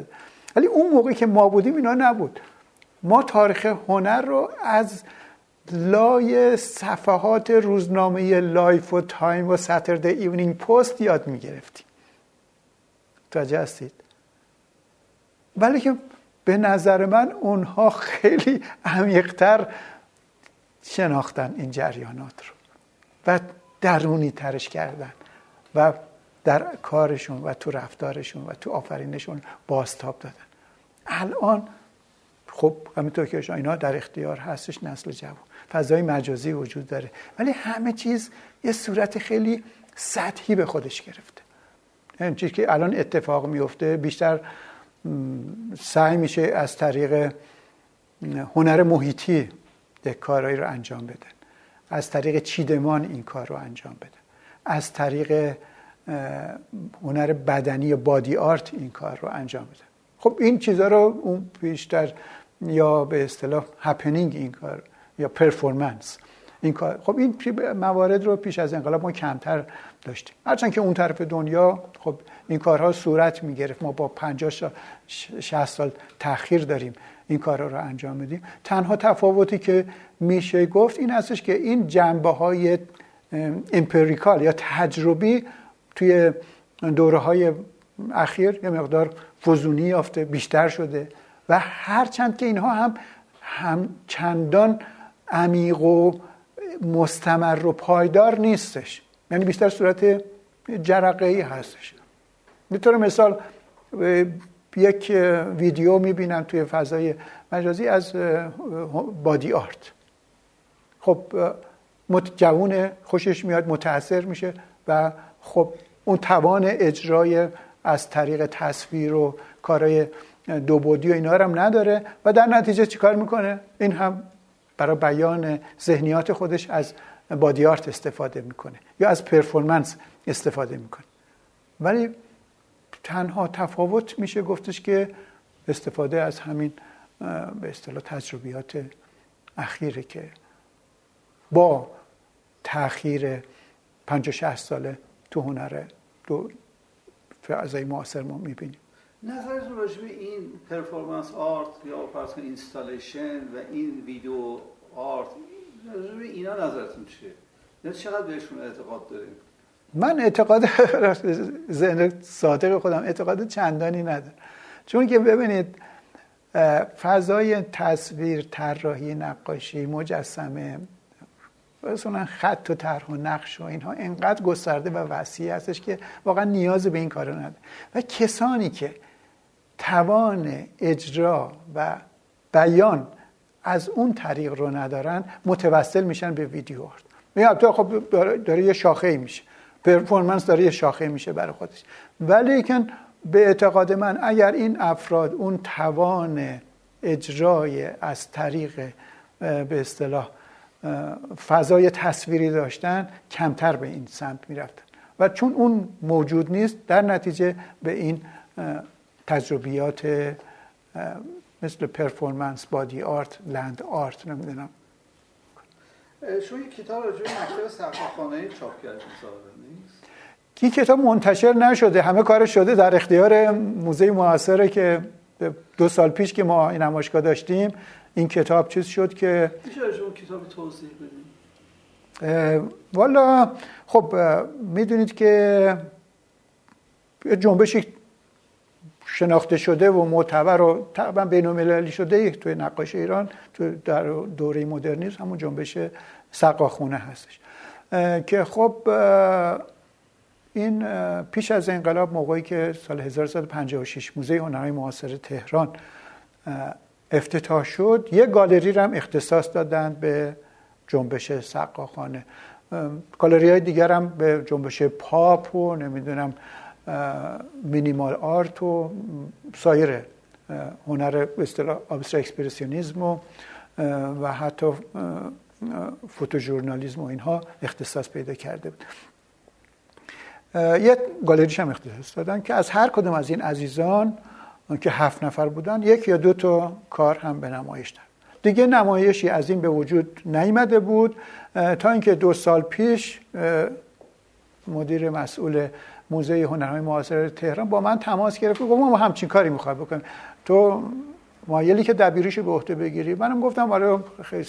ولی اون موقعی که ما بودیم اینا نبود. ما تاریخ هنر رو از لای صفحات روزنامه لایف و تایم و ساتردی ایونینگ پست یاد میگرفتیم. متوجه هستید؟ ولی که به نظر من اونها خیلی عمیق‌تر شناختن این جریانات رو و درونی ترش کردن و در کارشون و تو رفتارشون و تو آفرینشون بازتاب دادن. الان خب همینطور که اینا در اختیار هستش نسل جوان، فضای مجازی وجود داره، ولی همه چیز یه صورت خیلی سطحی به خودش گرفته. این چیزی که الان اتفاق میفته بیشتر سعی میشه از طریق هنر محیطی کارهایی رو انجام بدن، از طریق چیدمان این کار رو انجام بدن، از طریق هنر بدنی بادی آرت این کار رو انجام بدن. خب این چیزها رو اون بیشتر یا به اصطلاح هپنینگ این کار یا پرفورمنس این کار، خب این موارد رو پیش از انقلاب ما کمتر داشتیم، هرچند که اون طرف دنیا خب این کارها صورت میگرفت. ما با 50-60 سال تأخیر داریم این کارها رو انجام بدیم. تنها تفاوتی که میشه گفت این هستش که این جنبه‌های امپریکال یا تجربی توی دوره‌های اخیر یه مقدار فزونی یافته، بیشتر شده و هرچند که اینها هم چندان عمیق و مستمر و پایدار نیستش، یعنی بیشتر صورت جرقه‌ای هستش. به طور مثال یک ویدیو میبینم توی فضای مجازی از بادی آرت، خب جوون خوشش میاد، متاثر میشه و خب اون توان اجرای از طریق تصویر و کارهای دو بعدی و اینا رو هم نداره و در نتیجه چیکار میکنه؟ این هم برای بیان ذهنیات خودش از بادی آرت استفاده میکنه یا از پرفورمنس استفاده میکنه. ولی تنها تفاوت میشه گفتش که استفاده از همین به اصطلاح تجربیات اخیره که با تأخیر 50-60 ساله تو هنر دو فضای معاصر ما میبینیم. نظرتون راجع به این پرفورمنس آرت یا فرض کنید اینستالیشن و این ویدیو آرت، راجع به اینا نظرتون چیه؟ یا چقدر بهشون اعتقاد داریم؟ من اعتقاد ذهن صادق خودم اعتقاد چندانی ندارم، چون که ببینید فضای تصویر، طراحی، نقاشی، مجسمه، مثلا خط و طرح و نقش و اینها اینقدر گسترده و وسیع هستش که واقعا نیاز به این کارا نداره و کسانی که توان اجرا و بیان از اون طریق رو ندارن متوسل میشن به ویدیو آرت. البته خب داره یه شاخه‌ای میشه، پرفورمنس داره یه شاخه میشه برای خودش، ولی که به اعتقاد من اگر این افراد اون توان اجرای از طریق به اصطلاح فضای تصویری داشتن کمتر به این سمت میرفتن و چون اون موجود نیست در نتیجه به این تجربیات مثل پرفورمنس، بادی آرت، لند آرت نمیدونم. شما یک کتاب راجع به مکتب سقاخانه‌ای چاپ کردید نیست؟ این کتاب منتشر نشده، همه کارش شده در اختیار موزه معاصره که 2 سال پیش که ما این نمایشگاه داشتیم این کتاب چیز شد که میشه راجع به اون کتاب توضیح بدید؟ والا خب میدونید که جنبشی شناخته شده و معتبر و تقریبا بین‌المللی شده توی نقاشی ایران تو در دوره مدرنیسم همون جنبش سقاخونه هستش که خب این پیش از انقلاب موقعی که سال 1356 موزه هنرهای معاصر تهران افتتاح شد یه گالری رو هم اختصاص دادن به جنبش سقاخانه، گالری های دیگر هم به جنبش پاپ و نمیدونم مینیمال آرت و سایر هنر به اصطلاح ابسترکت اکسپرسیونیسم و حتی فوتوژورنالیسم و اینها اختصاص پیدا کرده بود. یه گالریش هم اختصاص دادن که از هر کدوم از این عزیزان که 7 نفر بودن 1 یا 2 تا کار هم به نمایش دادن. دیگه نمایشی از این به وجود نیامده بود تا اینکه 2 سال پیش مدیر مسئول موزه هنرهای معاصر تهران با من تماس گرفت و گفت ما همچین کاری می‌خوام بکنیم، تو مایلی که دبیریشو به عهده بگیری؟ منم گفتم آره خیلی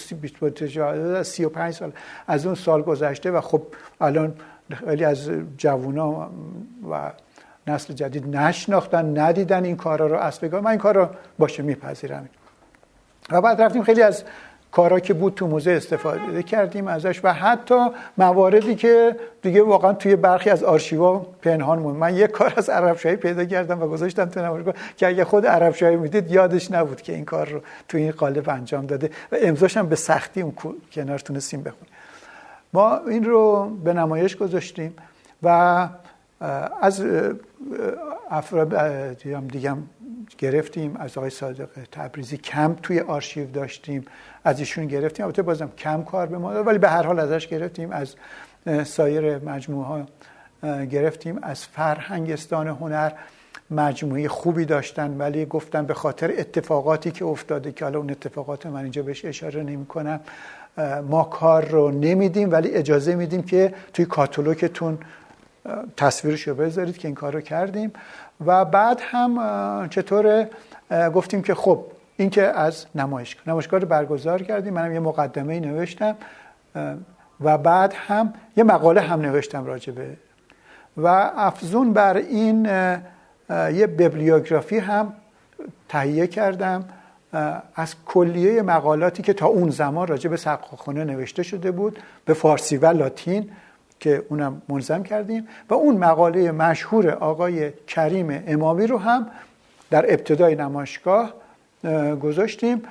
35 سال از اون سال گذشته و خب الان خیلی از جوونا و نسل جدید نشناختن، ندیدن این کارا رو، اصلا من این کارا باشه میپذیرم. و بعد رفتیم خیلی از کارا که بود تو موزه استفاده کردیم ازش و حتی مواردی که دیگه واقعا توی برخی از آرشیوا پنهان موند. من یک کار از عربشاهی پیدا کردم و گذاشتم تو نمایشگاه که اگه خود عربشاهی میدید یادش نبود که این کار رو تو این قالب انجام داده و امضاش هم به سختی اون کنار تونستیم بخونیم. ما این رو به نمایش گذاشتیم و از افراد دیگه گرفتیم، از آقای صادق تبریزی کم توی آرشیو داشتیم، از ایشون گرفتیم، البته بازم کم کار به ما داد ولی به هر حال ازش گرفتیم، از سایر مجموعه ها گرفتیم، از فرهنگستان هنر مجموعه خوبی داشتن ولی گفتن به خاطر اتفاقاتی که افتاده که حالا اون اتفاقات من اینجا بهش اشاره نمی کنم ما کار رو نمیدیم ولی اجازه میدیم که توی کاتالوگتون تصویرشو بذارید که این کار رو کردیم. و بعد هم چطور گفتیم که خب این که از نمایشگاه رو برگزار کردیم، منم یه مقدمه‌ای نوشتم و بعد هم یه مقاله هم نوشتم راجبه و افزون بر این یه بیبلیوگرافی هم تهیه کردم از کلیه مقالاتی که تا اون زمان راجب سقاخانه نوشته شده بود به فارسی و لاتین که اونم منظم کردیم و اون مقاله مشهور آقای کریم امامی رو هم در ابتدای نمایشگاه گذاشتیم.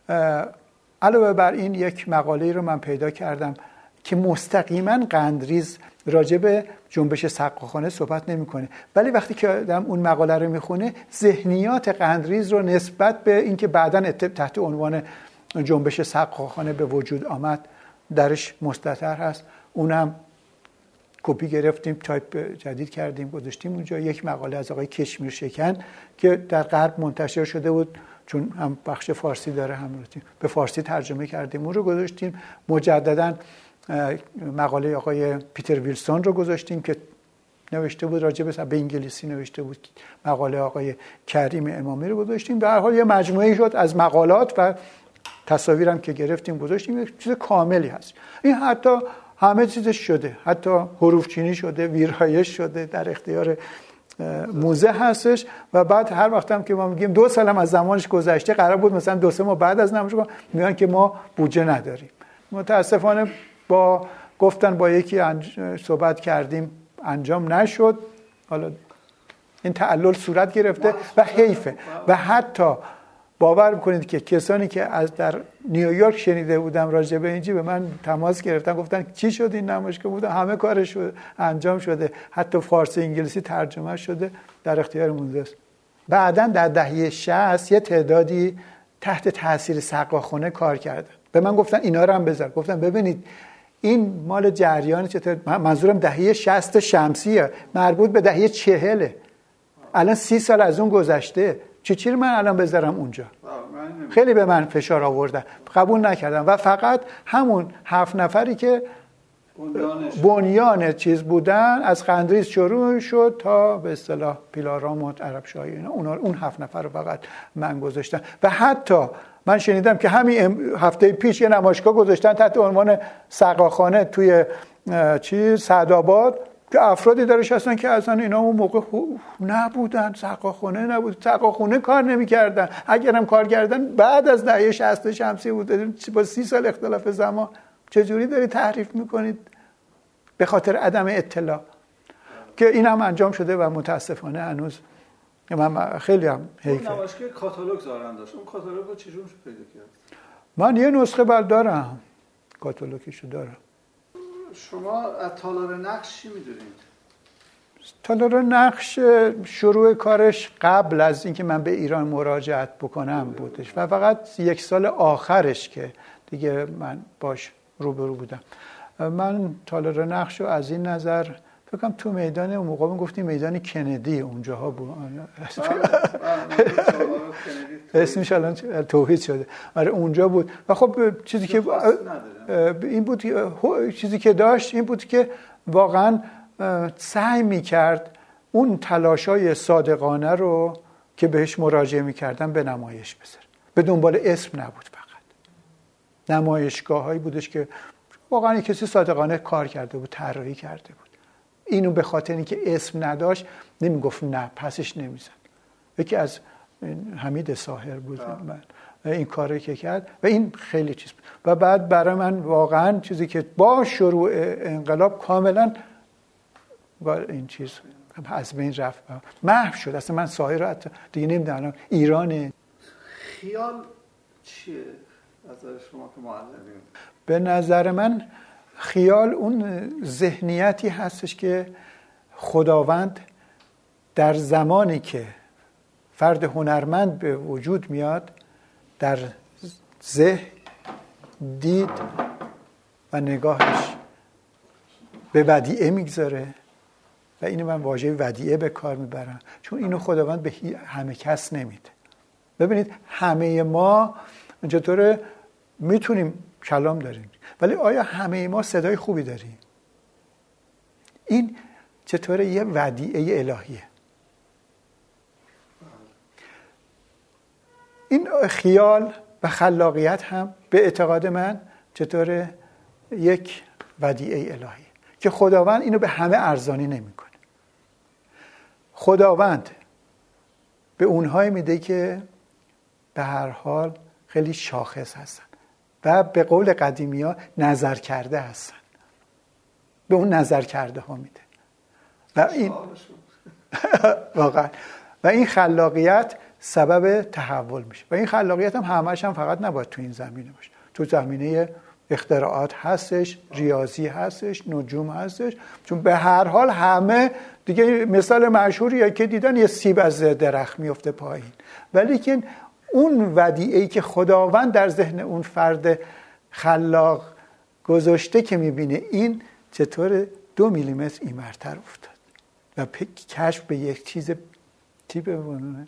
علاوه بر این یک مقاله رو من پیدا کردم که مستقیما قندریز راجع به جنبش سقاخانه صحبت نمیکنه ولی وقتی که آدم اون مقاله رو میخونه ذهنیات قندریز رو نسبت به اینکه بعداً تحت عنوان جنبش سقاخانه به وجود آمد درش مستتر هست، اونم کپی گرفتیم، تایپ جدید کردیم گذاشتیم اونجا. یک مقاله از آقای کشمیر شکن که در غرب منتشر شده بود چون هم بخش فارسی داره هم به فارسی ترجمه کردیم اون رو گذاشتیم. مجددا مقاله آقای پیتر ویلسون رو گذاشتیم که نوشته بود راجع به انگلیسی نوشته بود. مقاله آقای کریم امامی رو گذاشتیم. به هر حال یه مجموعه شد از مقالات و تصاویرم که گرفتیم گذاشتیم. یک چیز کاملی هست. این حتی همه چیزش شده، حتی حروف چینی شده، ویرایش شده، در اختیار موزه هستش. و بعد هر وقت هم که ما میگیم 2 سال هم از زمانش گذشته، قرار بود مثلا 2-3 ماه بعد از نمایشگاه میگن که ما بودجه نداریم. متاسفانه گفتن با یکی صحبت کردیم انجام نشد. حالا این تعلل صورت گرفته و حیفه. و حتی باور کنید که کسانی که از در نیویورک شنیده بودم راجع به اینجی به من تماس گرفتن، گفتن چی شد این نمایشگاه؟ بودم همه کارش انجام شده، حتی فارسی انگلیسی ترجمه شده، در اختیار موزه است. بعداً در دهه 60 یه تعدادی تحت تاثیر سقاخانه کار کردن. به من گفتن اینا رو هم بذار. گفتم ببینید این مال جریان چطور، منظورم دهه 60 شمسیه، مربوط به دهه 40. الان 30 سال از اون گذشته، چی رو من الان بذارم اونجا؟ خیلی به من فشار آوردن، قبول نکردم و فقط همون 7 نفری که بنیان چیز بودن از قندریز شروع شد تا به اصطلاح پیلارام و عربشاهی اون 7 نفر رو فقط من گذاشتم. و حتی من شنیدم که همین هفته پیش یه نمایشگاه گذاشتن تحت عنوان سقاخانه توی سعدآباد که افرادی درش هستن که اصلا اینا اون موقع نبودن، سقاخانه نبود، سقاخانه کار نمی‌کردن. اگرم کار کردن بعد از دهه 60 شمسی بود، با 30 سال اختلاف زمان. چجوری داری تحریف میکنید به خاطر عدم اطلاع؟ که این هم انجام شده و متاسفانه هنوز من خیلی هم حیفه. اون نمایشگاه کاتالوگ زارن داشت، اون کاتالوگ رو چجور پیدا کرد؟ من یه نسخه دارم، کاتالوگشو دارم. شما از تالار نقش چی میدونید؟ تالار نقش شروع کارش قبل از اینکه من به ایران مراجعت بکنم بودش و فقط 1 سال آخرش که دیگه من باش روبرو بودم. من تالار نقش رو از این نظر فکرم تو میدان اون موقع گفتیم میدان کندی اونجاها بود. اسمش الان توحید شده. آره اونجا بود و خب چیزی که این بود، چیزی که داشت این بود که واقعا سعی می‌کرد اون تلاشای صادقانه رو که بهش مراجعه میکردن به نمایش بذاره. به دنبال اسم نبود، فقط نمایشگاه هایی بودش که واقعا کسی صادقانه کار کرده بود، طراحی کرده بود. اینو به خاطر اینکه اسم نداشت نمیگفت نه، پسش نمیزد. یکی از حمید ساحر بود من این کاری که کرد و این خیلی چیز بود. و بعد برای من واقعا چیزی که با شروع انقلاب کاملا این چیز از بین رفت، محو شد. اصلا من ساحر رو دیگه نمیدونم ایران. خیال چیه نظر شما که معلمین؟ به نظر من خیال اون ذهنیتی هستش که خداوند در زمانی که فرد هنرمند به وجود میاد در ذهن دید و نگاهش به ودیعه میگذاره و اینو من واژه ودیعه به کار میبرم چون اینو خداوند به همه کس نمیده. ببینید همه ما چطوره میتونیم کلام داریم ولی آیا همه ما صدای خوبی داریم؟ این چطوره یه ودیعه الهیه. این خیال و خلاقیت هم به اعتقاد من چطوره یک ودیعه الهیه که خداوند اینو به همه ارزانی نمیکنه. خداوند به اونهایی میده که به هر حال خیلی شاخص هستن و به قول قدیمی ها نظر کرده هستن، به اون نظر کرده ها میده و این واقعا و این خلاقیت سبب تحول میشه و این خلاقیت هم همش هم فقط نباید تو این زمینه باشه، تو زمینه اختراعات هستش، ریاضی هستش، نجوم هستش، چون به هر حال همه دیگه مثال مشهوریه که دیدن یه سیب از درخت میفته پایین، ولی که اون ودیعه‌ای که خداوند در ذهن اون فرد خلاق گذاشته که میبینه این چطور 2 میلیمتر اینورتر افتاد و کشف به یک چیز تیپ بونه.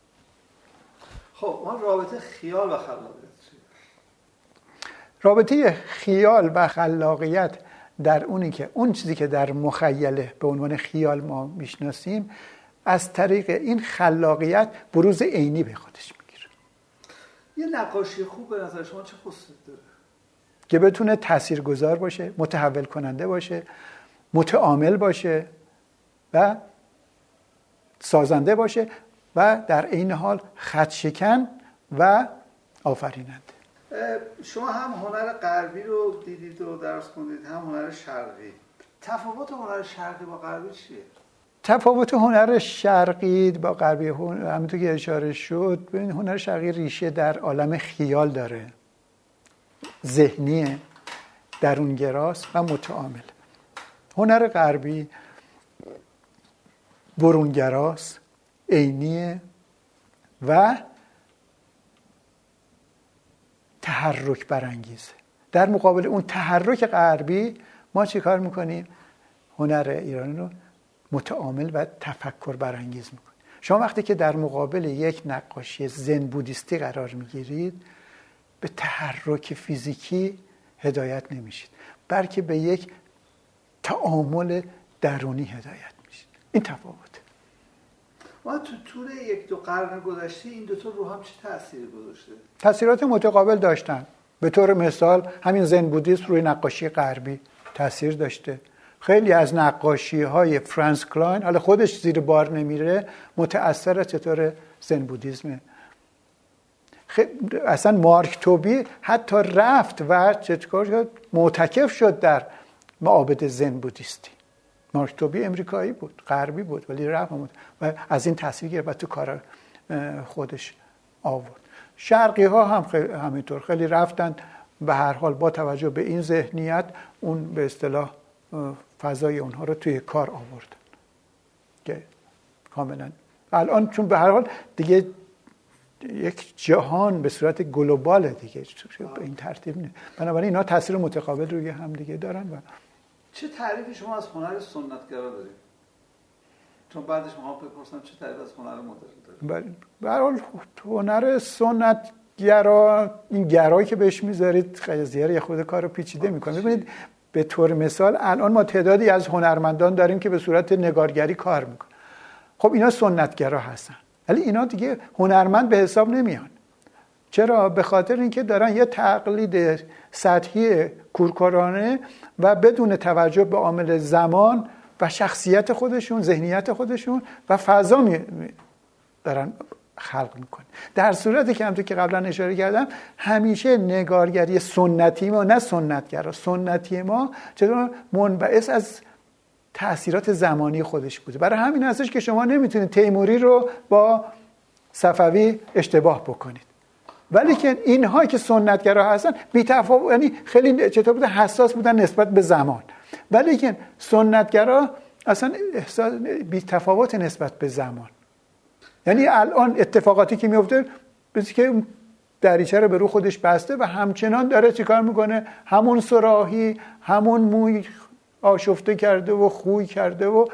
خب من رابطه خیال و خلاقیت چیه؟ رابطه خیال و خلاقیت در اونی که اون چیزی که در مخیله به عنوان خیال ما میشناسیم از طریق این خلاقیت بروز عینی به خودش میگیره. یه نقاشی خوب به نظر شما چه خصوصیتی داره؟ که بتونه تاثیرگذار باشه، متحول کننده باشه، متعامل باشه و سازنده باشه و در عین حال خدشکن و آفریننده. شما هم هنر غربی رو دیدید و درس خوندید هم هنر شرقی. تفاوت هنر شرقی با غربی چیه؟ تفاوت هنر شرقی با غربی همونطور که اشاره شد، ببین هنر شرقی ریشه در عالم خیال داره، ذهنیه، درونگراست و متعامل. هنر غربی برونگراست، عینیه و تحرک برانگیزه. در مقابل اون تحرک غربی ما چی کار میکنیم؟ هنر ایرانی رو متعامل و تفکر برانگیز میکنیم. شما وقتی که در مقابل یک نقاشی زن بودیستی قرار میگیرید به تحرک فیزیکی هدایت نمیشید، بلکه به یک تعامل درونی هدایت میشید. این تفاوت. ما تو طول 1-2 قرن گذشته این دو تا رو هم چه تأثیری گذاشته؟ تأثیرات متقابل داشتن. به طور مثال همین زن بودیسم روی نقاشی غربی تأثیر داشته. خیلی از نقاشی‌های فرانس کلاین، حالا خودش زیر بار نمیره، متأثر چطور زن بودیسمه. اصلا مارک توبی حتی رفت و چطور شد معتکف شد در معابد زن بودیستی. مارک توبی امریکایی بود، غربی بود، ولی رفت و از این تاثیر گرفت و تو کار خودش آورد. شرقی ها هم همینطور خیلی رفتن به هر حال با توجه به این ذهنیت اون به اصطلاح فضای اونها رو توی کار آوردن که کاملا الان چون به هر حال دیگه یک جهان به صورت گلوباله دیگه به این ترتیب نیست، بنابراین اینا تاثیر متقابل روی هم دیگه دارن. و چه تعریفی شما از هنر سنتگرا دارید؟ چون بعدش ما بپرسم چه تعریف از هنر مدرن دارید؟ به هر حال هنر سنتگرا، این گرایی که بهش میذارید قضیه رو یه خود کارو پیچیده میکنه. ببینید به طور مثال الان ما تعدادی از هنرمندان داریم که به صورت نگارگری کار میکنن. خب اینا سنتگرا هستن، ولی اینا دیگه هنرمند به حساب نمیان. چرا؟ به خاطر اینکه دارن یه تقلید سطحی کورکورانه و بدون توجه به عامل زمان و شخصیت خودشون، ذهنیت خودشون و فضا دارن خلق میکنه. در صورتی که همونطور که قبلا اشاره کردم همیشه نگارگری سنتی ما، نه سنتگرا، سنتی ما چطور منبعث از تأثیرات زمانی خودش بوده. برای همین هستش که شما نمیتونید تیموری رو با صفوی اشتباه بکنید. ولی که اینها که سنتگرا هستن بی‌تفاوت، یعنی خیلی چطور بودن، حساس بودن نسبت به زمان، ولی که سنتگرا اصلا بی‌تفاوت نسبت به زمان. یعنی الان اتفاقاتی که میفته بسی که دریچه رو به رو خودش بسته و همچنان داره چیکار میکنه، همون صراحی، همون موی آشفته کرده و خوی کرده و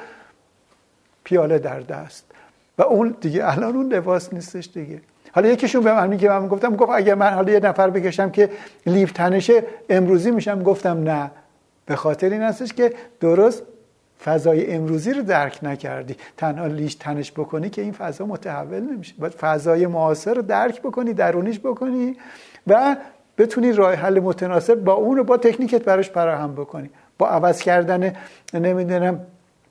پیاله در دست و اون دیگه الان اون لباس نیستش دیگه. حالا یکیشون به من میگه، من گفتم اگه من حالا یه نفر بکشم که لیف تنشه امروزی میشم، گفتم نه، به خاطر این هستش که درست فضای امروزی رو درک نکردی. تنها لیش تنش بکنی که این فضا متحول نمیشه، باید فضای معاصر رو درک بکنی، درونیش بکنی و بتونی راه حل متناسب با اون رو با تکنیکت براش فراهم بکنی. با عوض کردن نمیدونم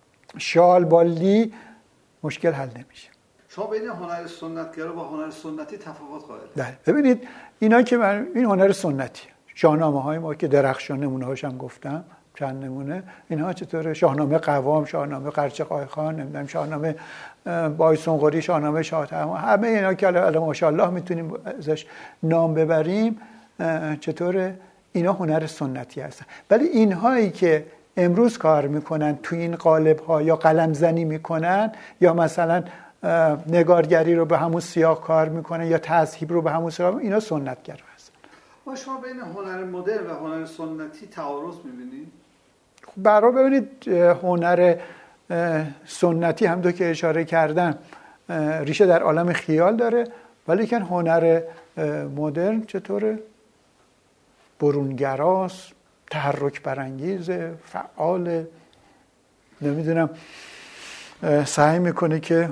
شال با لی مشکل حل نمیشه. شما بین هنر سنتگرا با هنر سنتی تفاوت قائلید؟ بله، ببینید اینا که این هنر سنتی، شاهنامه‌های ما که درخشان نمونه‌هاش هم گفتم چند نمونه، اینها چطوره؟ شاهنامه قوام، شاهنامه قرچقای خان، نمیدونم شاهنامه بایسونقری، شاهنامه شاهتما، همه اینا که الان ماشاءالله میتونیم ازش نام ببریم، چطوره؟ اینا هنر سنتی هستن. ولی اینهایی که امروز کار میکنن تو این قالب ها یا قلم زنی میکنن یا مثلا نگارگری رو به همون سیاق کار میکنن یا تذهیب رو به همون سیاق، اینا سنتگرا هستن. و شما بین هنر مدرن و هنر سنتی تعارض میبینید؟ برای ببینید هنر سنتی هم دو که اشاره کردن ریشه در عالم خیال داره، ولی که هنر مدرن چطوره؟ برونگراست، تحرک برانگیزه، فعال، نمیدونم سعی میکنه که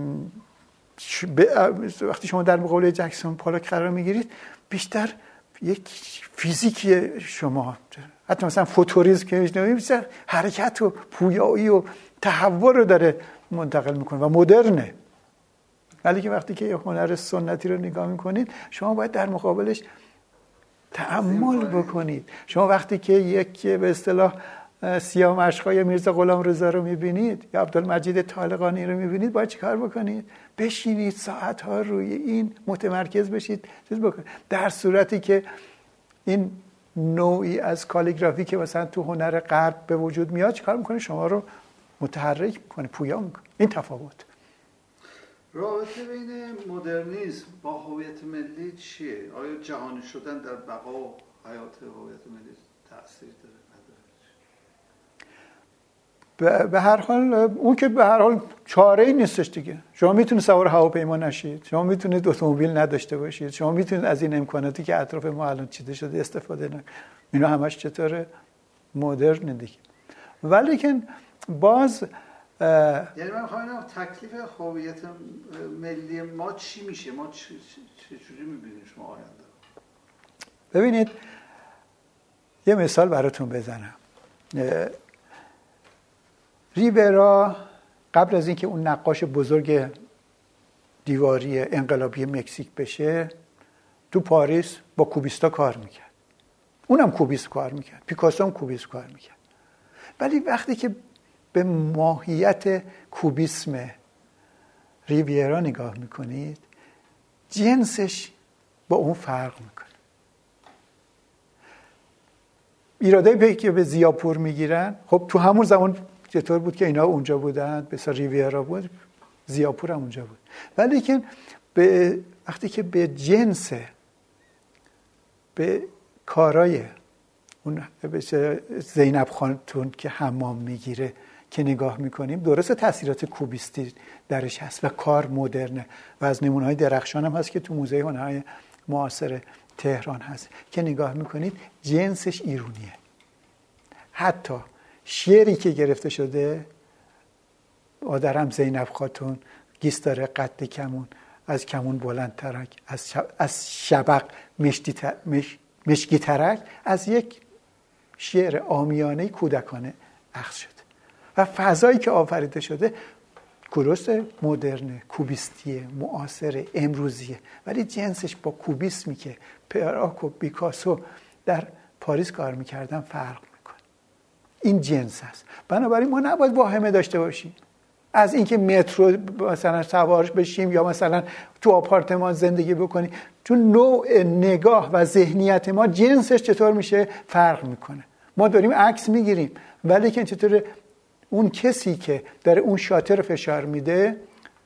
وقتی شما در مقابل جکسون پولاک قرار میگیرید بیشتر یک فیزیکی شما، حتی مثلا فوتوریسم که بیشتر حرکت و پویایی و تحول رو داره منتقل میکنه و مدرنه. ولی که وقتی که هنر سنتی رو نگاه میکنید شما باید در مقابلش تأمل بکنید. شما وقتی که یک به اصطلاح سیاه مشقای میرزا غلام رضا رو میبینید یا عبدالمجید طالقانی رو میبینید، باید چی کار بکنید؟ بشینید ساعتها روی این متمرکز بشید چیز بکنید. در صورتی که این نوعی از کالیگرافی که مثلا تو هنر غرب به وجود میاد چی کار میکنه؟ شما رو متحرک میکنه، پویا میکنه. این تفاوت. رابطه بین مدرنیسم با هویت ملی چیه؟ آیا جهانی شدن در بقا و حیات هویت ملی تأثیر داره نداره؟ به هر حال اون که به هر حال چاره‌ای نیستش دیگه. شما میتونید سوار هواپیما نشید، شما میتونید اتومبیل نداشته باشید، شما میتونید از این امکاناتی که اطراف ما الان چیده شده استفاده نکنید. اینا همش چطوره؟ مدرن دیگه. ولی که باز یعنی من می‌خوام تکلیف هویت ملی ما چی میشه؟ ما چجوری می‌بینیم شما آینده؟ ببینید یه مثال براتون بزنم. ریبرا قبل از اینکه اون نقاش بزرگ دیواری انقلابی مکزیک بشه تو پاریس با کوبیستا کار میکرد. اونم کوبیست کار میکرد، پیکاسو هم کوبیست کار میکرد. ولی وقتی که به ماهیت کوبیسم ریویرا نگاه میکنید جنسش با اون فرق میکنه. ایرادایی که به زیاپور میگیرن، خب تو همون زمان چطور بود که اینا اونجا بودن، بسا ریویرا بود، زیاپور هم اونجا بود. ولی که وقتی که به جنس، به کارای اون زینب خانتون که حمام میگیره که نگاه میکنیم، درست تاثیرات کوبیستی درش هست و کار مدرنه و از نمونه‌های درخشان هم هست که تو موزه هنرهای معاصر تهران هست که نگاه میکنید جنسش ایرونیه. حتی شعری که گرفته شده مادرم زینب خاتون گیستاره قد کمون، از کمون بلند ترک، از شبق مشکی ترک، از یک شعر عامیانه کودکانه اخذ شده و فضایی که آفریده شده درست مدرنه، کوبیستیه، معاصره، امروزیه، ولی جنسش با کوبیسمی که پراک و پیکاسو در پاریس کار میکردن فرق میکنه. این جنس هست. بنابراین ما نباید واهمه داشته باشیم از اینکه مترو مثلا سوارش بشیم یا مثلا تو آپارتمان زندگی بکنیم، چون نوع نگاه و ذهنیت ما جنسش چطور میشه فرق میکنه. ما داریم عکس میگیریم ولی که چطور اون کسی که داره اون شاتر فشار میده،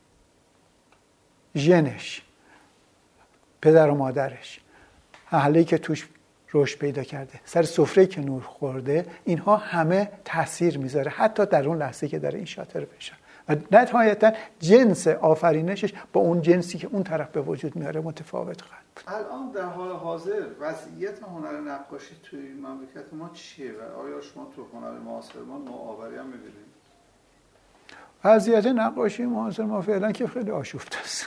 ژنش، پدر و مادرش، اهلی که توش رشد پیدا کرده، سر سفره که نور خورده، اینها همه تاثیر میذاره حتی در اون لحظه که داره این شاتر فشار. و نهایتا جنس آفرینشش با اون جنسی که اون طرف به وجود میاره متفاوت خواهد بود. الان در حال حاضر وضعیت هنر نقاشی توی مملکت ما چیه و آیا شما تو هنر معاصر ما نوآوری هم می‌بینید؟ وضعیت نقاشی معاصر ما فعلا که خیلی آشفته است.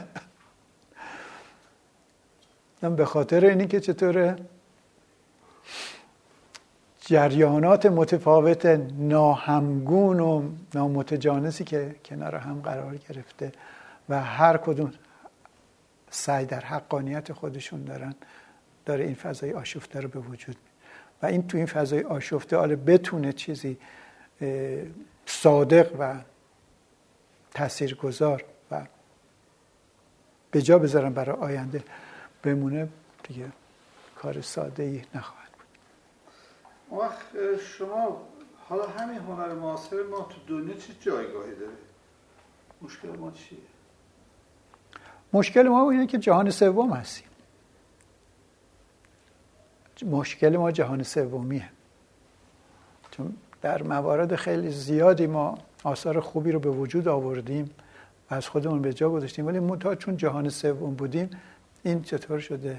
به خاطر اینی که چطوره جریانات متفاوت ناهمگون و نامتجانسی که کنار هم قرار گرفته و هر کدوم سعی در حقانیت خودشون داره این فضای آشفته رو به وجود و این تو این فضای آشفته حالا بتونه چیزی صادق و تاثیرگذار و به جا بذارن برای آینده بمونه، دیگه کار ساده‌ای نخواهد بود. وقت شما حالا همین هنر معاصر ما تو دنیا چه جایگاهی داره؟ مشکل ما چیه؟ مشکل ما اینه که جهان سوم هستیم. مشکل ما جهان سومیه. چون در موارد خیلی زیادی ما آثار خوبی رو به وجود آوردیم و از خودمون به جا گذاشتیم، ولی منتها چون جهان سوم بودیم این چطور شده؟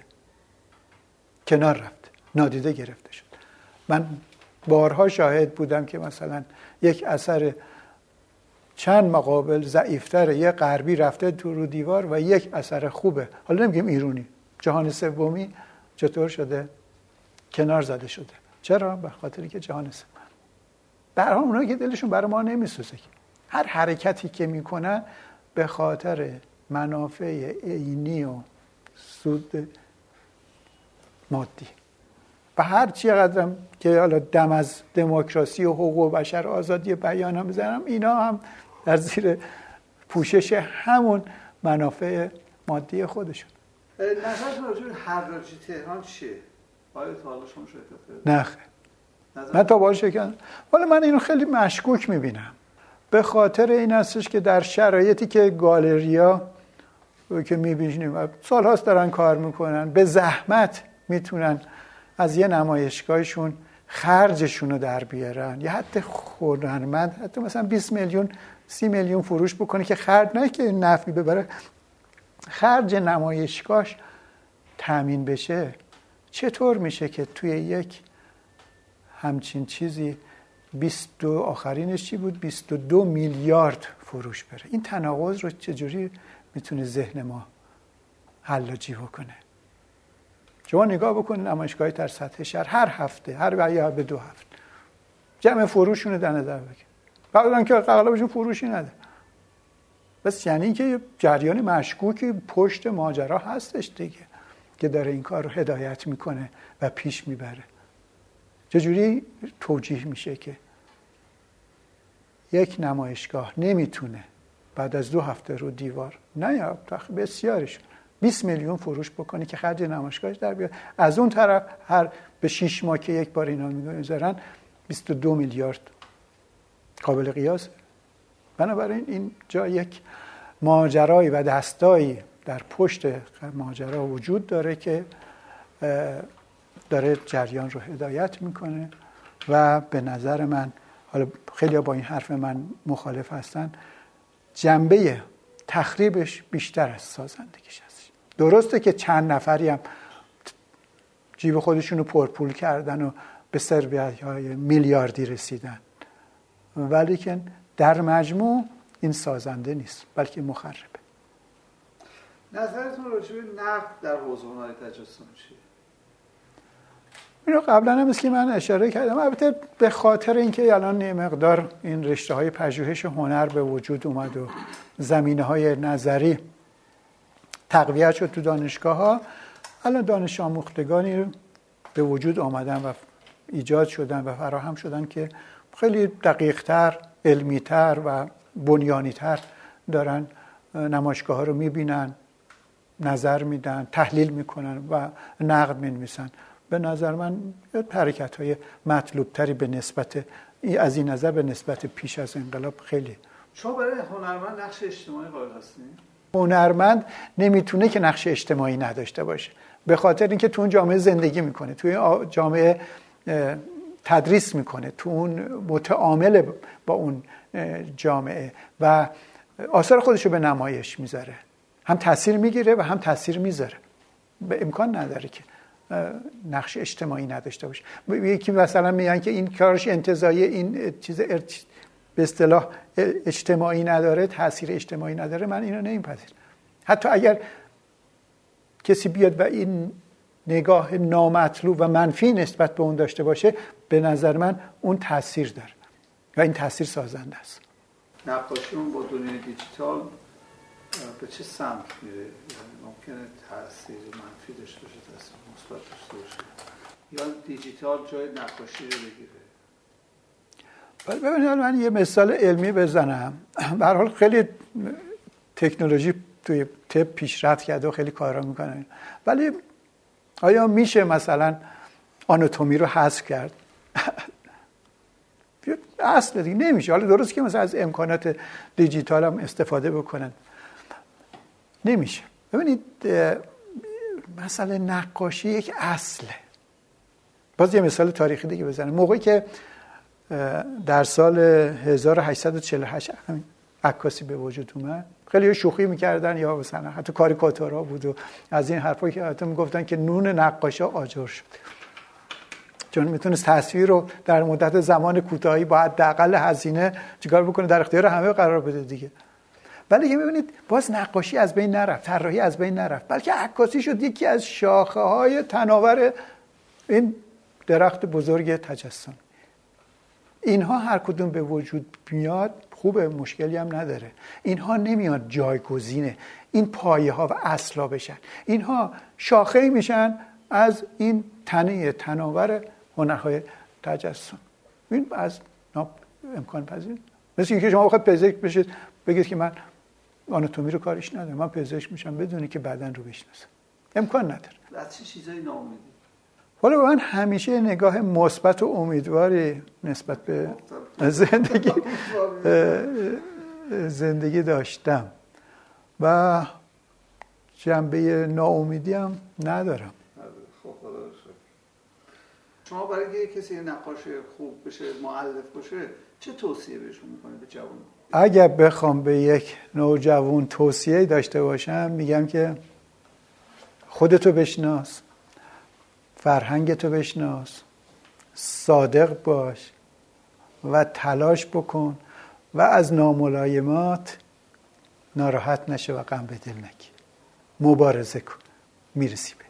کنار رفت، نادیده گرفته شد. من بارها شاهد بودم که مثلا یک اثر چند مقابل ضعیفتر یه غربی رفته تو رو دیوار و یک اثر خوبه، حالا نمیگیم ایرانی، جهان سومی چطور شده؟ کنار زده شده. چرا؟ به خاطری که جهان سوم در حال اونایی که دلشون برای ما نمیسوزه، هر حرکتی که میکنن به خاطر منافع عینی و سود مادی و هر چقدرم که حالا دم از دموکراسی و حقوق بشر آزادی بیان هم بزنم، اینا هم در زیر پوشش همون منافع مادی خودشون. نظرتون راجع به حراجی تهران چیه؟ آیا تا حالا شما شرکت کردید؟ نه من تا باهاش شرکت، ولی من اینو خیلی مشکوک میبینم. به خاطر این هستش که در شرایطی که گالریا که میبینیم و سالهاست دارن کار میکنن، به زحمت میتونن از یه نمایشگاهشون خرجشون رو در بیارن، یا حتی هنرمند حتی مثلا 20 میلیون 30 میلیون فروش بکنه که خرج نه که نفعی ببره، خرج نمایشگاهش تامین بشه. چطور میشه که توی یک همچین چیزی 22 آخرینش چی بود؟ 22 میلیارد فروش بره؟ این تناقض رو چجوری میتونه ذهن ما حلاجی بکنه؟ شما نگاه بکنید نمایشگاهی در سطح شهر هر هفته، هر یا به 2 هفته جمع فروشون رو در نظر بگیر، بعدن که اغلبشون فروشی نده. بس یعنی که جریان مشکوکی پشت ماجرا هستش دیگه که داره این کار رو هدایت میکنه و پیش میبره. چجوری توجیه میشه که یک نمایشگاه نمیتونه بعد از 2 هفته رو دیوار نه یا بسیارشون 20 میلیون فروش بکنه که خرج نمایشگاهش در بیاد، از اون طرف هر به 6 ماه که یک بار اینا میذارن 22 میلیارد قابل قیاسه. بنابراین این جا یک ماجرایی و دستایی در پشت ماجرا وجود داره که داره جریان رو هدایت میکنه و به نظر من، حالا خیلی با این حرف من مخالف هستن، جنبه تخریبش بیشتر از سازندگیش هست. درسته که چند نفری هم جیب خودشون رو پرپول کردن و به ثروت‌های میلیاردی رسیدن، ولی که در مجموع این سازنده نیست بلکه مخربه. نظرتون راجع به نقد در حوزه هنر تجسم چیه؟ اینو قبلا هم مثل که من اشاره کردم، البته به خاطر اینکه الان یه مقدار این رشته‌های پژوهش هنر به وجود اومد و زمینه‌های نظری تقویت شد تو دانشگاه‌ها، الان دانش آموختگانی به وجود آمدن و ایجاد شدن و فراهم شدن که خیلی دقیق‌تر، علمی‌تر و بنیانی‌تر دارن نمایشگاه‌ها رو می‌بینن، نظر میدن، تحلیل میکنن و نقد می‌نویسن. به نظر من حرکت‌های مطلوب‌تری به نسبت از این نظر به نسبت پیش از انقلاب خیلی. شما برای هنرمند نقش اجتماعی قائل هستین؟ هنرمند نمیتونه که نقش اجتماعی نداشته باشه، به خاطر اینکه تو اون جامعه زندگی میکنه، تو اون جامعه تدریس میکنه، تو اون متعامل با اون جامعه و آثار خودشو به نمایش میذاره، هم تاثیر میگیره و هم تاثیر میذاره. به امکان نداره که نقش اجتماعی نداشته باشه. یکی مثلا میگن که این کارش انتزاعی، این چیز به اصطلاح اجتماعی نداره، تاثیر اجتماعی نداره. من اینو نمیپذیرم. حتی اگر کسی بیاد و این نگاه نامطلوب و منفی نسبت به اون داشته باشه، به نظر من اون تاثیر داره و این تاثیر سازنده است. نقاشیمون با دنیای دیجیتال به چه سمت میره؟ یعنی ممکنه تاثیر منفی داشته باشه، تاثیر مثبت داشته باشه، یا دیجیتال جای نقاشی رو بگیره؟ ببینید من یه مثال علمی بزنم. به هر حال خیلی تکنولوژی توی طب پیشرفت کرده و خیلی کارا میکنه، ولی آیا میشه مثلا آناتومی رو حذف کرد؟ اصلا دیگه نمیشه. حالا درست که مثلا از امکانات دیجیتال هم استفاده بکنن، نمیشه. ببینید مثلا نقاشی یک اصله. باز یه مثال تاریخی دیگه بزنم. موقعی که در سال 1848 عکاسی به وجود اومد، خیلی شوخی میکردن یا مثلا حتی کاریکاتورها بود و از این حرفا که حتی میگفتن که نون نقاشا آجر شد، چون میتونست تصویر رو در مدت زمان کوتاهی با حداقل هزینه چیکار بکنه، در اختیار همه قرار بده دیگه. ولی که میبینید باز نقاشی از بین نرفت، طراحی از بین نرفت، بلکه عکاسی شد یکی از شاخه‌های تناور این درخت بزرگ تجسم. اینها هر کدوم به وجود میاد خوبه، مشکلی هم نداره. اینها نمیاد جایگزینه این پایه‌ها و اصلا بشن. اینها شاخه‌ای میشن از این تنه تناور هنرهای تجسم. این از امکان پذیر. مثل اینکه شما بخواید پزشک بشید بگید که من آناتومی رو کارش ندارم، من پزشک میشم بدونی که بدن رو بشناسم. امکان نداره. از چه چیزایی ناامیدی؟ حالا من همیشه نگاه مثبت و امیدواری نسبت به زندگی داشتم و جنبه ناامیدی هم ندارم. خب خدا رو شکر. شما برای اینکه کسی نقاش خوب بشه، مؤلف باشه، چه توصیه بهشون میکنید به جوان؟ اگر بخوام به یک نوجوان توصیه داشته باشم میگم که خودتو بشناس، فرهنگتو بشناس، صادق باش و تلاش بکن و از ناملایمات ناراحت نشه و غم به دل نگیر. مبارزه کن، میرسی.